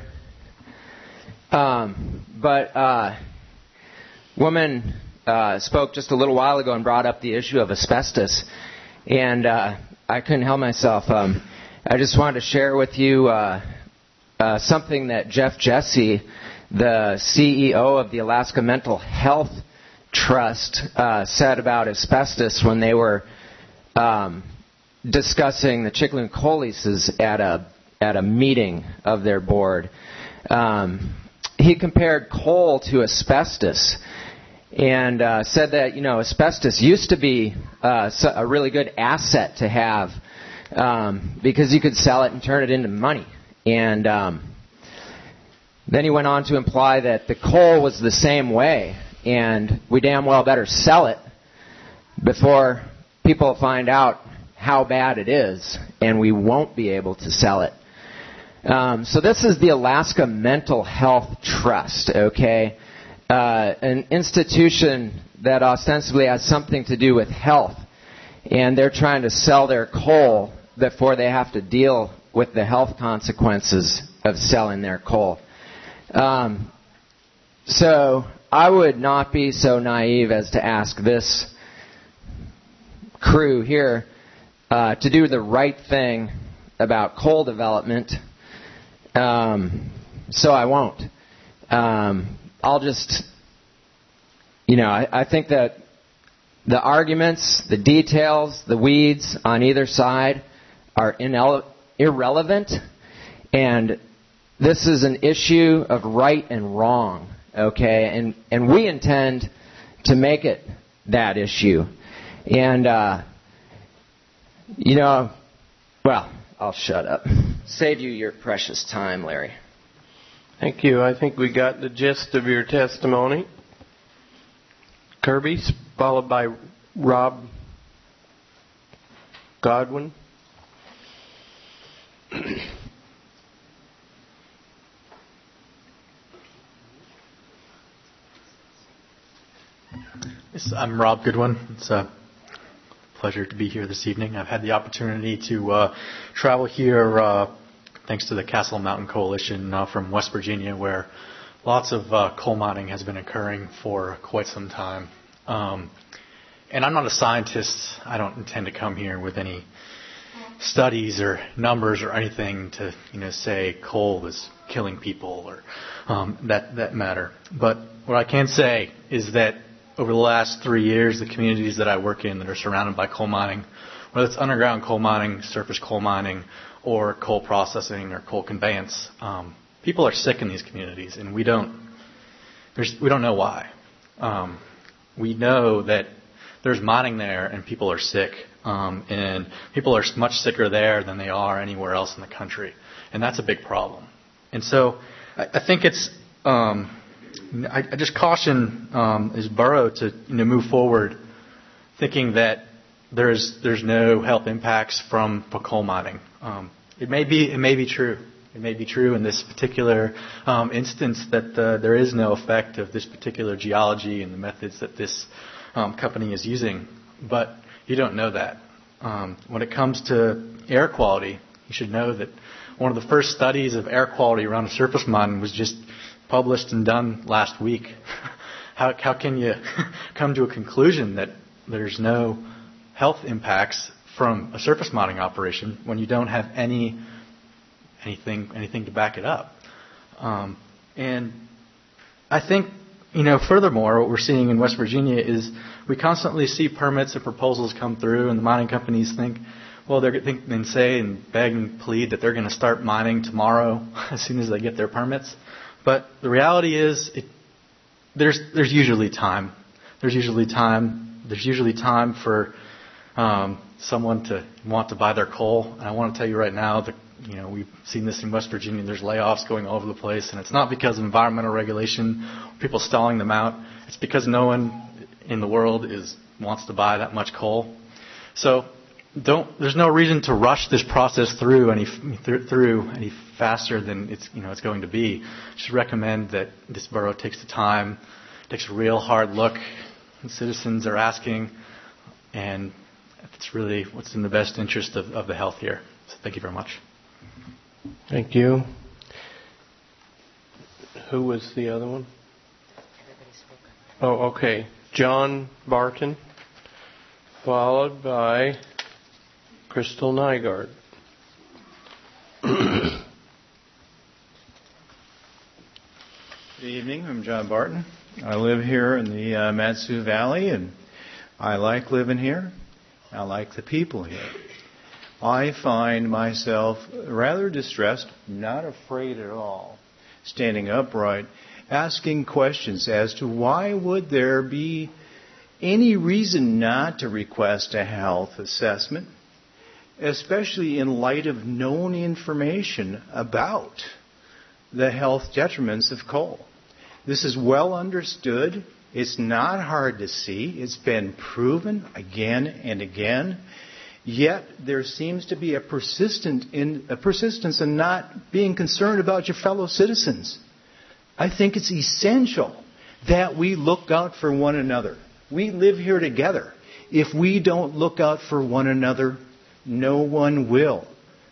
Um, but uh, woman uh, spoke just a little while ago and brought up the issue of asbestos, and uh, I couldn't help myself. Um, I just wanted to share with you uh, uh, something that Jeff Jesse, the C E O of the Alaska Mental Health Trust, uh, said about asbestos when they were um, discussing the Chicxulub coal leases at a at a meeting of their board. Um, he compared coal to asbestos and uh, said that, you know, asbestos used to be uh, a really good asset to have um, because you could sell it and turn it into money. And um, then he went on to imply that the coal was the same way, and we damn well better sell it before people find out how bad it is, and we won't be able to sell it. Um, so this is the Alaska Mental Health Trust, okay? Uh, an institution that ostensibly has something to do with health, and they're trying to sell their coal before they have to deal with the health consequences of selling their coal. Um, so I would not be so naive as to ask this crew here uh, to do the right thing about coal development. Um, so I won't. Um, I'll just, you know, I, I think that the arguments, the details, the weeds on either side are inele- irrelevant, and this is an issue of right and wrong, okay? And and we intend to make it that issue. And, uh, you know, well, I'll shut up. Save you your precious time, Larry. Thank you. I think we got the gist of your testimony. Kirby, followed by Rob Godwin. Yes, I'm Rob Goodwin. It's a pleasure to be here this evening. I've had the opportunity to uh, travel here uh, thanks to the Castle Mountain Coalition uh, from West Virginia, where lots of uh, coal mining has been occurring for quite some time. Um, and I'm not a scientist. I don't intend to come here with any studies or numbers or anything to, you know, say coal is killing people or um, that that matter. But what I can say is that over the last three years, the communities that I work in that are surrounded by coal mining, whether it's underground coal mining, surface coal mining, or coal processing or coal conveyance, um, people are sick in these communities, and we don't there's, we don't know why. Um, we know that there's mining there, and people are sick, um, and people are much sicker there than they are anywhere else in the country, and that's a big problem. And so I, I think it's um, I, I just caution um, as borough to, you know, move forward thinking that there's there's no health impacts from coal mining. Um, it may be it may be true. It may be true in this particular um, instance that uh, there is no effect of this particular geology and the methods that this um, company is using, but you don't know that. Um, when it comes to air quality, you should know that one of the first studies of air quality around a surface mine was just published and done last week. How, how can you come to a conclusion that there's no health impacts from a surface mining operation when you don't have any anything anything to back it up? Um, and I think, you know, furthermore, what we're seeing in West Virginia is we constantly see permits and proposals come through, and the mining companies think, well, they're think and say and beg and plead that they're going to start mining tomorrow as soon as they get their permits. But the reality is, it, there's there's usually time. There's usually time. There's usually time for um, someone to want to buy their coal. And I want to tell you right now that, you know, we've seen this in West Virginia. There's layoffs going all over the place, and it's not because of environmental regulation, people stalling them out. It's because no one in the world is wants to buy that much coal. So don't. There's no reason to rush this process through any th- through any faster than it's you know it's going to be. Just recommend that this borough takes the time, takes a real hard look. The citizens are asking, and it's really what's in the best interest of, of the health here. So thank you very much. Thank you. Who was the other one? Oh, okay. John Barton, followed by Crystal Nygaard. Good evening. I'm John Barton. I live here in the uh, Mat-Su Valley, and I like living here. I like the people here. I find myself rather distressed, not afraid at all, standing upright, asking questions as to why would there be any reason not to request a health assessment, especially in light of known information about the health detriments of coal. This is well understood It's not hard to see. It's been proven again and again. Yet there seems to be a persistent in a persistence in not being concerned about your fellow citizens. I think it's essential that we look out for one another. We live here together. If we don't look out for one another, no one will.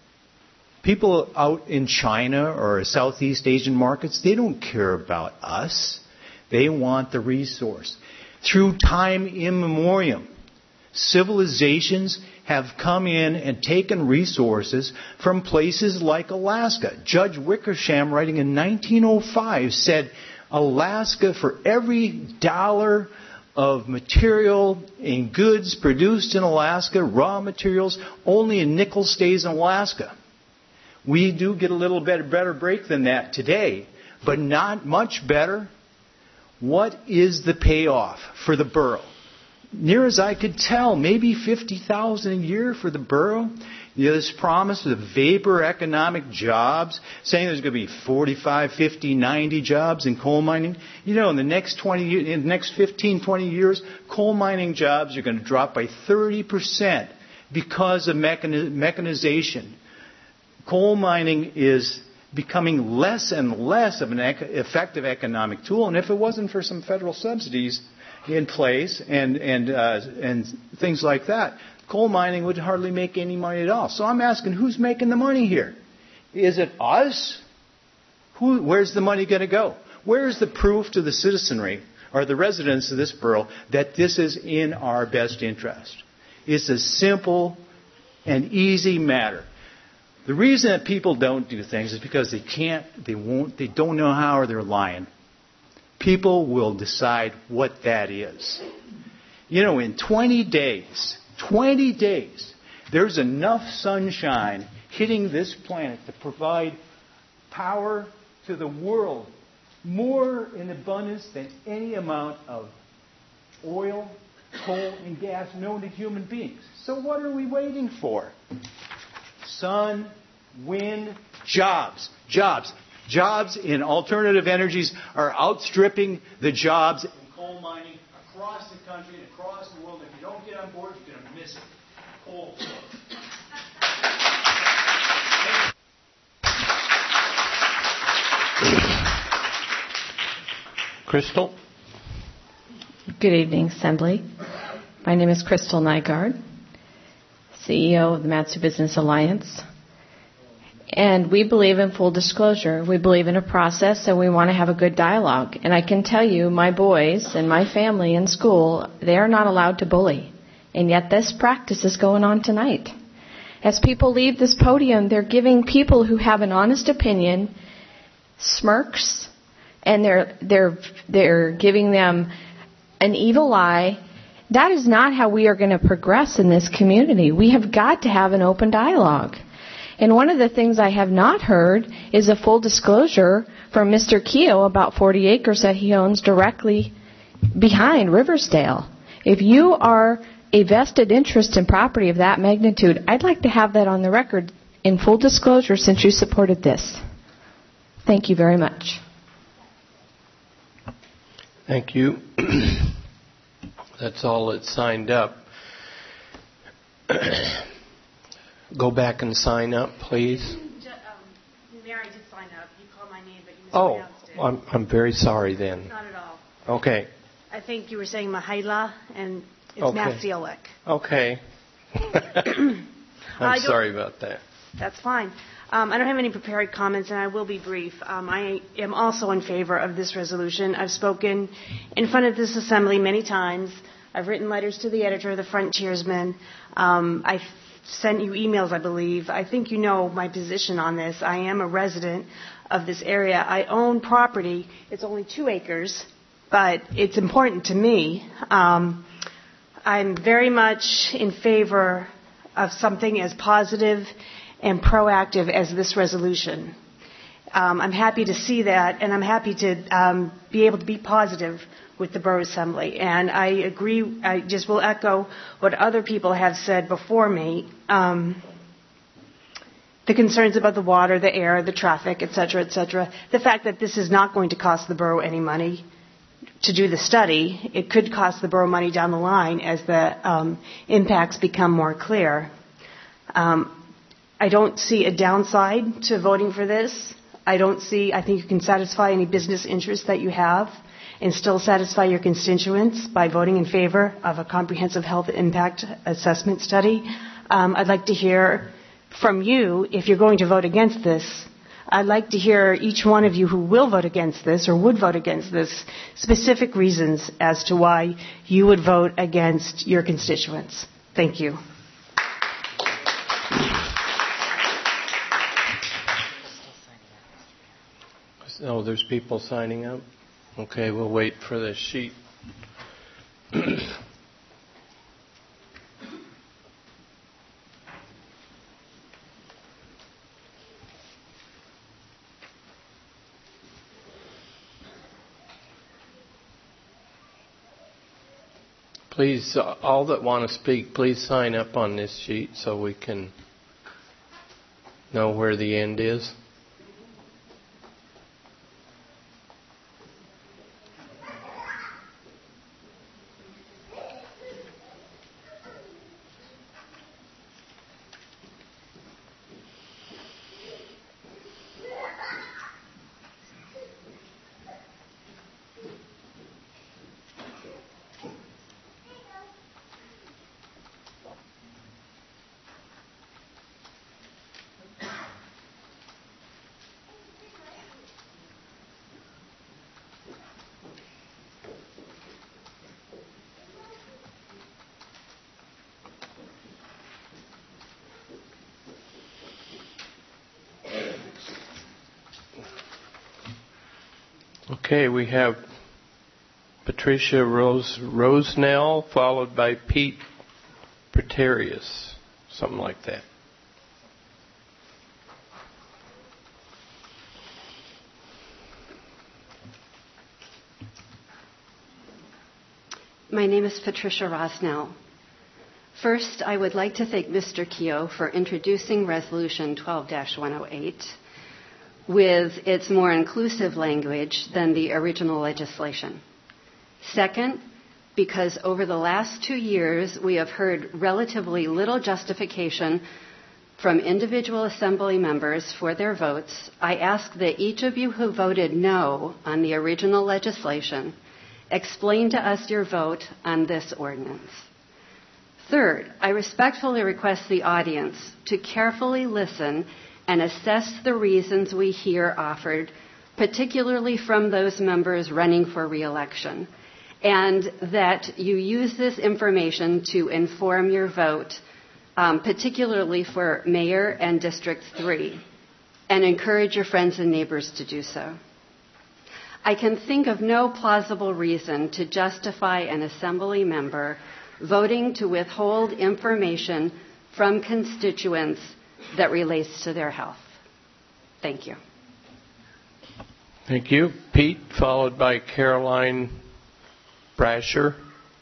People out in China or Southeast Asian markets, they don't care about us. They want the resource. Through time immemorial, civilizations have come in and taken resources from places like Alaska. Judge Wickersham, writing in nineteen oh five, said Alaska, for every dollar of material and goods produced in Alaska, raw materials, only a nickel stays in Alaska. We do get a little bit better break than that today, but not much better. What is the payoff for the borough? Near as I could tell, maybe fifty thousand dollars a year for the borough. You know, this promise of vapor economic jobs, saying there's going to be forty-five, fifty, ninety jobs in coal mining. You know, in the next twenty, in the next fifteen, twenty years, coal mining jobs are going to drop by thirty percent because of mechani- mechanization. Coal mining is becoming less and less of an ec- effective economic tool, and if it wasn't for some federal subsidies in place and and uh, and things like that, coal mining would hardly make any money at all. So I'm asking, who's making the money here? Is it us? Who? Where's the money going to go? Where's the proof to the citizenry or the residents of this borough that this is in our best interest? It's a simple and easy matter. The reason that people don't do things is because they can't, they won't, they don't know how, or they're lying. People will decide what that is. You know, in twenty days, twenty days, there's enough sunshine hitting this planet to provide power to the world, more in abundance than any amount of oil, coal, and gas known to human beings. So what are we waiting for? Sun, wind, jobs, jobs. Jobs in alternative energies are outstripping the jobs in coal mining across the country and across the world. If you don't get on board, you're going to miss it. Coal. Crystal? Good evening, Assembly. My name is Crystal Nygaard, C E O of the Mat-Su Business Alliance. And we believe in full disclosure. We believe in a process, and we want to have a good dialogue. And I can tell you, my boys and my family in school, they are not allowed to bully. And yet this practice is going on tonight. As people leave this podium, they're giving people who have an honest opinion smirks, and they're they're they're giving them an evil eye. That is not how we are going to progress in this community. We have got to have an open dialogue. And one of the things I have not heard is a full disclosure from Mister Keogh about forty acres that he owns directly behind Riversdale. If you are a vested interest in property of that magnitude, I'd like to have that on the record in full disclosure since you supported this. Thank you very much. Thank you. That's all that's signed up. Go back and sign up, please. Mary did sign up. You called my name, but you Oh, mispronounced it. I'm, I'm very sorry then. Not at all. Okay. I think you were saying Mahila, and it's Okay. Matsiolek. Okay. I I'm don't- sorry about that. That's fine. Um, I don't have any prepared comments, and I will be brief. Um, I am also in favor of this resolution. I've spoken in front of this assembly many times. I've written letters to the editor of the Frontiersman. Um, I've sent you emails, I believe. I think you know my position on this. I am a resident of this area. I own property. It's only two acres, but it's important to me. Um, I'm very much in favor of something as positive and proactive as this resolution. Um, I'm happy to see that, and I'm happy to um, be able to be positive with the Borough Assembly. And I agree, I just will echo what other people have said before me. Um, the concerns about the water, the air, the traffic, et cetera, et cetera. The fact that this is not going to cost the borough any money to do the study. It could cost the borough money down the line as the um, impacts become more clear. Um, I don't see a downside to voting for this. I don't see, I think you can satisfy any business interests that you have and still satisfy your constituents by voting in favor of a comprehensive health impact assessment study. Um, I'd like to hear from you if you're going to vote against this. I'd like to hear each one of you who will vote against this or would vote against this specific reasons as to why you would vote against your constituents. Thank you. Oh, there's people signing up? Okay, we'll wait for this sheet. Please, uh, all that want to speak, please sign up on this sheet so we can know where the end is. Okay, we have Patricia Rose Rosenell, followed by Pete Preterius, something like that. My name is Patricia Rosnell. First, I would like to thank Mister Keogh for introducing Resolution twelve dash one oh eight with its more inclusive language than the original legislation. Second, because over the last two years we have heard relatively little justification from individual assembly members for their votes, I ask that each of you who voted no on the original legislation explain to us your vote on this ordinance. Third, I respectfully request the audience to carefully listen and assess the reasons we hear offered, particularly from those members running for re-election, and that you use this information to inform your vote, um, particularly for Mayor and District three, and encourage your friends and neighbors to do so. I can think of no plausible reason to justify an assembly member voting to withhold information from constituents that relates to their health. Thank you. Thank you. Pete, followed by Caroline Brasher.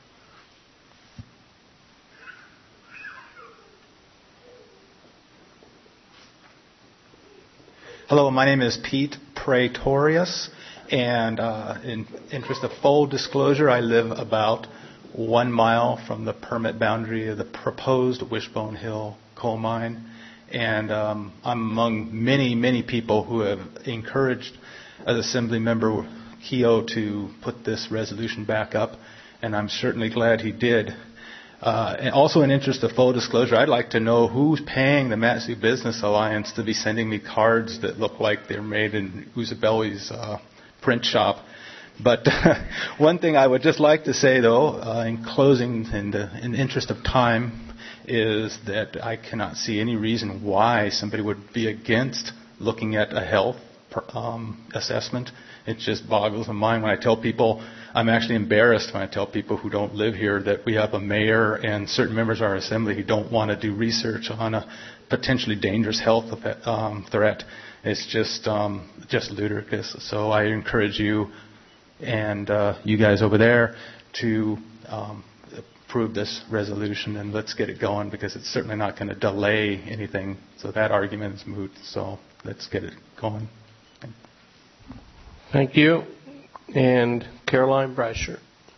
Hello, my name is Pete Pretorius, and uh, in interest of full disclosure, I live about one mile from the permit boundary of the proposed Wishbone Hill coal mine. And um, I'm among many, many people who have encouraged as Assembly Member Keogh to put this resolution back up, and I'm certainly glad he did. Uh, and also in interest of full disclosure, I'd like to know who's paying the Mat-Su Business Alliance to be sending me cards that look like they're made in Usabelli's uh, print shop. But one thing I would just like to say, though, uh, in closing, in the, in the interest of time, is that I cannot see any reason why somebody would be against looking at a health um, assessment. It just boggles my mind when I tell people, I'm actually embarrassed when I tell people who don't live here that we have a mayor and certain members of our assembly who don't want to do research on a potentially dangerous health um, threat. It's just um, just ludicrous. So I encourage you and uh, you guys over there to um, approve this resolution, and let's get it going, because it's certainly not going to delay anything. So that argument is moot. So let's get it going. Thank you. And Caroline Brasher.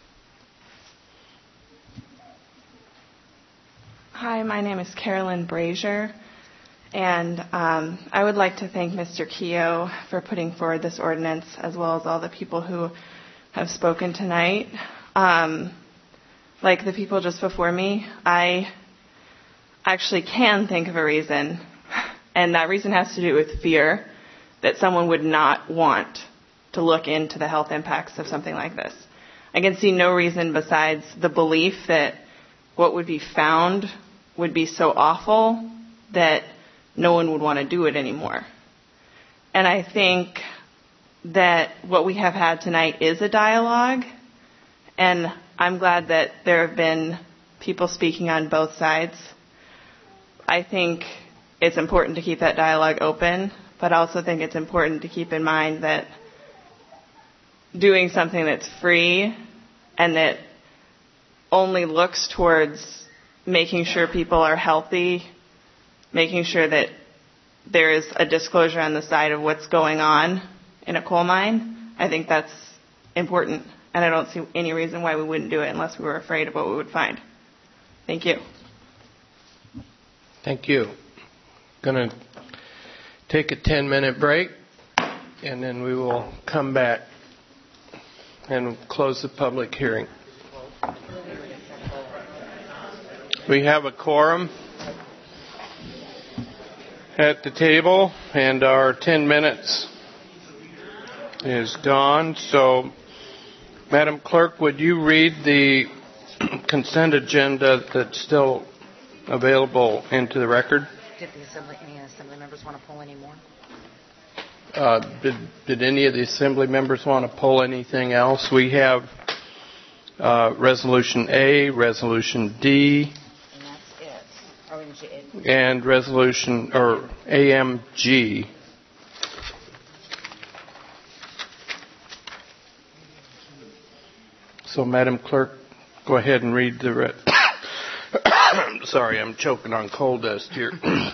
Hi, my name is Carolyn Brazier, and um, I would like to thank Mister Keogh for putting forward this ordinance, as well as all the people who have spoken tonight. Um, like the people just before me, I actually can think of a reason, and that reason has to do with fear that someone would not want to look into the health impacts of something like this. I can see no reason besides the belief that what would be found would be so awful that no one would want to do it anymore. And I think that what we have had tonight is a dialogue, and I'm glad that there have been people speaking on both sides. I think it's important to keep that dialogue open, but I also think it's important to keep in mind that doing something that's free and that only looks towards making sure people are healthy, making sure that there is a disclosure on the side of what's going on in a coal mine, I think that's important. And I don't see any reason why we wouldn't do it unless we were afraid of what we would find. Thank you. Thank you. Going to take a ten-minute break, and then we will come back and close the public hearing. We have a quorum at the table, and our ten minutes is gone. So, Madam Clerk, would you read the consent agenda that's still available into the record? Did the assembly, any assembly members want to pull any more? Uh, did, did any of the assembly members want to pull anything else? We have uh, Resolution A, Resolution D, and resolution or A M G. So, Madam Clerk, go ahead and read the. Re- Sorry, I'm choking on coal dust here.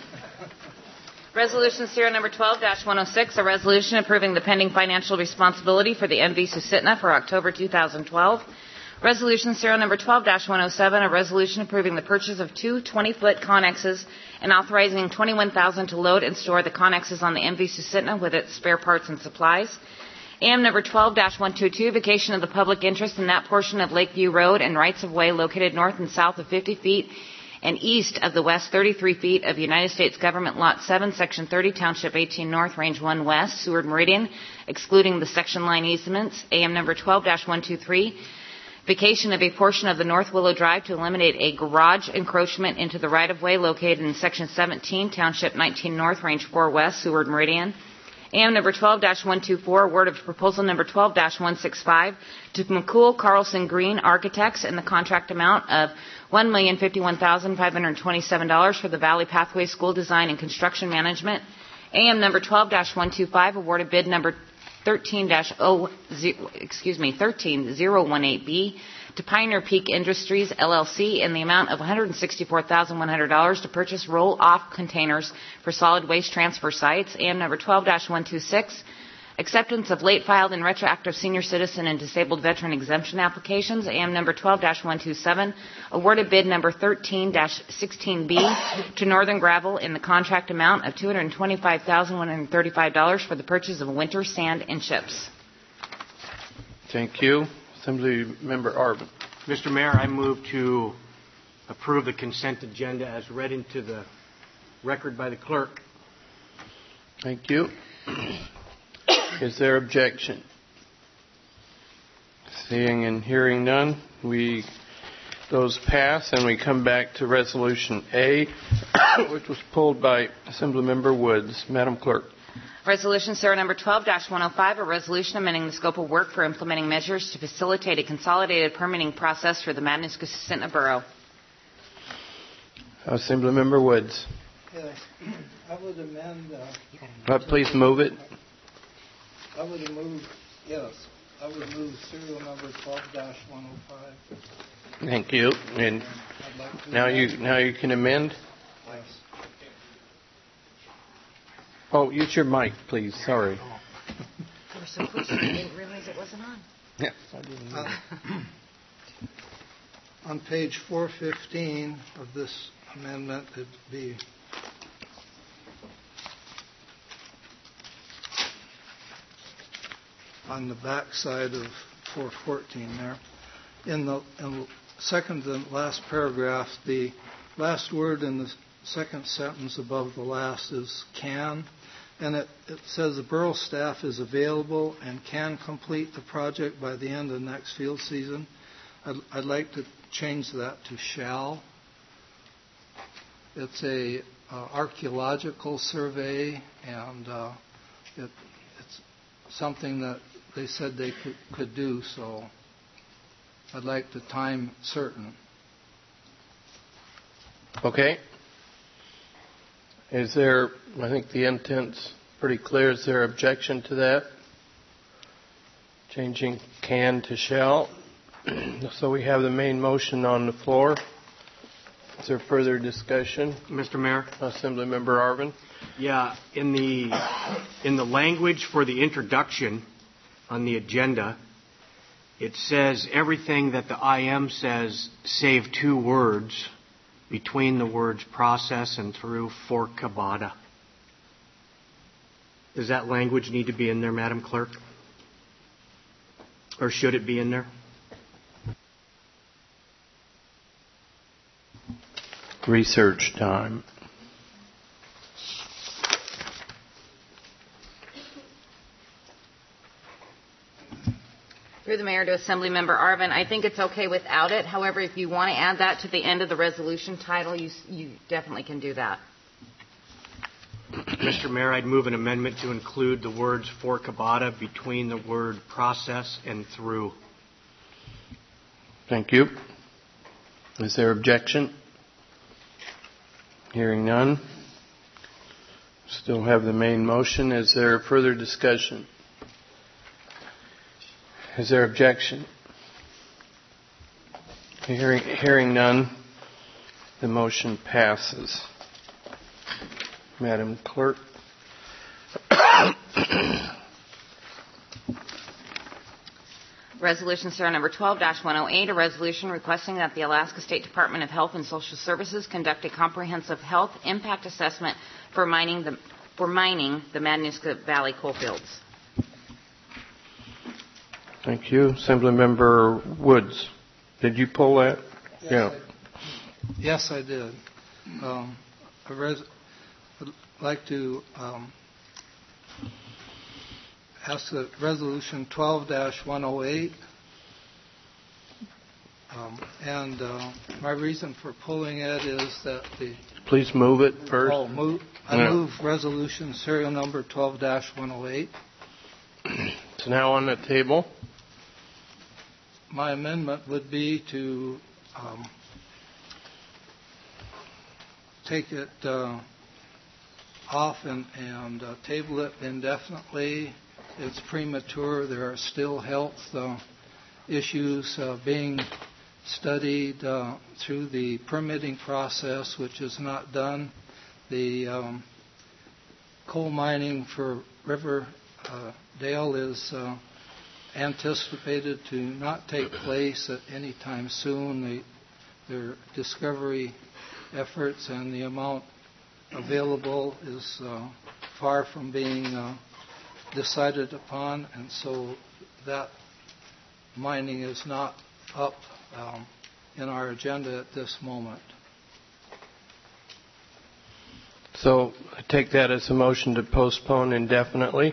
Resolution serial number twelve dash one oh six, a resolution approving the pending financial responsibility for the M V Susitna for October two thousand twelve. Resolution serial number twelve dash one oh seven, a resolution approving the purchase of two twenty-foot Connexes and authorizing twenty-one thousand dollars to load and store the Connexes on the M V Susitna with its spare parts and supplies. A M number twelve dash one twenty-two, vacation of the public interest in that portion of Lakeview Road and rights-of-way located north and south of fifty feet and east of the west thirty-three feet of United States Government Lot seven, Section thirty, Township eighteen North, Range one West, Seward Meridian, excluding the section line easements. A M number twelve dash one twenty-three, vacation of a portion of the North Willow Drive to eliminate a garage encroachment into the right-of-way located in Section seventeen, Township nineteen North, Range four West, Seward Meridian. A M number twelve dash one twenty-four, award of proposal number twelve dash one sixty-five to McCool Carlson Green Architects in the contract amount of one million fifty-one thousand five hundred twenty-seven dollars for the Valley Pathway School Design and Construction Management. A M number twelve dash one twenty-five, awarded bid number thirteen dash oh excuse me thirteen thousand eighteen B to Pioneer Peak Industries L L C in the amount of one hundred sixty-four thousand one hundred dollars to purchase roll-off containers for solid waste transfer sites. A M number twelve dash one twenty-six, acceptance of late filed and retroactive senior citizen and disabled veteran exemption applications. A M number twelve dash one twenty-seven, awarded bid number thirteen dash sixteen B to Northern Gravel in the contract amount of two hundred twenty-five thousand one hundred thirty-five dollars for the purchase of winter sand and chips. Thank you. Assembly Member Arbin. Mister Mayor, I move to approve the consent agenda as read into the record by the clerk. Thank you. Is there objection? Seeing and hearing none, we those pass, and we come back to Resolution A, which was pulled by Assemblymember Woods. Madam Clerk. Resolution serial number twelve dash one oh five, a resolution amending the scope of work for implementing measures to facilitate a consolidated permitting process for the Matanuska-Susitna Borough. Assemblymember Woods. Yes. I would amend. Uh, uh, please move it. I would move. Yes. I would move serial number twelve dash one oh five. Thank you. And like now you now you can amend. Yes. Oh, use your mic, please. Sorry. so quick, I didn't realize it wasn't on. Yeah, I didn't know. Uh, on page four fifteen of this amendment, it'd be on the back side of four fourteen there. In the, in the second and last paragraph, the last word in the second sentence above the last is can, and it, it says the borough staff is available and can complete the project by the end of the next field season. I'd, I'd like to change that to shall. It's a uh, archaeological survey, and uh, it, it's something that they said they could, could do, so I'd like the time certain. Okay. Is there, I think the intent's pretty clear. Is there objection to that? Changing can to shall. So we have the main motion on the floor. Is there further discussion? Mister Mayor? Assemblymember Arvin? Yeah, in the in the language for the introduction on the agenda, it says everything that the I M says save two words between the words process and through for Cabada. Does that language need to be in there, Madam Clerk? Or should it be in there? Research time. Through the mayor to Assemblymember Arvin, I think it's okay without it. However, if you want to add that to the end of the resolution title, you, you definitely can do that. Mister Mayor, I'd move an amendment to include the words for Cabada between the word process and through. Thank you. Is there objection? Hearing none. Still have the main motion. Is there further discussion? Is there objection? Hearing, hearing none, the motion passes. Madam Clerk. Resolution serial number twelve dash one oh eight, a resolution requesting that the Alaska State Department of Health and Social Services conduct a comprehensive health impact assessment for mining the, for mining the Matanuska Valley coalfields. Thank you. Assemblymember Woods. Did you pull that? Yes, yeah. I, yes, I did. Um, I res- would like to um, ask that Resolution twelve dash one oh eight, um, and uh, my reason for pulling it is that the... Please move it first. Oh, move, I yeah. move Resolution serial number twelve dash one oh eight. It's now on the table. My amendment would be to um, take it uh, off and, and uh, table it indefinitely. It's premature. There are still health uh, issues uh, being studied uh, through the permitting process, which is not done. The um, coal mining for River uh, Dale is uh, anticipated to not take place at any time soon. The, their discovery efforts and the amount available is uh, far from being uh, decided upon, and so that mining is not up um, in our agenda at this moment. So I take that as a motion to postpone indefinitely.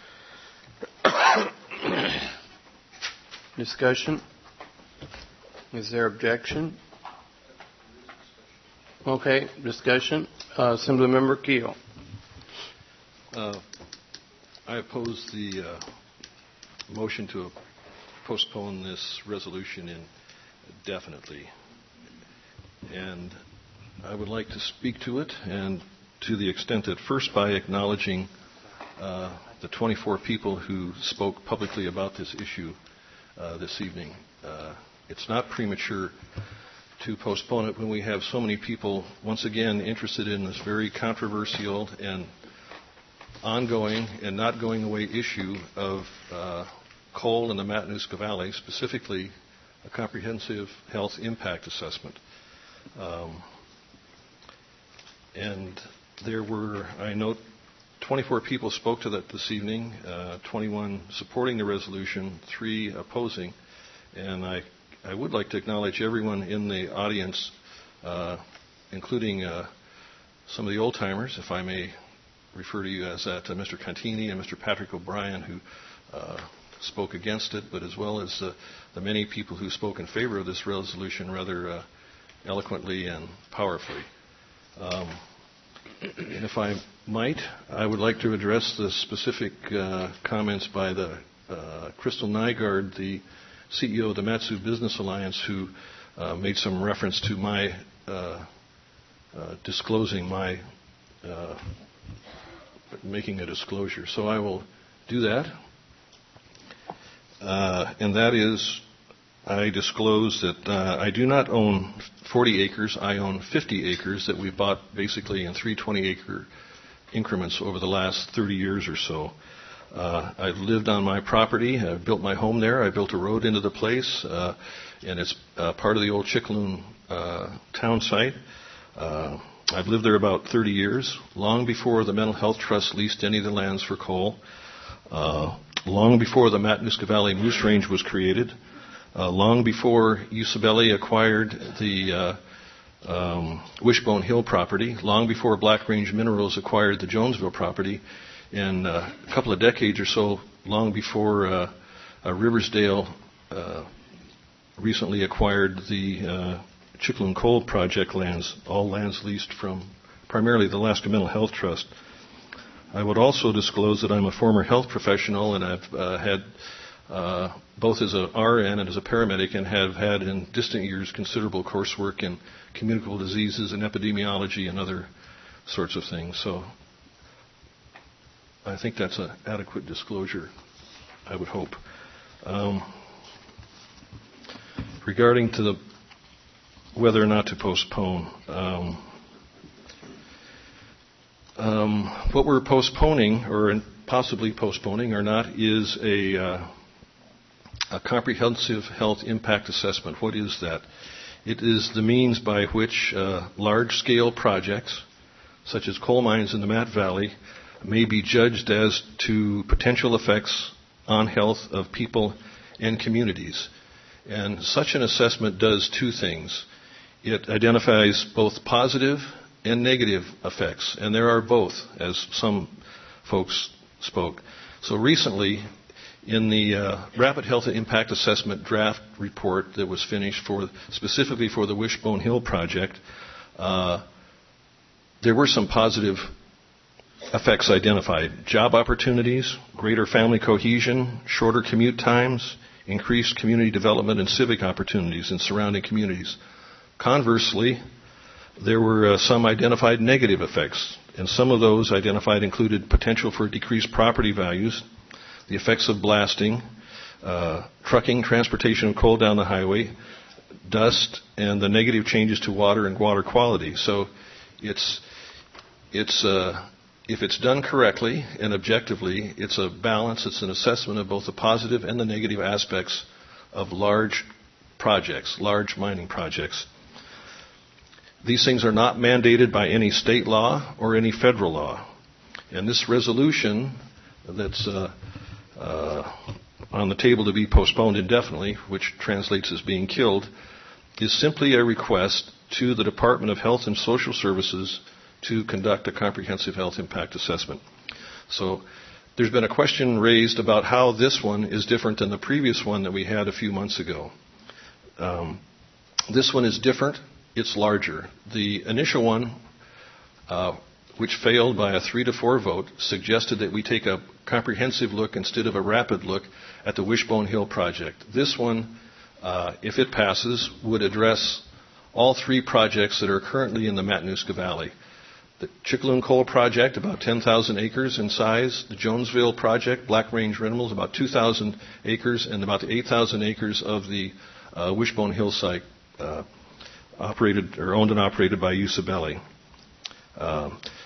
Discussion? Is there objection? Okay, discussion. Uh, Assemblymember Keel. Uh, I oppose the uh, motion to postpone this resolution indefinitely. And I would like to speak to it, and to the extent that first by acknowledging uh, the twenty-four people who spoke publicly about this issue uh, this evening. Uh, it's not premature to postpone it when we have so many people, once again, interested in this very controversial and ongoing and not going away issue of uh, coal in the Matanuska Valley, specifically a comprehensive health impact assessment. Um, and there were, I note, twenty-four people spoke to that this evening, uh, twenty-one supporting the resolution, three opposing. And I, I would like to acknowledge everyone in the audience, uh, including uh, some of the old-timers, if I may refer to you as that, uh, Mister Contini and Mister Patrick O'Brien, who uh, spoke against it, but as well as uh, the many people who spoke in favor of this resolution rather uh, eloquently and powerfully. Um, and if I might, I would like to address the specific uh, comments by the uh, Crystal Nygaard, the C E O of the Mat-Su Business Alliance, who uh, made some reference to my uh, uh, disclosing my uh, making a disclosure. So I will do that. Uh, and that is, I disclose that uh, I do not own forty acres. I own fifty acres that we bought basically in three twenty-acre increments over the last thirty years or so. Uh, I've lived on my property. I built my home there. I built a road into the place, uh, and it's uh, part of the old Chickaloon uh, town site. Uh, I've lived there about thirty years, long before the Mental Health Trust leased any of the lands for coal, uh, long before the Matanuska Valley Moose Range was created, uh, long before Usabelli acquired the uh, um, Wishbone Hill property, long before Black Range Minerals acquired the Jonesville property, and uh, a couple of decades or so long before uh, uh, Riversdale uh, recently acquired the uh, Chickaloon Coal Project lands, all lands leased from primarily the Alaska Mental Health Trust. I would also disclose that I'm a former health professional, and I've uh, had, uh, both as an R N and as a paramedic, and have had in distant years considerable coursework in communicable diseases and epidemiology and other sorts of things. So I think that's an adequate disclosure, I would hope. Um, regarding to the whether or not to postpone, um, um, what we're postponing, or possibly postponing or not, is a, uh, a comprehensive health impact assessment. What is that? It is the means by which uh, large-scale projects, such as coal mines in the Mat Valley, may be judged as to potential effects on health of people and communities. And such an assessment does two things. It identifies both positive and negative effects, and there are both, as some folks spoke. So recently, in the uh, Rapid Health Impact Assessment draft report that was finished for specifically for the Wishbone Hill project, uh, there were some positive effects identified. Job opportunities, greater family cohesion, shorter commute times, increased community development and civic opportunities in surrounding communities. Conversely, there were uh, some identified negative effects, and some of those identified included potential for decreased property values, the effects of blasting, uh, trucking, transportation of coal down the highway, dust, and the negative changes to water and water quality. So it's, it's uh, if it's done correctly and objectively, it's a balance, it's an assessment of both the positive and the negative aspects of large projects, large mining projects. These things are not mandated by any state law or any federal law. And this resolution that's uh, uh, on the table to be postponed indefinitely, which translates as being killed, is simply a request to the Department of Health and Social Services to conduct a comprehensive health impact assessment. So there's been a question raised about how this one is different than the previous one that we had a few months ago. Um, this one is different. It's larger. The initial one, uh, which failed by a three to four vote, suggested that we take a comprehensive look instead of a rapid look at the Wishbone Hill project. This one, uh, if it passes, would address all three projects that are currently in the Matanuska Valley. The Chickaloon Coal Project, about ten thousand acres in size. The Jonesville Project, Black Range Minerals, about two thousand acres, and about the eight thousand acres of the uh, Wishbone Hill site, uh, operated or owned and operated by Usabelli. Uh,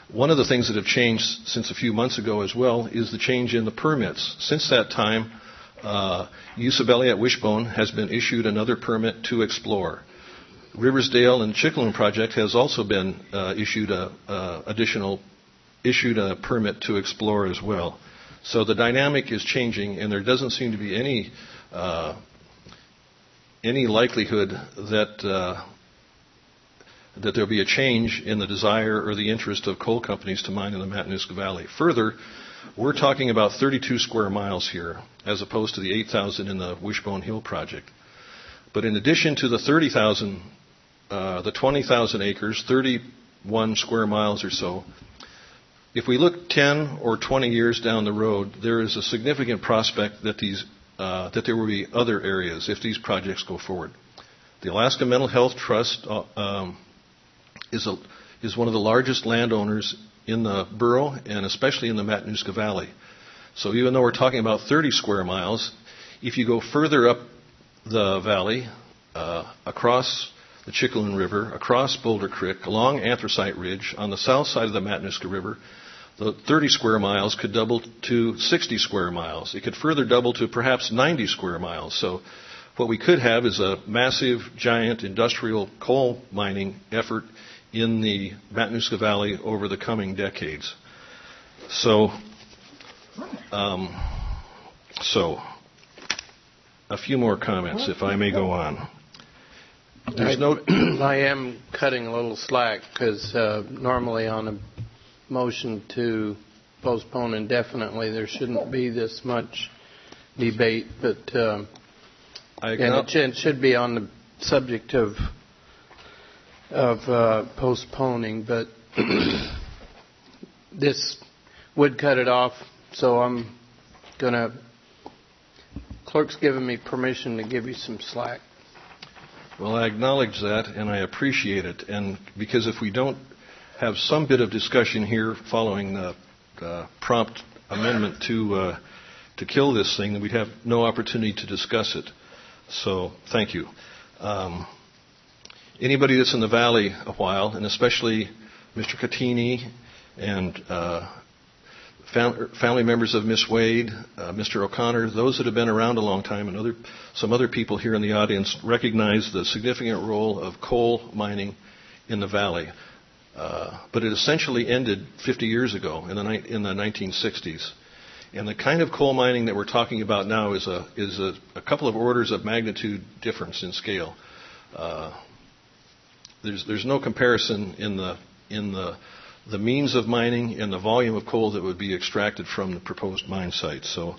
One of the things that have changed since a few months ago as well is the change in the permits. Since that time, uh, Usabelli at Wishbone has been issued another permit to explore. Riversdale and Chickaloon project has also been uh, issued a uh, additional issued a permit to explore as well. So the dynamic is changing, and there doesn't seem to be any uh, any likelihood that uh, that there'll be a change in the desire or the interest of coal companies to mine in the Matanuska Valley. Further, we're talking about thirty-two square miles here, as opposed to the eight thousand in the Wishbone Hill project. But in addition to the thirty thousand, uh, the twenty thousand acres, thirty-one square miles or so, if we look ten or twenty years down the road, there is a significant prospect that these uh, that there will be other areas if these projects go forward. The Alaska Mental Health Trust uh, um, is a, is one of the largest landowners in the borough and especially in the Matanuska Valley. So even though we're talking about thirty square miles, if you go further up the valley, uh, across the Chickaloon River, across Boulder Creek, along Anthracite Ridge, on the south side of the Matanuska River, the thirty square miles could double to sixty square miles. It could further double to perhaps ninety square miles. So what we could have is a massive, giant industrial coal mining effort in the Matanuska Valley over the coming decades. So, um, so a few more comments, if I may go on. There's no. I am cutting a little slack because uh, normally on a motion to postpone indefinitely, there shouldn't be this much debate, but um, I and it, it should be on the subject of of uh, postponing, but this would cut it off, so I'm going to, clerk's given me permission to give you some slack. Well, I acknowledge that, and I appreciate it, and because if we don't have some bit of discussion here following the uh, prompt amendment to uh, to kill this thing, then we'd have no opportunity to discuss it. So, thank you. Um, Anybody that's in the valley a while, and especially Mister Catini and uh, fam- family members of Miss Wade, uh, Mister O'Connor, those that have been around a long time, and other some other people here in the audience recognize the significant role of coal mining in the valley. Uh, but it essentially ended fifty years ago in the ni- in the nineteen sixties. And the kind of coal mining that we're talking about now is a is a, a couple of orders of magnitude difference in scale. Uh, There's there's no comparison in the in the the means of mining and the volume of coal that would be extracted from the proposed mine site. So,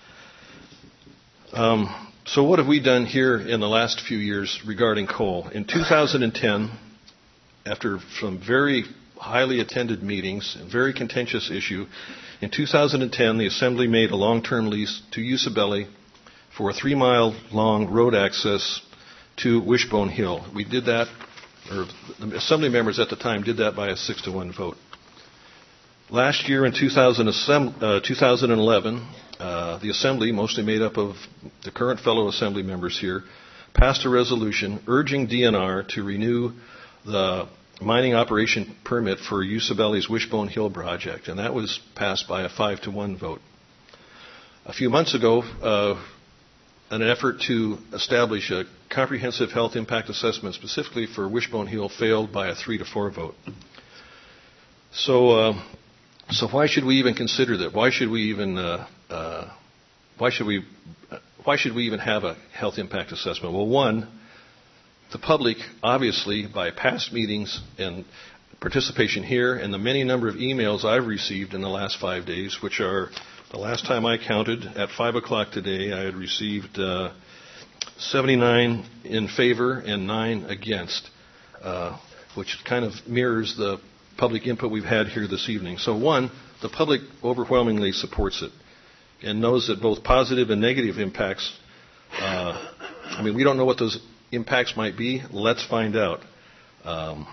um, so what have we done here in the last few years regarding coal? In two thousand ten, after some very highly attended meetings, a very contentious issue, in two thousand ten the Assembly made a long-term lease to Usabelli for a three-mile-long road access to Wishbone Hill. We did that. Or the Assembly members at the time did that by a six to one vote. Last year in two thousand, uh, two thousand eleven, uh, the Assembly, mostly made up of the current fellow Assembly members here, passed a resolution urging D N R to renew the mining operation permit for Usabelli's Wishbone Hill project, and that was passed by a five to one vote. A few months ago, uh, an effort to establish a comprehensive health impact assessment specifically for Wishbone Hill failed by a three to four vote. So, uh, so why should we even consider that? Why should we even uh, uh, why should we uh, why should we even have a health impact assessment? Well, one, the public obviously by past meetings and participation here and the many number of emails I've received in the last five days, which are the last time I counted, at five o'clock today, I had received uh, seventy-nine in favor and nine against, uh, which kind of mirrors the public input we've had here this evening. So one, the public overwhelmingly supports it and knows that both positive and negative impacts, uh, I mean, we don't know what those impacts might be. Let's find out. Um,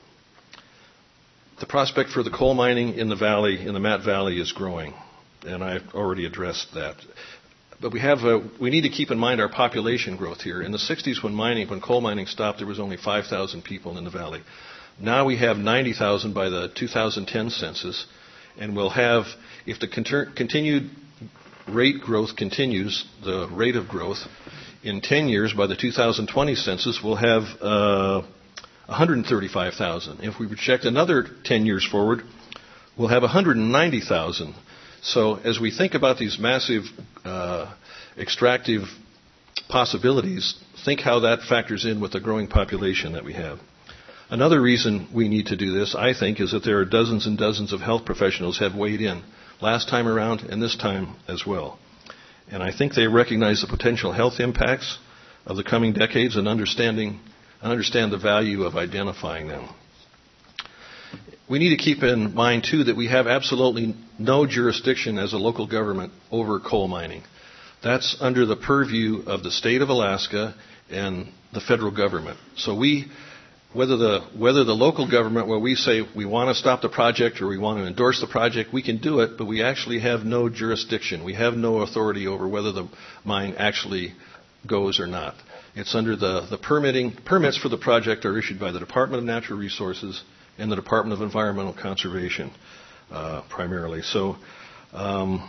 the prospect for the coal mining in the valley, in the Matt Valley, is growing. And I've already addressed that. But we have a, we need to keep in mind our population growth here. In the sixties, when mining, when coal mining stopped, there was only five thousand people in the valley. Now we have ninety thousand by the two thousand ten census, and we'll have, if the conter- continued rate growth continues, the rate of growth, in ten years by the two thousand twenty census, we'll have uh, one hundred thirty-five thousand. If we project another ten years forward, we'll have one hundred ninety thousand. So as we think about these massive uh, extractive possibilities, think how that factors in with the growing population that we have. Another reason we need to do this, I think, is that there are dozens and dozens of health professionals have weighed in last time around and this time as well. And I think they recognize the potential health impacts of the coming decades and understanding understand the value of identifying them. We need to keep in mind, too, that we have absolutely no jurisdiction as a local government over coal mining. That's under the purview of the state of Alaska and the federal government. So we, whether the whether the local government, where we say we want to stop the project or we want to endorse the project, we can do it, but we actually have no jurisdiction. We have no authority over whether the mine actually goes or not. It's under the, the permitting. Permits for the project are issued by the Department of Natural Resources and the Department of Environmental Conservation, uh, primarily. So, um,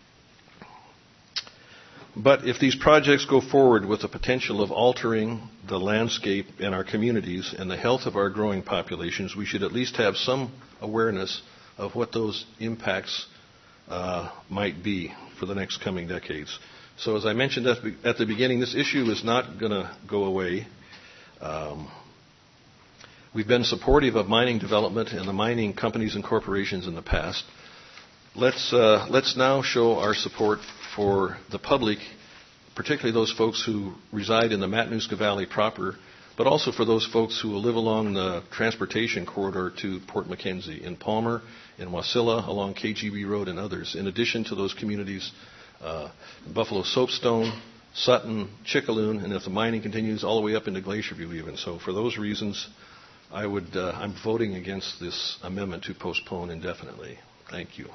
but if these projects go forward with the potential of altering the landscape in our communities and the health of our growing populations, we should at least have some awareness of what those impacts uh, might be for the next coming decades. So as I mentioned at the, at the beginning, this issue is not going to go away. Um, we've been supportive of mining development and the mining companies and corporations in the past. Let's uh, let's now show our support for the public, particularly those folks who reside in the Matanuska Valley proper, but also for those folks who will live along the transportation corridor to Port Mackenzie, in Palmer, in Wasilla, along K G B Road, and others, in addition to those communities, uh, Buffalo Soapstone, Sutton, Chickaloon, and if the mining continues, all the way up into Glacierview even. So for those reasons, I would, uh, I'm voting against this amendment to postpone indefinitely. Thank you.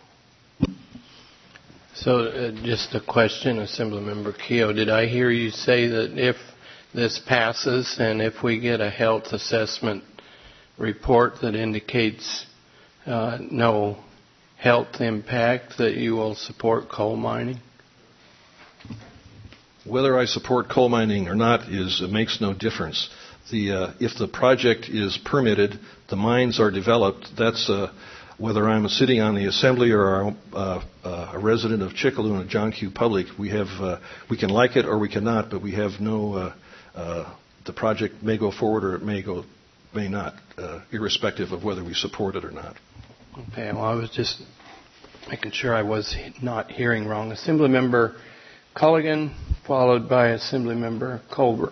So uh, just a question, Assemblymember Keogh. Did I hear you say that if this passes and if we get a health assessment report that indicates uh, no health impact, that you will support coal mining? Whether I support coal mining or not is it makes no difference. The uh, if the project is permitted, the mines are developed. That's uh, whether I'm sitting on the assembly or uh, uh, a resident of Chickaloon or John Q. Public, we have uh, we can like it or we cannot, but we have no. Uh, uh, the project may go forward or it may go may not, uh, irrespective of whether we support it or not. Okay. Well, I was just making sure I was not hearing wrong. Assemblymember Culligan, followed by Assemblymember Colbert.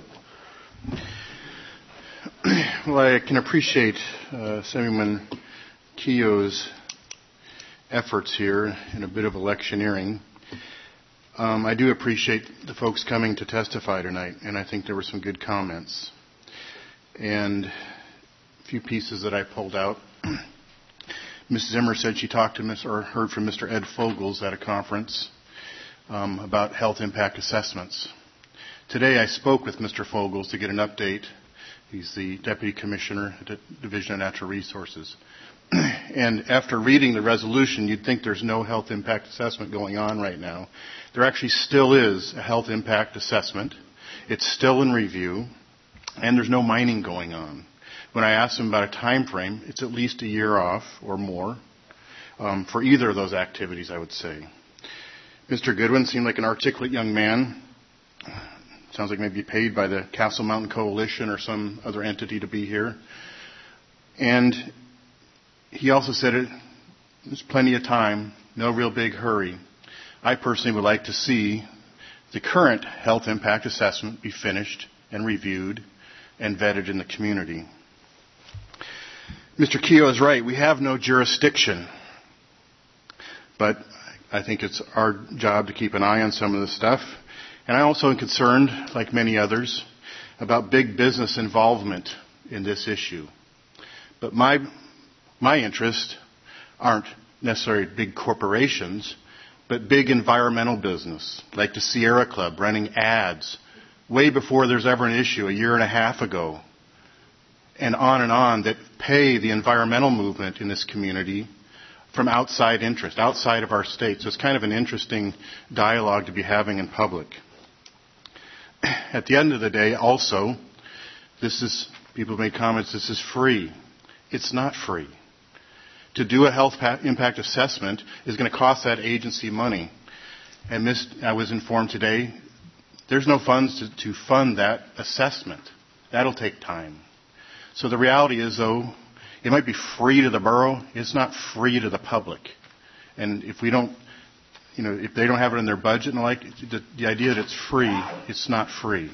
Well, I can appreciate uh, Assemblyman Keogh's efforts here in a bit of electioneering. Um, I do appreciate the folks coming to testify tonight, and I think there were some good comments. And a few pieces that I pulled out. Miz Zimmer said she talked to Miz or heard from Mister Ed Fogels at a conference um, about health impact assessments. Today I spoke with Mister Fogels to get an update. He's the Deputy Commissioner at the Division of Natural Resources. And after reading the resolution, you'd think there's no health impact assessment going on right now. There actually still is a health impact assessment. It's still in review, and there's no mining going on. When I asked him about a time frame, it's at least a year off or more um, for either of those activities, I would say. Mister Goodwin seemed like an articulate young man. Sounds like maybe paid by the Castle Mountain Coalition or some other entity to be here. And he also said it, there's plenty of time, no real big hurry. I personally would like to see the current health impact assessment be finished and reviewed and vetted in the community. Mister Keogh is right. We have no jurisdiction. But I think it's our job to keep an eye on some of this stuff. And I also am concerned, like many others, about big business involvement in this issue. But my my interests aren't necessarily big corporations, but big environmental business, like the Sierra Club running ads way before there's ever an issue, a year and a half ago, and on and on, that pay the environmental movement in this community from outside interest, outside of our state. So it's kind of an interesting dialogue to be having in public. At the end of the day, also, this is, people made comments, this is free. It's not free. To do a health impact assessment is going to cost that agency money. And this, I was informed today, there's no funds to, to fund that assessment. That'll take time. So the reality is, though, it might be free to the borough. It's not free to the public. And if we don't, you know, if they don't have it in their budget and the like, the, the idea that it's free, it's not free.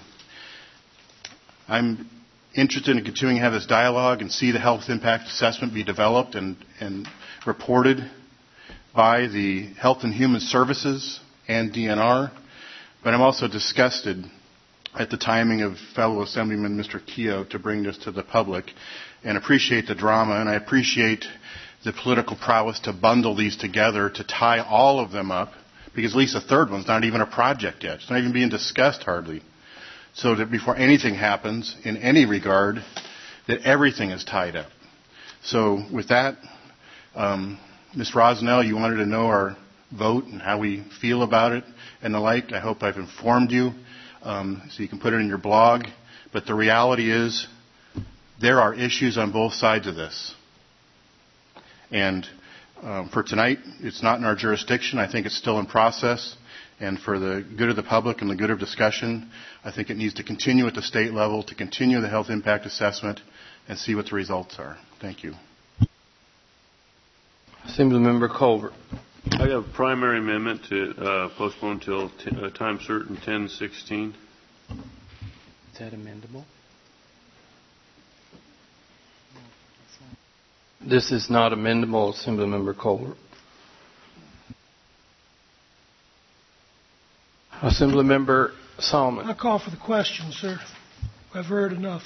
I'm interested in continuing to have this dialogue and see the health impact assessment be developed and, and reported by the Health and Human Services and D N R. But I'm also disgusted at the timing of fellow Assemblyman Mister Keogh to bring this to the public, and appreciate the drama, and I appreciate the political prowess to bundle these together, to tie all of them up, because at least the third one's not even a project yet. It's not even being discussed hardly. So that before anything happens in any regard, that everything is tied up. So with that, um, Miz Rosnell, you wanted to know our vote and how we feel about it and the like. I hope I've informed you, um, so you can put it in your blog. But the reality is, there are issues on both sides of this. And um, for tonight, it's not in our jurisdiction. I think it's still in process. And for the good of the public and the good of discussion, I think it needs to continue at the state level, to continue the health impact assessment and see what the results are. Thank you. Assemblymember Culver. I have a primary amendment to uh, postpone until t- uh, time certain ten sixteen. Is that amendable? This is not amendable, Assemblymember Culver. Assemblymember Solomon. I call for the question, sir. I've heard enough.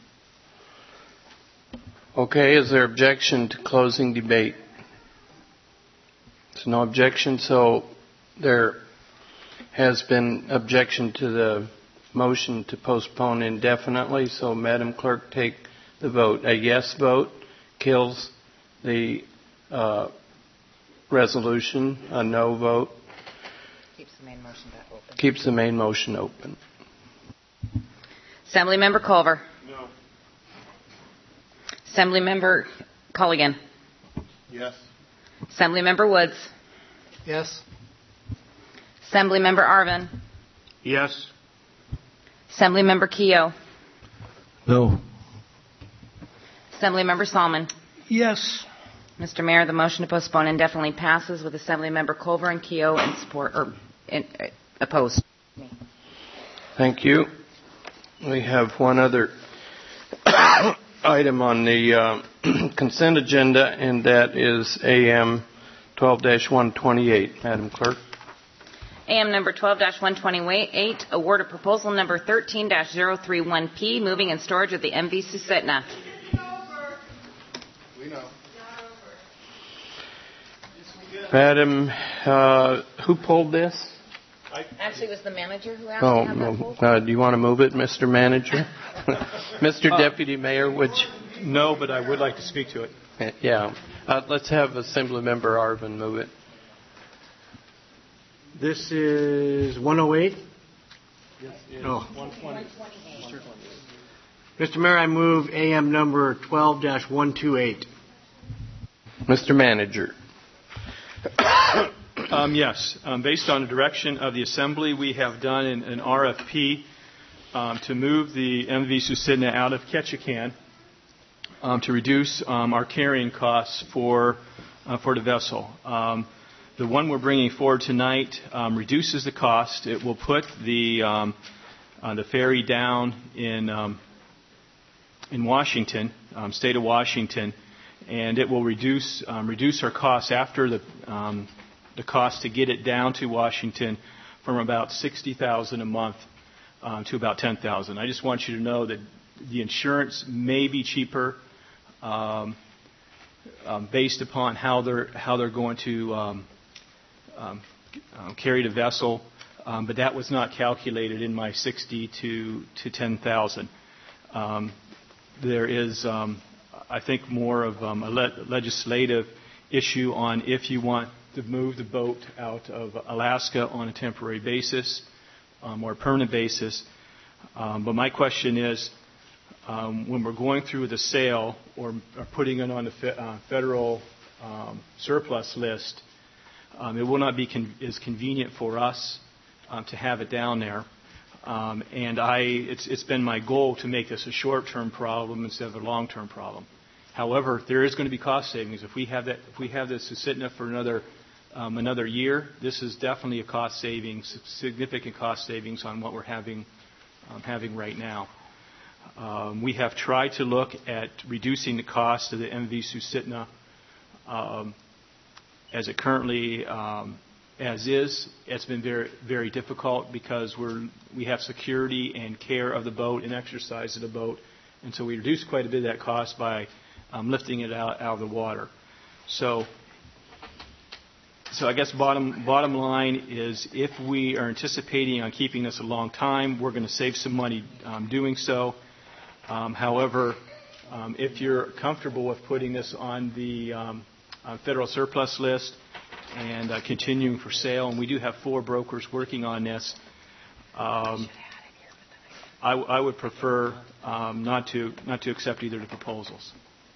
Okay, is there objection to closing debate? There's no objection, so there has been objection to the motion to postpone indefinitely. So, Madam Clerk, take the vote. A yes vote kills the uh, resolution. A no vote keeps the main motion open. Keeps the main motion open. Assemblymember Culver. No. Assemblymember Culligan. Yes. Assemblymember Woods. Yes. Assemblymember Arvin. Yes. Assemblymember Keogh. No. Assemblymember Salmon. Yes. Mister Mayor, the motion to postpone indefinitely passes with Assemblymember Culver and Keogh in support or in, uh, opposed. Thank you. We have one other item on the uh, consent agenda, and that is A M twelve dash one twenty-eight. Madam Clerk. A M number twelve dash one twenty-eight, award of proposal number thirteen dash zero three one P, moving and storage of the M V Susitna. We know. Madam, uh, who pulled this? Actually, it was the manager who asked Oh, to have that pulled. uh, do you want to move it, Mister Manager? Mister Deputy Mayor, would you? No, but I would like to speak to it. Yeah. Uh, let's have Assemblymember Arvin move it. This is one oh eight? Yes, Oh. one twenty. Mister Mayor, I move A M number twelve dash one twenty-eight. Mister Manager. Um, yes. Um, based on the direction of the Assembly, we have done an, an R F P um, to move the M V Susitna out of Ketchikan um, to reduce um, our carrying costs for uh, for the vessel. Um, the one we're bringing forward tonight um, reduces the cost. It will put the um, uh, the ferry down in um, in Washington, um, state of Washington, and it will reduce um, reduce our costs after the um, the cost to get it down to Washington from about sixty thousand dollars a month um, to about ten thousand dollars. I just want you to know that the insurance may be cheaper um, um, based upon how they're how they're going to um, um, um, carry the vessel, um, but that was not calculated in my sixty to to ten thousand. Um, there is um, I think, more of um, a le- legislative issue on if you want to move the boat out of Alaska on a temporary basis um, or a permanent basis. Um, but my question is, um, when we're going through the sale or, or putting it on the fe- uh, federal um, surplus list, um, it will not be con- as convenient for us um, to have it down there. Um, and I, it's, it's been my goal to make this a short-term problem instead of a long-term problem. However, there is going to be cost savings if we have that. If we have this Susitna for another um, another year, this is definitely a cost savings, significant cost savings on what we're having um, having right now. Um, we have tried to look at reducing the cost of the M V Susitna um, as it currently um, as is. It's been very very difficult because we're we have security and care of the boat and exercise of the boat, and so we reduced quite a bit of that cost by Um, lifting it out, out of the water. So, so I guess bottom bottom line is, if we are anticipating on keeping this a long time, we're going to save some money um, doing so. Um, however, um, if you're comfortable with putting this on the um, uh, federal surplus list and uh, continuing for sale, and we do have four brokers working on this, um, I, I would prefer um, not to not to accept either of the proposals.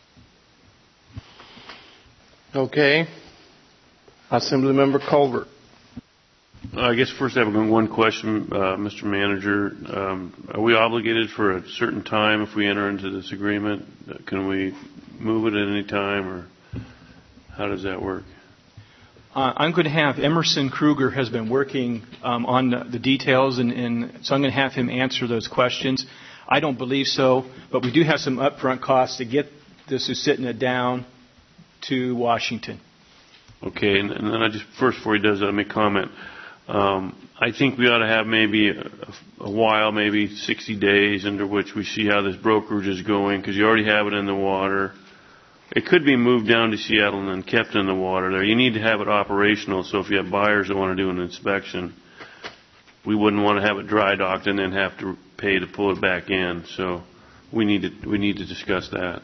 Okay. Assemblymember Culver. I guess first I have one question, uh, Mister Manager. Um, are we obligated for a certain time if we enter into this agreement? Can we move it at any time, or how does that work? Uh, I'm going to have Emerson Kruger has been working um, on the, the details, and, and so I'm going to have him answer those questions. I don't believe so, but we do have some upfront costs to get the Susitna down to Washington. Okay, and, and then I just first before he does that, let me comment. Um, I think we ought to have maybe a, a while, maybe sixty days, under which we see how this brokerage is going, because you already have it in the water. It could be moved down to Seattle and then kept in the water there. You need to have it operational, so if you have buyers that want to do an inspection, we wouldn't want to have it dry docked and then have to pay to pull it back in. So we need to we need to discuss that.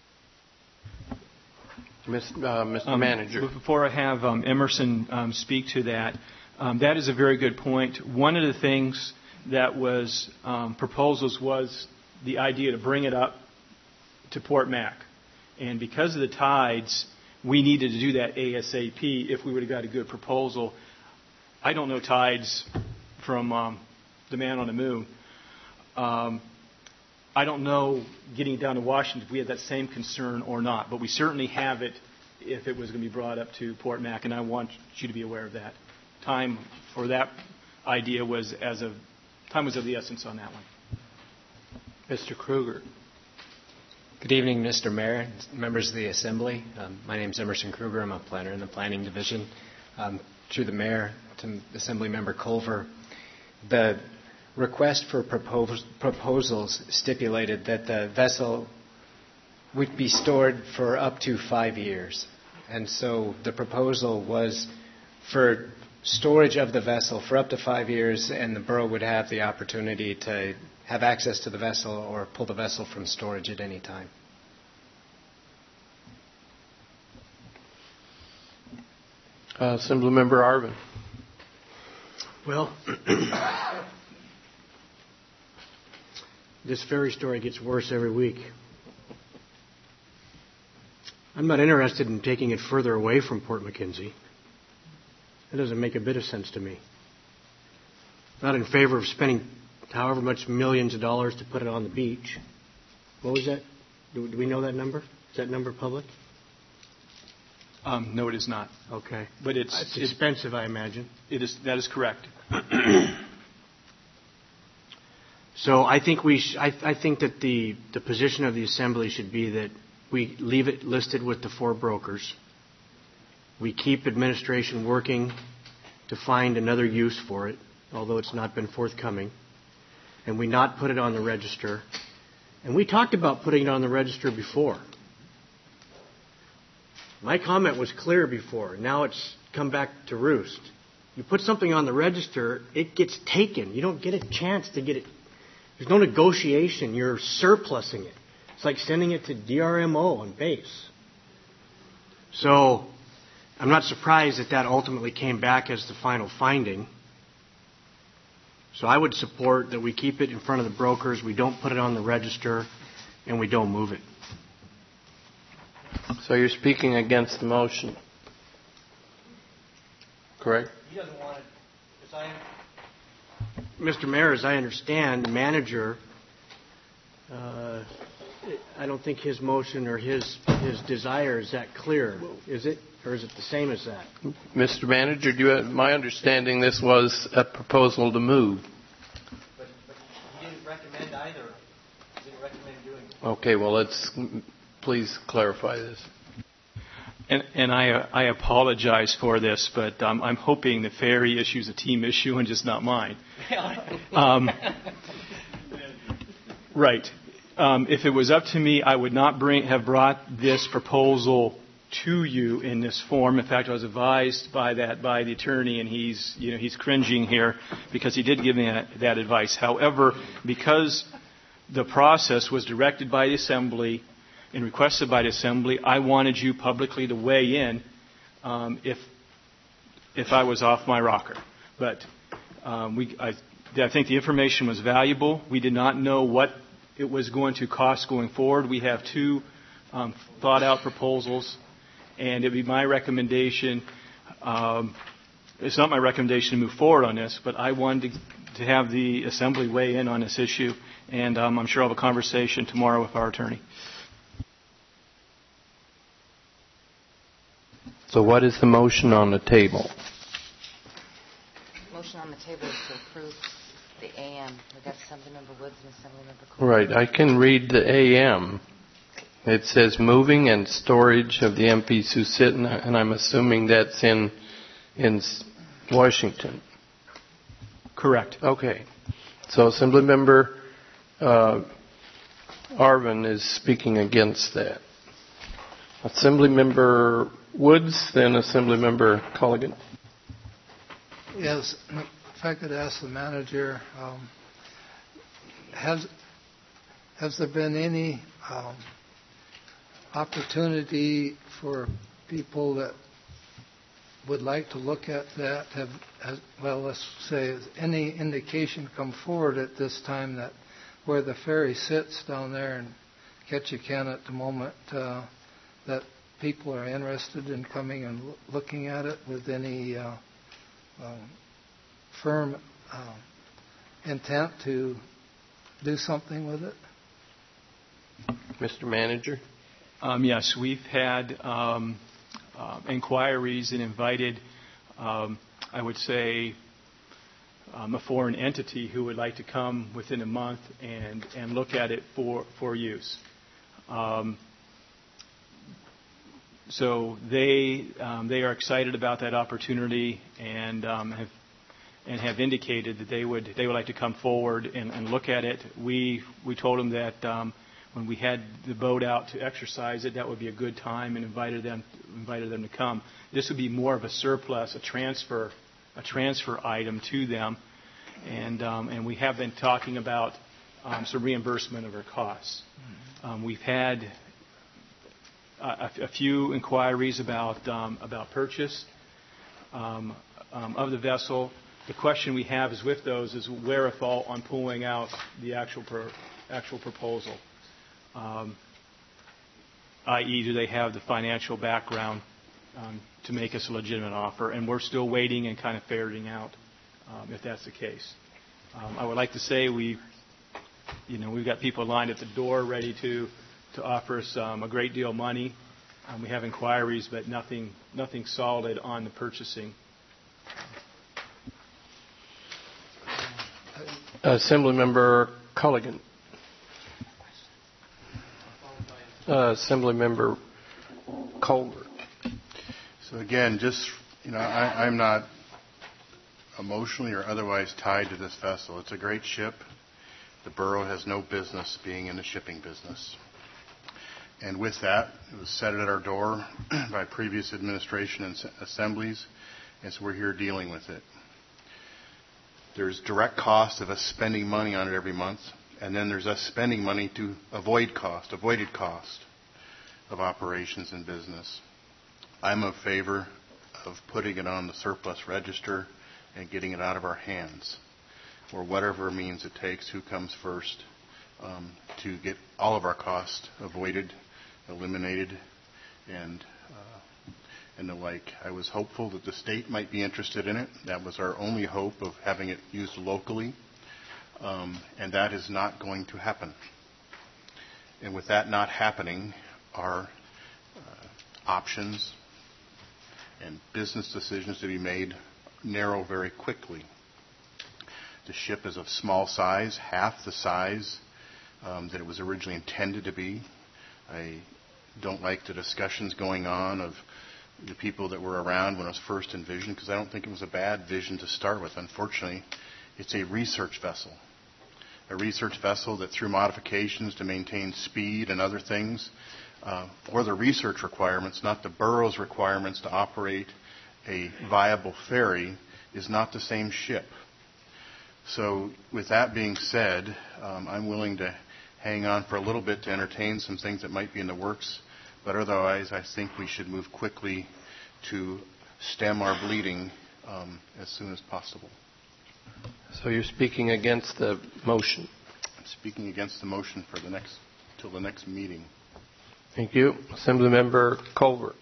Mister Uh, Mister Um, Manager. Before I have um, Emerson um, speak to that, um, that is a very good point. One of the things that was um, proposals was the idea to bring it up to Port Mac. And because of the tides, we needed to do that ASAP if we would have got a good proposal. I don't know tides from um, the man on the moon. Um, I don't know getting down to Washington if we had that same concern or not, but we certainly have it if it was going to be brought up to Port Mac, and I want you to be aware of that. Time for that idea was as of time was of the essence on that one. Mister Kruger. Good evening, Mister Mayor, members of the Assembly. Um, my name is Emerson Kruger. I'm a planner in the Planning Division. Um, through the Mayor to Assembly Member Culver, the request for propos- proposals stipulated that the vessel would be stored for up to five years. And so the proposal was for storage of the vessel for up to five years, and the borough would have the opportunity to have access to the vessel or pull the vessel from storage at any time. Uh, Assemblymember Arvin. Well, this ferry story gets worse every week. I'm not interested in taking it further away from Port McKenzie. That doesn't make a bit of sense to me. Not in favor of spending however much millions of dollars to put it on the beach. What was that? Do, do we know that number? Is that number public? Um, no, it is not. Okay. But it's, it's expensive, I imagine. It is. That is correct. So I think we. Sh- I, I think that the the position of the Assembly should be that we leave it listed with the four brokers. We keep administration working to find another use for it, although it's not been forthcoming, and we not put it on the register. And we talked about putting it on the register before. My comment was clear before. Now it's come back to roost. You put something on the register, it gets taken. You don't get a chance to get it. There's no negotiation. You're surplusing it. It's like sending it to D R M O on base. So I'm not surprised that that ultimately came back as the final finding. So I would support that we keep it in front of the brokers, we don't put it on the register, and we don't move it. So you're speaking against the motion, correct? He doesn't want it. As I, Mister Mayor, as I understand, the manager, uh, I don't think his motion or his his desire is that clear, is it? Or is it the same as that? Mister Manager, do you have, my understanding this was a proposal to move. But, but he didn't recommend either. He didn't recommend doing it. Okay, well, let's please clarify this. And, and I, uh, I apologize for this, but um, I'm hoping the ferry issue is a team issue and just not mine. Um, right. Um, if it was up to me, I would not bring, have brought this proposal to you in this form. In fact, I was advised by that by the attorney, and he's, you know, he's cringing here because he did give me that, that advice. However, because the process was directed by the Assembly and requested by the Assembly, I wanted you publicly to weigh in um, if if I was off my rocker. But um, we, I, I think the information was valuable. We did not know what it was going to cost going forward. We have two um, thought-out proposals. And it would be my recommendation, um, it's not my recommendation to move forward on this, but I wanted to, to have the Assembly weigh in on this issue, and um, I'm sure I'll have a conversation tomorrow with our attorney. So what is the motion on the table? The motion on the table is to approve the A M. We've got Assemblymember Woods and Assemblymember Cole. Right, I can read the A M. It says moving and storage of the M P Susitna, and I'm assuming that's in in Washington. Correct. Okay. So Assemblymember uh, Arvin is speaking against that. Assemblymember Woods, then Assemblymember Culligan. Yes, if I could ask the manager, um, has has there been any um, opportunity for people that would like to look at that? Have, has, well, let's say, has any indication come forward at this time that where the ferry sits down there in Ketchikan at the moment, uh, that people are interested in coming and lo- looking at it with any uh, um, firm uh, intent to do something with it? Mister Manager? Um, yes, we've had um, uh, inquiries and invited, um, I would say, um, a foreign entity who would like to come within a month and, and look at it for, for use. Um, so they um, they are excited about that opportunity and um, have and have indicated that they would they would like to come forward and, and look at it. We we told them that. Um, When we had the boat out to exercise it, that would be a good time, and invited them invited them to come. This would be more of a surplus, a transfer, a transfer item to them, and um, and we have been talking about um, some reimbursement of our costs. Um, we've had a, a few inquiries about um, about purchase um, um, of the vessel. The question we have is with those is wherewithal on pulling out the actual per, actual proposal. Um, that is, do they have the financial background um, to make us a legitimate offer? And we're still waiting and kind of ferreting out um, if that's the case. Um, I would like to say we, you know, we've got people lined at the door ready to to offer us um, a great deal of money. Um, we have inquiries, but nothing nothing solid on the purchasing. Assemblymember Culligan. Uh, Assemblymember Culver. So again, just, you know, I, I'm not emotionally or otherwise tied to this vessel. It's a great ship. The borough has no business being in the shipping business. And with that, it was set at our door by previous administration and assemblies, and so we're here dealing with it. There's direct cost of us spending money on it every month, and then there's us spending money to avoid cost, avoided cost of operations and business. I'm in favor of putting it on the surplus register and getting it out of our hands, or whatever means it takes, who comes first, um, to get all of our costs avoided, eliminated, and uh, and the like. I was hopeful that the state might be interested in it. That was our only hope of having it used locally, um, and that is not going to happen. And with that not happening, our uh, options and business decisions to be made narrow very quickly. The ship is of small size, half the size um, that it was originally intended to be. I don't like the discussions going on of the people that were around when it was first envisioned, because I don't think it was a bad vision to start with. Unfortunately, it's a research vessel. A research vessel that through modifications to maintain speed and other things, uh, or the research requirements, not the borough's requirements to operate a viable ferry, is not the same ship. So with that being said, um, I'm willing to hang on for a little bit to entertain some things that might be in the works, but otherwise I think we should move quickly to stem our bleeding um, as soon as possible. So you're speaking against the motion? I'm speaking against the motion for the next, till the next meeting. Thank you. Assemblymember Culver.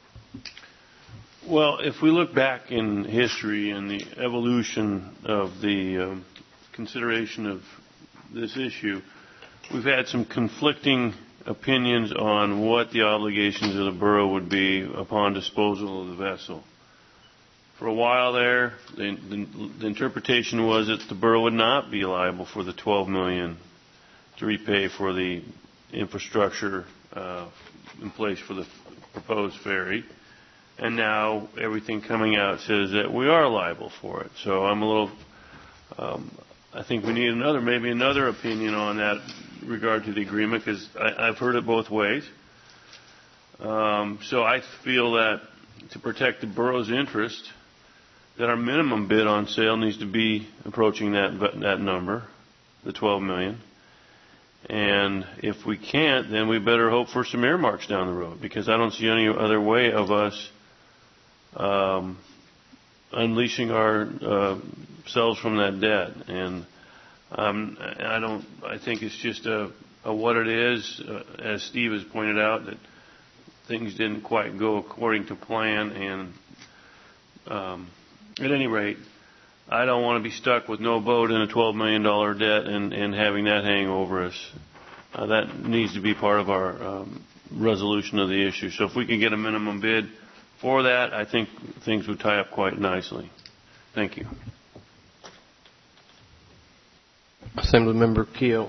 Well, if we look back in history and the evolution of the um, consideration of this issue, we've had some conflicting opinions on what the obligations of the borough would be upon disposal of the vessel. For a while there, the, the, the interpretation was that the borough would not be liable for the twelve million dollars to repay for the infrastructure uh, in place for the proposed ferry. And now everything coming out says that we are liable for it. So I'm a little, um, I think we need another, maybe another opinion on that in regard to the agreement, because I've heard it both ways. Um, so I feel that to protect the borough's interest, that our minimum bid on sale needs to be approaching that that number, the twelve million dollars. And if we can't, then we better hope for some earmarks down the road, because I don't see any other way of us Um, unleashing ourselves uh, from that debt, and um, I don't. I think it's just a, a what it is, uh, as Steve has pointed out, that things didn't quite go according to plan, and um, at any rate, I don't want to be stuck with no boat and a twelve million dollars debt and, and having that hang over us. Uh, that needs to be part of our um, resolution of the issue. So if we can get a minimum bid for that, I think things would tie up quite nicely. Thank you. Assemblymember Keogh.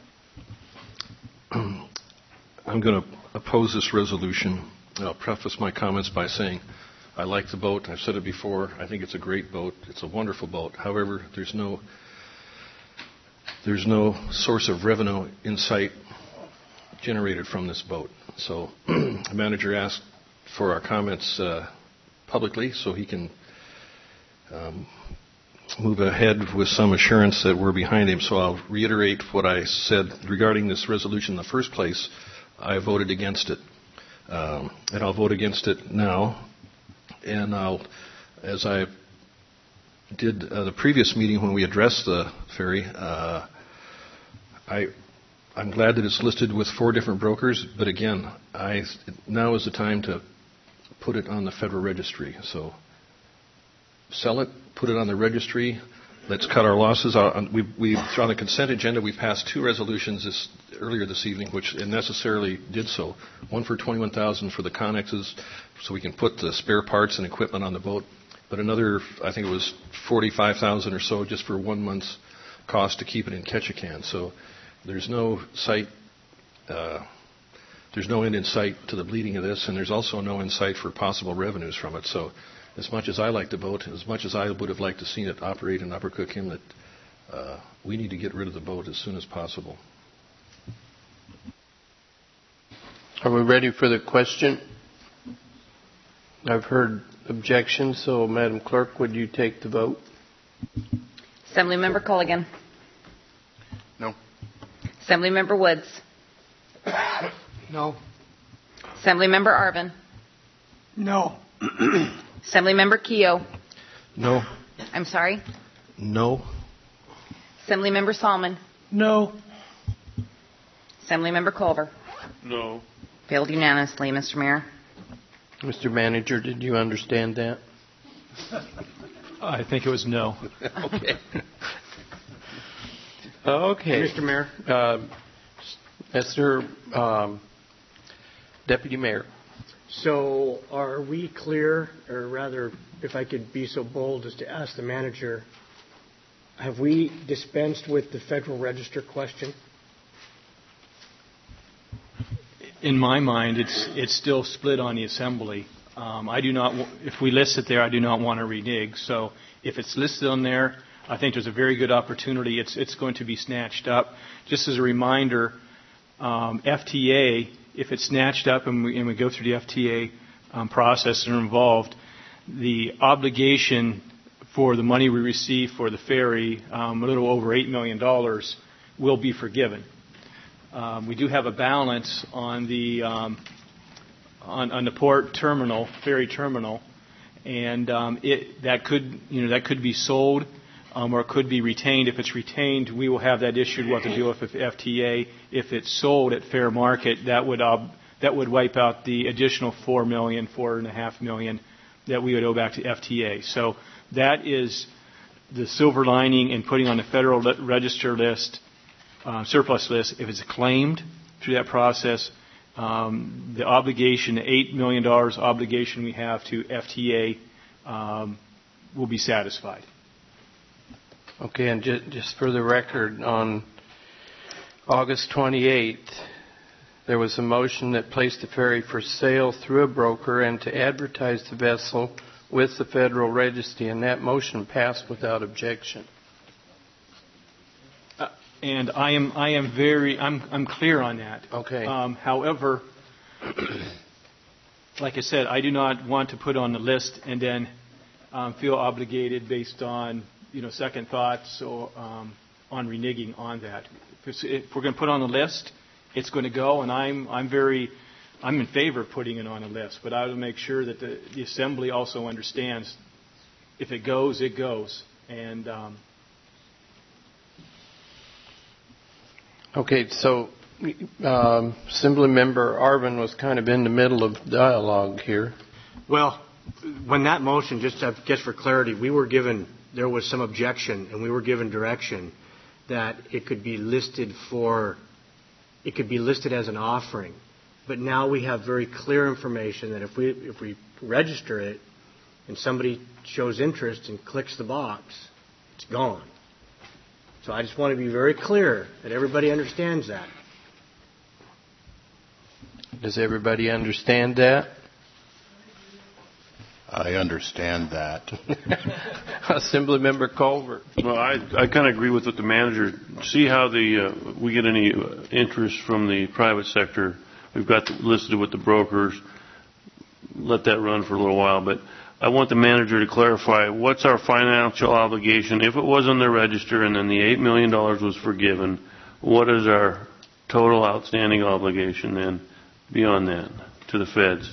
I'm going to oppose this resolution. I'll preface my comments by saying I like the boat. I've said it before. I think it's a great boat. It's a wonderful boat. However, there's no there's no source of revenue in sight generated from this boat. So the manager asked for our comments uh, publicly so he can um, move ahead with some assurance that we're behind him. So I'll reiterate what I said regarding this resolution in the first place. I voted against it. Um, and I'll vote against it now. And I'll, as I did uh, the previous meeting when we addressed the ferry, uh, I I'm glad that it's listed with four different brokers, but again, I now is the time to put it on the Federal Registry. So sell it, put it on the registry. Let's cut our losses. We, we, on the consent agenda, we passed two resolutions this, earlier this evening, which necessarily did so. One for twenty-one thousand dollars for the connexes, so we can put the spare parts and equipment on the boat. But another, I think it was forty-five thousand dollars or so, just for one month's cost to keep it in Ketchikan. So there's no sight, uh, there's no end in sight to the bleeding of this, and there's also no end in sight for possible revenues from it. So as much as I like the boat, as much as I would have liked to seen it operate in Upper Cook Inlet, uh, we need to get rid of the boat as soon as possible. Are we ready for the question? I've heard objections, so Madam Clerk, would you take the vote? Assemblymember Culligan. No. Assemblymember Woods. No. Assemblymember Arvin. No. Assemblymember Keogh. No. I'm sorry. No. Assemblymember Salmon. No. Assemblymember Culver. No. Failed unanimously, Mister Mayor. Mister Manager, did you understand that? I think it was no. Okay. Okay. Mister Mayor. Uh, Mister Um, Deputy Mayor. So are we clear, or rather, if I could be so bold as to ask the manager, have we dispensed with the Federal Register question? In my mind, it's it's still split on the assembly. Um, I do not, if we list it there, I do not want to renege. So if it's listed on there, I think there's a very good opportunity. It's it's going to be snatched up. Just as a reminder, um, F T A, if it's snatched up and we, and we go through the F T A um, process and are involved, the obligation for the money we receive for the ferry, um, a little over eight million dollars, will be forgiven. Um, we do have a balance on the um, on, on the port terminal, ferry terminal, and um, it that could you know that could be sold um, or it could be retained. If it's retained, we will have that issued. We'll have to deal with the F T A. If it's sold at fair market, that would uh, that would wipe out the additional four million, four and a half million that we would owe back to F T A. So that is the silver lining in putting on the Federal Register list. Uh, surplus list, if it's claimed through that process, um, the obligation, the eight million dollars obligation we have to F T A um, will be satisfied. Okay, and just, just for the record, on August twenty-eighth, there was a motion that placed the ferry for sale through a broker and to advertise the vessel with the Federal Register, and that motion passed without objection. And I am I am very I'm I'm clear on that. Okay. Um, however, like I said, I do not want to put on the list and then um, feel obligated based on you know second thoughts or um, on reneging on that. If, if we're going to put on the list, it's going to go, and I'm I'm very I'm in favor of putting it on a list. But I will make sure that the, the assembly also understands if it goes, it goes, and. Um, Okay, so um, Assemblymember Arvin was kind of in the middle of dialogue here. Well, when that motion, just I guess for clarity, we were given, there was some objection, and we were given direction that it could be listed for, it could be listed as an offering. But now we have very clear information that if we if we register it and somebody shows interest and clicks the box, it's gone. So I just want to be very clear that everybody understands that. Does everybody understand that? I understand that. Assemblymember Culver. Well, I, I kind of agree with what the manager. See how the uh, we get any uh, interest from the private sector. We've got the, listed with the brokers. Let that run for a little while, but I want the manager to clarify what's our financial obligation if it was on the register and then the eight million dollars was forgiven. What is our total outstanding obligation then beyond that to the feds?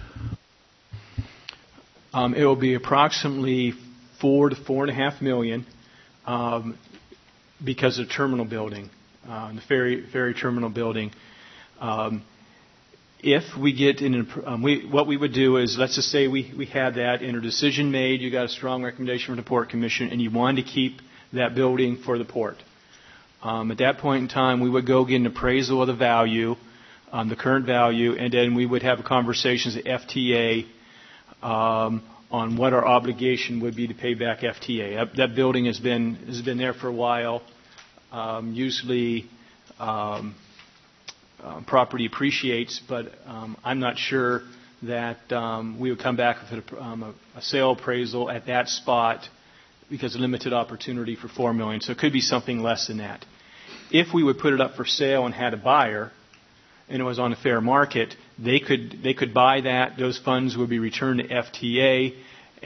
Um, it will be approximately four to four and a half million um, because of terminal building, uh, the ferry ferry terminal building. Um, If we get in, um, we, what we would do is, let's just say we, we had that and a decision made, you got a strong recommendation from the Port Commission, and you wanted to keep that building for the port. Um, at that point in time, we would go get an appraisal of the value, um, the current value, and then we would have conversations with F T A um, on what our obligation would be to pay back F T A. That, that building has been has been there for a while. Um, usually. Um, Uh, property appreciates, but um, I'm not sure that um, we would come back with a, um, a, a sale appraisal at that spot because of limited opportunity for four million dollars. So it could be something less than that. If we would put it up for sale and had a buyer, and it was on a fair market, they could they could buy that. Those funds would be returned to F T A,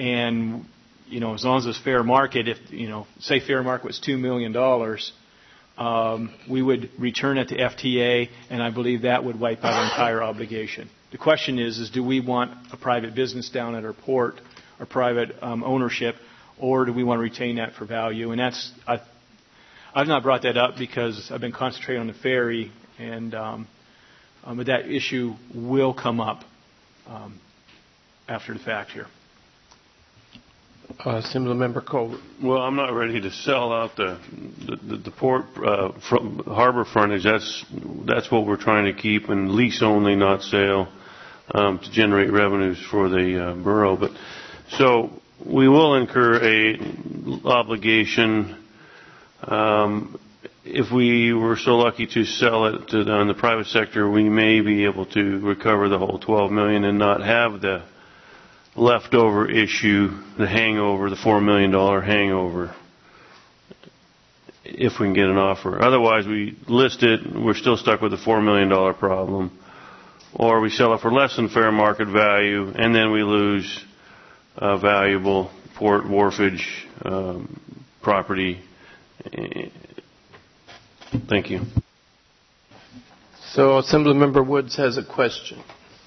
and you know as long as it's fair market, if you know say fair market was two million dollars. um, we would return it to F T A, and I believe that would wipe out our entire obligation. The question is, is do we want a private business down at our port or private um, ownership, or do we want to retain that for value? And that's, I, I've not brought that up because I've been concentrating on the ferry, and um, um, but that issue will come up um, after the fact here. Uh, Assemblymember Colbert. Well, I'm not ready to sell out the the, the port uh, from harbor frontage. That's that's what we're trying to keep, and lease only, not sale, um, to generate revenues for the uh, borough. But so we will incur a obligation um, if we were so lucky to sell it to the, in the private sector. We may be able to recover the whole twelve million dollars and not have the leftover issue, the hangover, the four million dollars hangover, if we can get an offer. Otherwise, we list it, we're still stuck with the four million dollars problem. Or we sell it for less than fair market value, and then we lose uh, valuable port wharfage um, property. Thank you. So Assemblymember Woods has a question.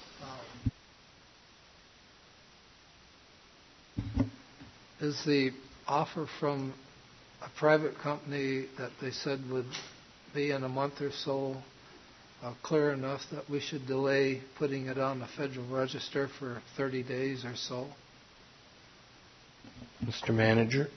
Is the offer from a private company that they said would be in a month or so uh, clear enough that we should delay putting it on the Federal Register for thirty days or so? Mister Manager?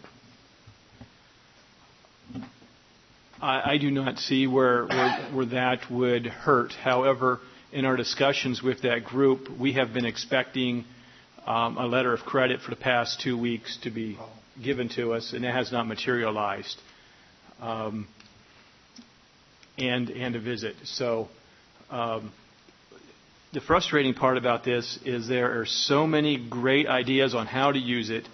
I, I do not see where, where, where that would hurt. However, in our discussions with that group, we have been expecting Um, a letter of credit for the past two weeks to be given to us, and it has not materialized, um, and and a visit. So um, the frustrating part about this is there are so many great ideas on how to use it,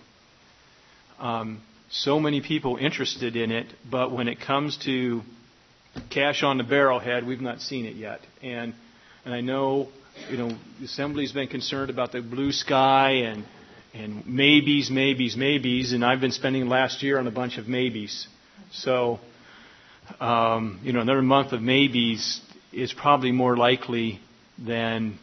um, so many people interested in it, but when it comes to cash on the barrelhead, we've not seen it yet. And and I know, you know, the Assembly's been concerned about the blue sky and and maybes, maybes, maybes, and I've been spending last year on a bunch of maybes. So, um, you know, another month of maybes is probably more likely than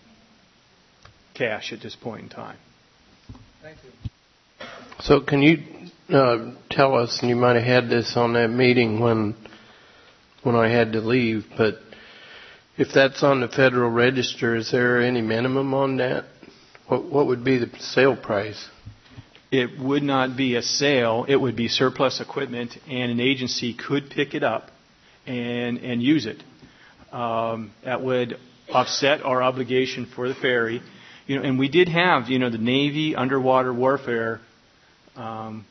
cash at this point in time. Thank you. So can you uh, tell us, and you might have had this on that meeting when when I had to leave, but if that's on the Federal Register, is there any minimum on that? What, what would be the sale price? It would not be a sale. It would be surplus equipment, and an agency could pick it up and, and use it. Um, that would offset our obligation for the ferry. You know, and we did have, you know, the Navy Underwater Warfare um,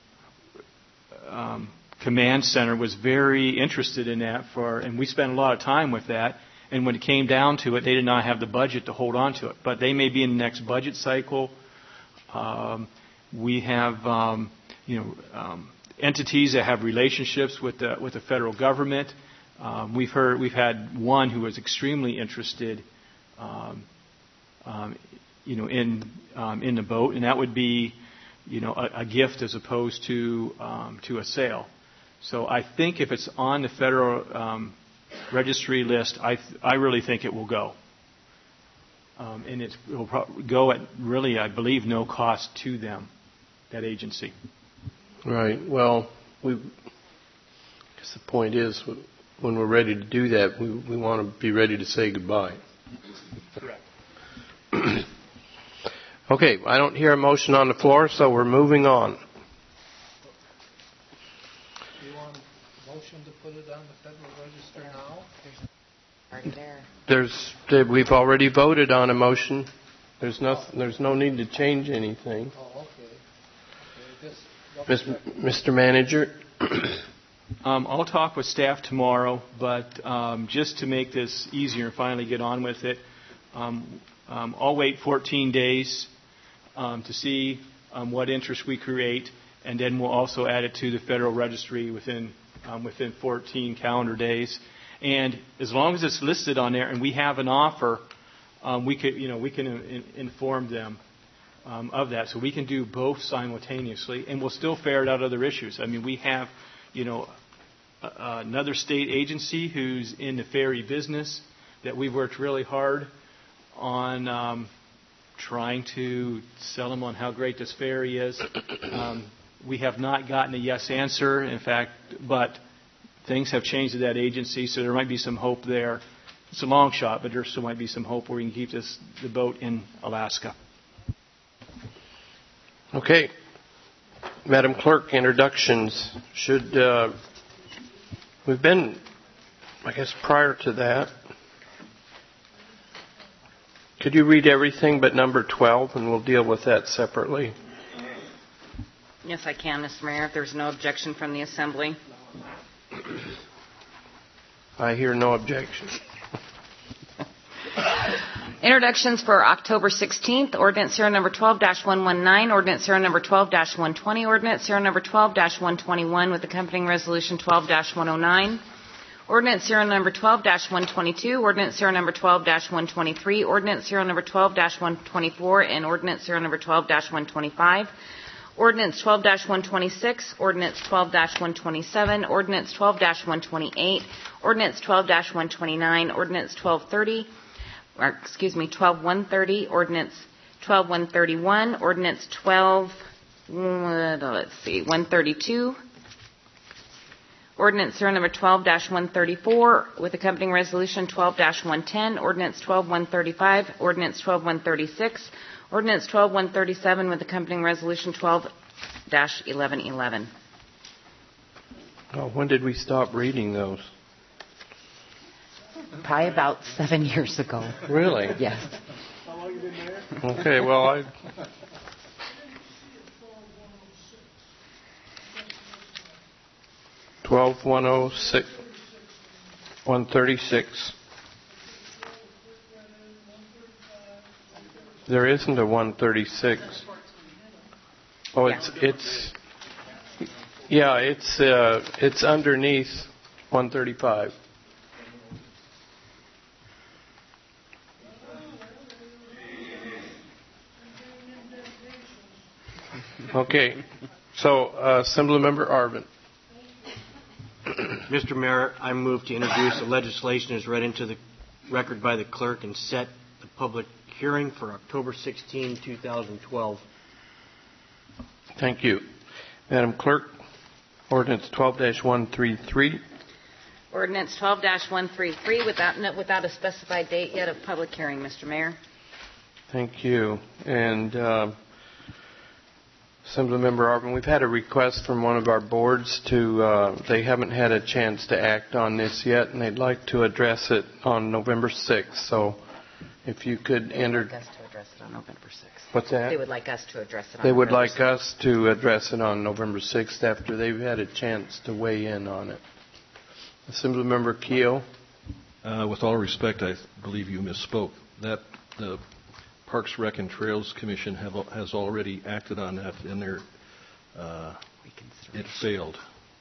um, Command Center was very interested in that, for, and we spent a lot of time with that. And when it came down to it, they did not have the budget to hold on to it. But they may be in the next budget cycle. Um, we have, um, you know, um, entities that have relationships with the with the federal government. Um, we've heard, we've had one who was extremely interested, um, um, you know, in um, in the boat, and that would be, you know, a, a gift as opposed to um, to a sale. So I think if it's on the federal um, registry list, I th- I really think it will go. Um, and it's, it will pro- go at really, I believe, no cost to them, that agency. Right. Well, we. I guess the point is, when we're ready to do that, we we want to be ready to say goodbye. Correct. Okay. I don't hear a motion on the floor, so we're moving on. Do you want a motion to put it on the Federal Register now? Already there. There's we've already voted on a motion. There's no there's no need to change anything. Oh, okay. Okay, just Mister Manager. um, I'll talk with staff tomorrow, but um, just to make this easier and finally get on with it, um, um, I'll wait fourteen days um, to see um, what interest we create, and then we'll also add it to the Federal Registry within um, within fourteen calendar days. And as long as it's listed on there and we have an offer, um, we could, you know, we can in, inform them um, of that. So we can do both simultaneously, and we'll still ferret out other issues. I mean, we have, you know, uh, another state agency who's in the ferry business that we've worked really hard on um, trying to sell them on how great this ferry is. Um, we have not gotten a yes answer, in fact, but things have changed at that agency, so there might be some hope there. It's a long shot, but there still might be some hope where we can keep this the boat in Alaska. Okay. Madam Clerk, introductions. Should, uh, we've been, I guess, prior to that. Could you read everything but number twelve, and we'll deal with that separately? Yes, I can, Mister Mayor, if there's no objection from the Assembly. I hear no objection. Introductions for October sixteenth, Ordinance Serial Number twelve dash one nineteen, Ordinance Serial Number twelve dash one twenty, Ordinance Serial Number twelve dash one twenty-one with accompanying Resolution twelve dash one oh nine, Ordinance Serial Number twelve dash one twenty-two, Ordinance Serial Number twelve dash one twenty-three, Ordinance Serial Number twelve dash one twenty-four, and Ordinance Serial Number twelve dash one twenty-five. Ordinance twelve dash one twenty-six, Ordinance twelve dash one twenty-seven, Ordinance twelve dash one twenty-eight, Ordinance twelve dash one twenty-nine, Ordinance twelve thirty, or excuse me, twelve one thirty, Ordinance twelve one thirty-one, Ordinance twelve, uh, let's see, one thirty-two, Ordinance Serial Number twelve dash one thirty-four with accompanying Resolution twelve dash one ten, Ordinance twelve one thirty-five, Ordinance twelve one thirty-six, Ordinance twelve one thirty-seven with accompanying Resolution twelve dash eleven eleven. Oh, when did we stop reading those? Probably about seven years ago. Really? Yes. How long you been there? Okay, well, I... twelve one oh six, one thirty-six. There isn't a one thirty-six. Oh, it's it's yeah, it's uh, it's underneath one thirty-five. Okay, so uh, Assemblymember Arvin. Mister Mayor, I move to introduce the legislation as read into the record by the clerk and set the public hearing for October sixteenth, twenty twelve. Thank you. Madam Clerk, Ordinance twelve dash one thirty-three. Ordinance twelve dash one thirty-three without, without a specified date yet of public hearing, Mister Mayor. Thank you. And uh, Assemblymember Arvin, we've had a request from one of our boards to, uh, they haven't had a chance to act on this yet, and they'd like to address it on November sixth. So if you could enter... They would like us to address it on November sixth. What's that? They would like us to address it on They would November like sixth. us to address it on November sixth after they've had a chance to weigh in on it. Assemblymember Keogh. Uh, with all respect, I believe you misspoke. That the Parks, Rec, and Trails Commission have, has already acted on that, and their uh, it failed.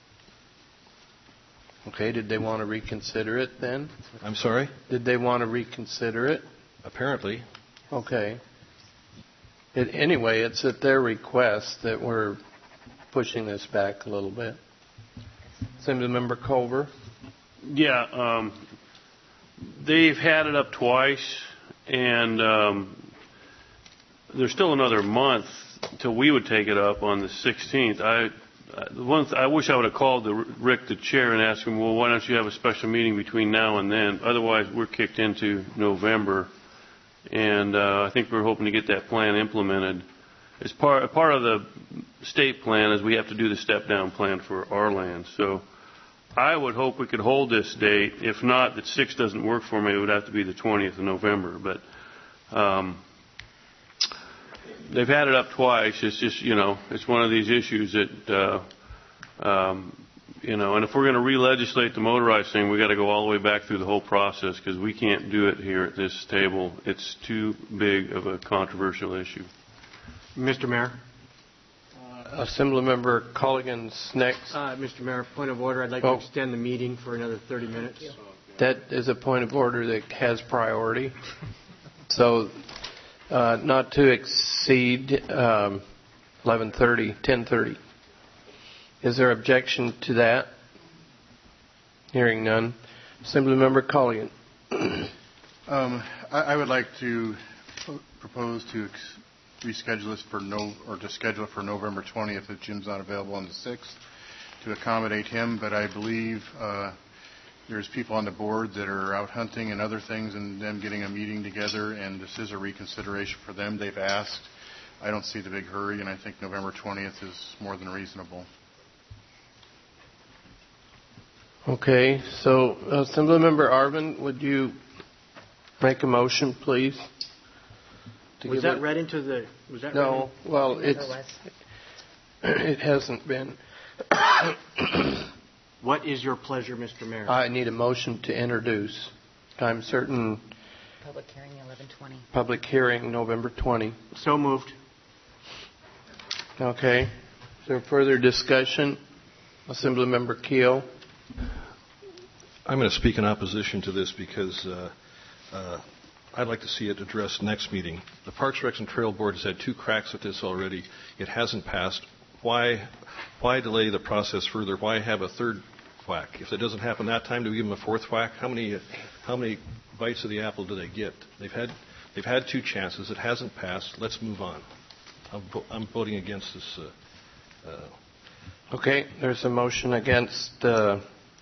Okay, did they want to reconsider it then? I'm sorry? Did they want to reconsider it? Apparently. Okay. It, anyway, it's at their request that we're pushing this back a little bit. Assemblymember Culver. Yeah, um, they've had it up twice, and um, there's still another month till we would take it up on the sixteenth. I, the one th- I wish I would have called the, Rick, the chair, and asked him, well, why don't you have a special meeting between now and then? Otherwise, we're kicked into November, and uh, I think we're hoping to get that plan implemented. As part, part of the state plan is we have to do the step-down plan for our land. So I would hope we could hold this date. If not, that six doesn't work for me, it would have to be the twentieth of November. But um, they've had it up twice. It's just, you know, it's one of these issues that, uh, um, you know, and if we're going to re-legislate the motorized thing, we've got to go all the way back through the whole process because we can't do it here at this table. It's too big of a controversial issue. Mister Mayor. Uh, Assemblymember Colligan's next. Uh, Mister Mayor, point of order. I'd like oh. to extend the meeting for another thirty minutes. That is a point of order that has priority. So uh, not to exceed um, eleven thirty, ten thirty. Is there objection to that? Hearing none. Assemblymember Colligan. um, I, I would like to p- propose to ex- reschedule this for no, or to schedule it for November twentieth if Jim's not available on the sixth to accommodate him. But I believe uh, there's people on the board that are out hunting and other things, and them getting a meeting together, and this is a reconsideration for them. They've asked. I don't see the big hurry, and I think November twentieth is more than reasonable. Okay, so uh, Assemblymember Arvin, would you make a motion, please? To Was give that it- read into the? Was that No, read well, in? it's it hasn't been. What is your pleasure, Mister Mayor? I need a motion to introduce. Time certain. Public hearing eleven twenty. Public hearing November twentieth. So moved. Okay. Is there further discussion? Assemblymember Keo. I'm going to speak in opposition to this because uh, uh, I'd like to see it addressed next meeting. The Parks, Recs, and Trail Board has had two cracks at this already. It hasn't passed. Why, why delay the process further? Why have a third whack? If it doesn't happen that time, do we give them a fourth whack? How many, how many bites of the apple do they get? They've had, they've had two chances. It hasn't passed. Let's move on. I'm, vo- I'm voting against this. Uh, uh, Okay, there's a motion against uh,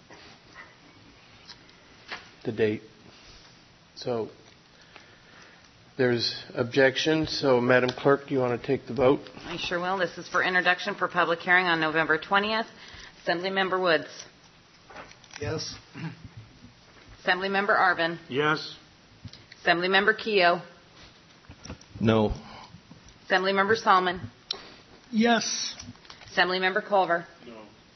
the date. So there's objection. So, Madam Clerk, do you want to take the vote? I sure will. This is for introduction for public hearing on November twentieth. Assemblymember Woods. Yes. Assemblymember Arvin. Yes. Assemblymember Keo. no. Assemblymember Salmon. Yes. Assemblymember Culver. No.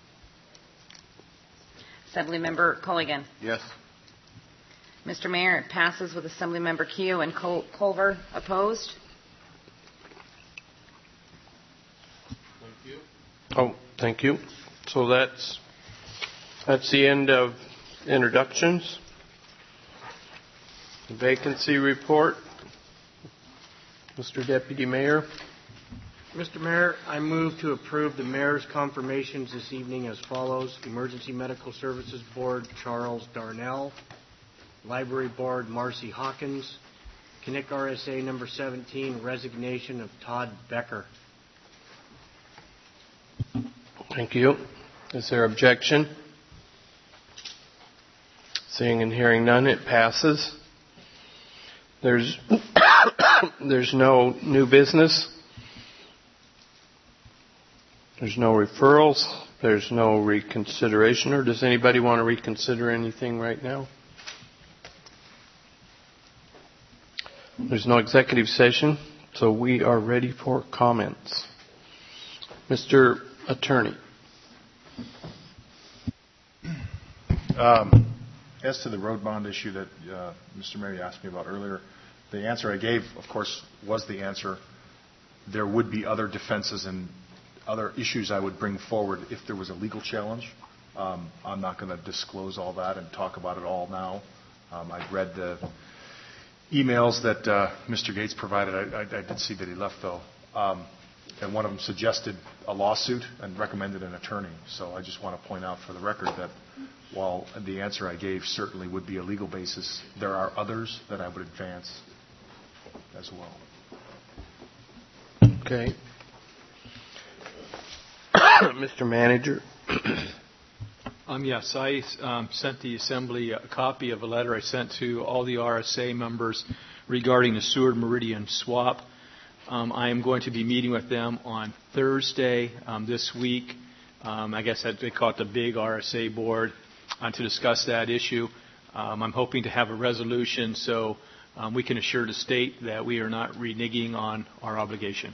Assemblymember Colligan. Yes. Mister Mayor, it passes with Assemblymember Keo and Col- Culver opposed. Thank you. Oh, thank you. So that's that's the end of introductions. The vacancy report. Mister Deputy Mayor. Mister Mayor, I move to approve the mayor's confirmations this evening as follows. Emergency Medical Services Board, Charles Darnell. Library Board, Marcy Hawkins. Kinnick R S A number seventeen, resignation of Todd Becker. Thank you. Is there objection? Seeing and hearing none, it passes. There's there's no new business. There's no referrals. There's no reconsideration. Or does anybody want to reconsider anything right now? There's no executive session, so we are ready for comments. Mister Attorney. Um, as to the road bond issue that uh, Mister Mayor asked me about earlier, the answer I gave, of course, was the answer. There would be other defenses and other issues I would bring forward if there was a legal challenge. Um, I'm not going to disclose all that and talk about it all now. Um, I've read the emails that uh, Mister Gates provided. I, I, I did see that he left, though. Um, and one of them suggested a lawsuit and recommended an attorney. So I just want to point out for the record that while the answer I gave certainly would be a legal basis, there are others that I would advance as well. Okay. Mister Manager. Um, yes, I um, sent the Assembly a copy of a letter I sent to all the R S A members regarding the Seward Meridian swap. Um, I am going to be meeting with them on Thursday um, this week. Um, I guess they call it the big R S A board uh, to discuss that issue. Um, I'm hoping to have a resolution so um, we can assure the state that we are not reneging on our obligation.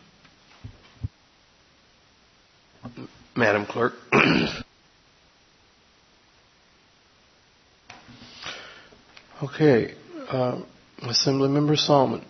Madam Clerk. Okay. Uh, Assemblymember Salmon.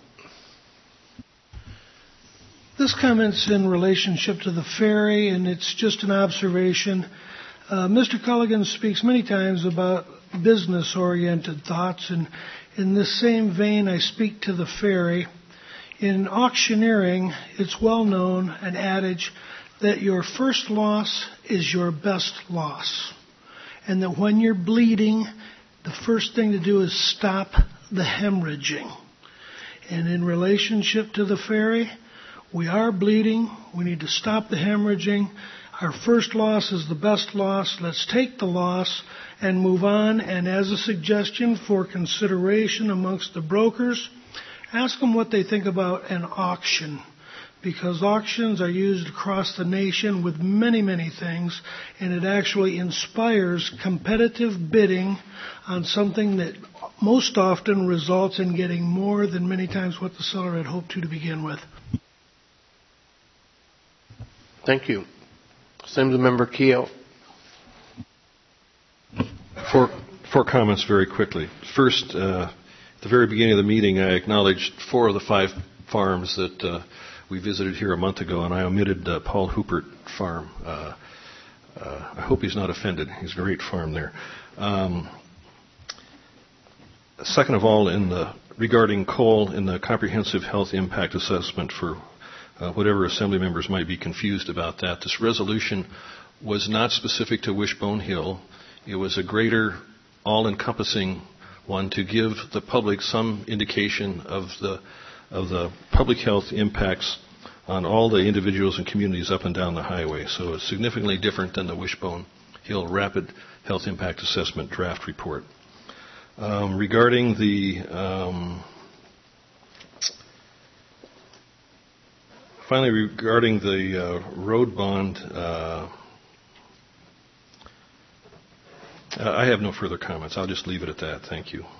This comment's in relationship to the ferry, and it's just an observation. Uh, Mister Culligan speaks many times about business-oriented thoughts, and in this same vein, I speak to the ferry. In auctioneering, it's well known, an adage, that your first loss is your best loss. and that when you're bleeding, the first thing to do is stop the hemorrhaging. And in relationship to the ferry, we are bleeding. We need to stop the hemorrhaging. Our first loss is the best loss. Let's take the loss and move on. And as a suggestion for consideration amongst the brokers, ask them what they think about an auction, because auctions are used across the nation with many, many things, and it actually inspires competitive bidding on something that most often results in getting more than many times what the seller had hoped to to begin with. Thank you. Assemblymember Keogh. Four, four comments very quickly. First, uh, at the very beginning of the meeting, I acknowledged four of the five farms that uh, we visited here a month ago, and I omitted uh, Paul Hoopert Farm. Uh, uh, I hope he's not offended. He's a great farm there. Um, second of all, in the, regarding coal in the comprehensive health impact assessment for uh, whatever assembly members might be confused about that, this resolution was not specific to Wishbone Hill. It was a greater, all-encompassing one to give the public some indication of the of the public health impacts on all the individuals and communities up and down the highway. So it's significantly different than the Wishbone Hill Rapid Health Impact Assessment draft report. Um, regarding the um, finally regarding the uh, road bond. Uh, I have no further comments. I'll just leave it at that. Thank you.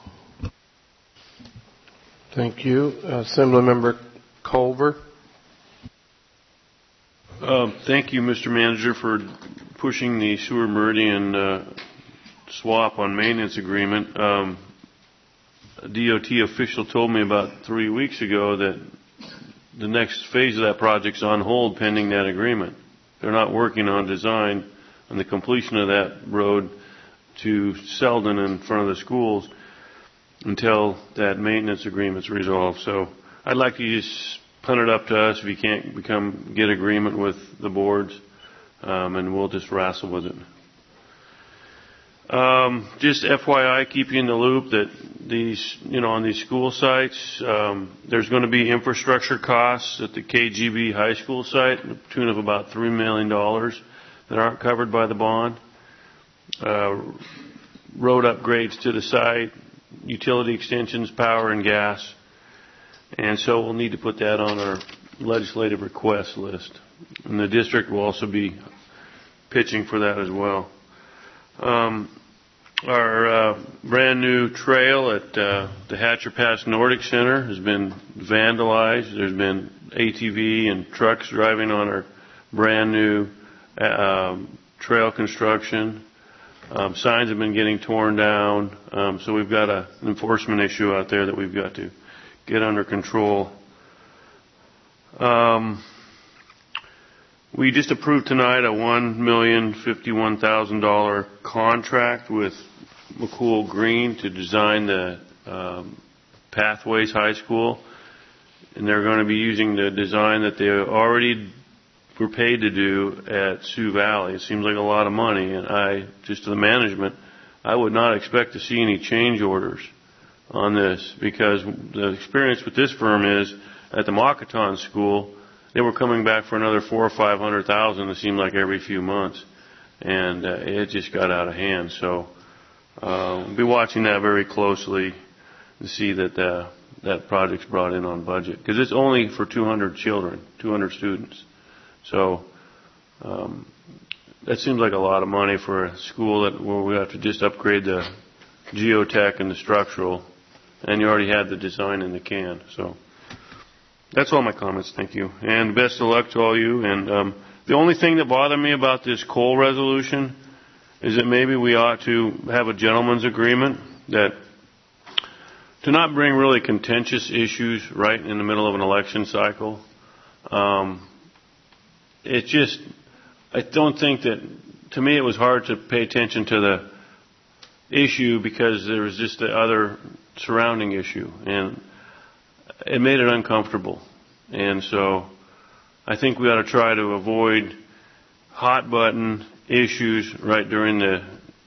Thank you. Assemblymember Culver. Uh, thank you, Mister Manager, for pushing the Sewer Meridian uh, swap on maintenance agreement. Um, a D O T official told me about three weeks ago that the next phase of that project's on hold pending that agreement. They're not working on design on the completion of that road to Selden in front of the schools until that maintenance agreement's resolved. So I'd like you to just punt it up to us if you can't become get agreement with the boards, um, and we'll just wrestle with it. Um, just F Y I, keep you in the loop that these, you know, on these school sites, um, there's going to be infrastructure costs at the K G B high school site, to the tune of about three million dollars that aren't covered by the bond. Uh, road upgrades to the site, utility extensions, power and gas. And so we'll need to put that on our legislative request list. And the district will also be pitching for that as well. Um, our uh, brand new trail at uh, the Hatcher Pass Nordic Center has been vandalized. There's been A T V and trucks driving on our brand new uh, trail construction. Um, signs have been getting torn down. Um, so we've got a, an enforcement issue out there that we've got to get under control. Um, we just approved tonight a one million fifty-one thousand dollars contract with McCool Green to design the um, Pathways High School, and they're going to be using the design that they already were paid to do at Sioux Valley. It seems like a lot of money, and I, just to the management, I would not expect to see any change orders on this, because the experience with this firm is at the Moccaton School, they were coming back for another four or five hundred thousand. It seemed like every few months, and uh, it just got out of hand. So uh, we'll be watching that very closely to see that uh, that project's brought in on budget, because it's only for two hundred children, two hundred students. So um, that seems like a lot of money for a school that where we have to just upgrade the geotech and the structural, and you already had the design in the can. So that's all my comments. Thank you, and best of luck to all you. And um, the only thing that bothered me about this coal resolution is that maybe we ought to have a gentleman's agreement that to not bring really contentious issues right in the middle of an election cycle. Um, it's just, I don't think that, to me it was hard to pay attention to the issue because there was just the other surrounding issue, and it made it uncomfortable. And so I think we ought to try to avoid hot button issues right during the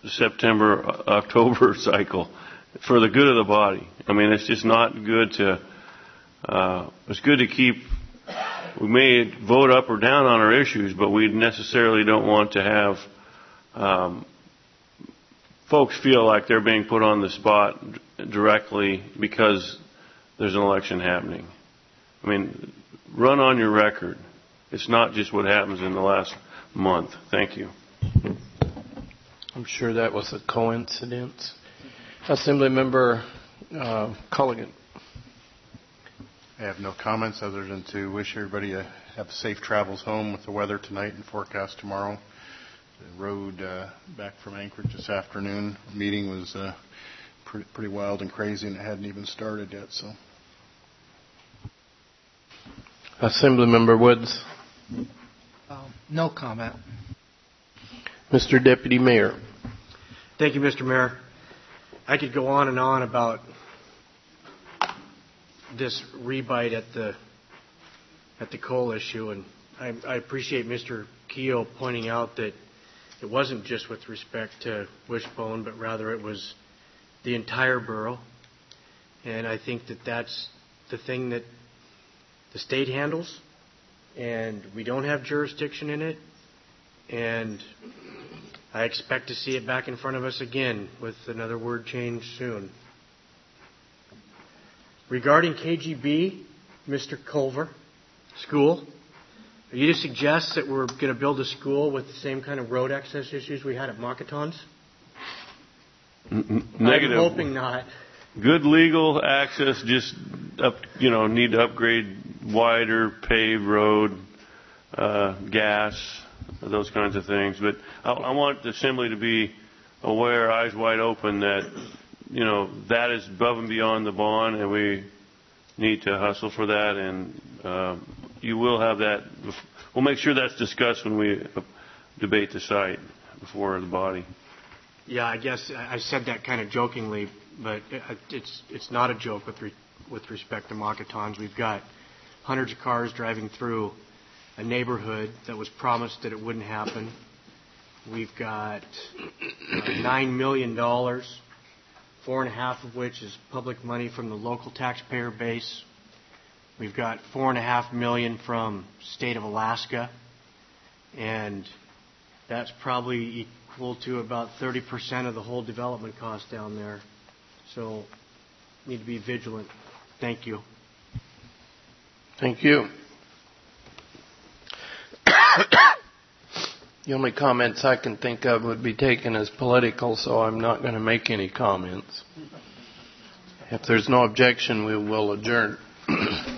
September, October cycle for the good of the body. I mean, it's just not good to, uh, it's good to keep, we may vote up or down on our issues, but we necessarily don't want to have um, folks feel like they're being put on the spot directly because there's an election happening. I mean, run on your record. It's not just what happens in the last month. Thank you. I'm sure that was a coincidence. Assemblymember uh, Culligan. I have no comments other than to wish everybody a, have safe travels home with the weather tonight and forecast tomorrow. The road uh, back from Anchorage this afternoon meeting was uh, pretty, pretty wild and crazy, and it hadn't even started yet. So, Assemblymember Woods. Um, no comment. Mister Deputy Mayor. Thank you, Mister Mayor. I could go on and on about this rebite at the at the coal issue, and I, I appreciate Mister Keogh pointing out that it wasn't just with respect to Wishbone, but rather it was the entire borough. And I think that that's the thing that the state handles, and we don't have jurisdiction in it. And I expect to see it back in front of us again with another word change soon. Regarding K G B, Mister Culver, school, are you to suggest that we're going to build a school with the same kind of road access issues we had at Mockatons? N- negative. I'm hoping not. Good legal access, just up, you know, need to upgrade wider paved road, uh, gas, those kinds of things. But I, I want the Assembly to be aware, eyes wide open, that, you know, that is above and beyond the bond, and we need to hustle for that. And uh, you will have that. We'll make sure that's discussed when we debate the site before the body. Yeah, I guess I said that kind of jokingly, but it's it's not a joke with re, with respect to Mockatons. We've got hundreds of cars driving through a neighborhood that was promised that it wouldn't happen. We've got uh, nine million dollars, four and a half of which is public money from the local taxpayer base. We've got four and a half million from state of Alaska, and that's probably equal to about thirty percent of the whole development cost down there. So, need to be vigilant. Thank you. Thank you. The only comments I can think of would be taken as political, so I'm not going to make any comments. If there's no objection, we will adjourn.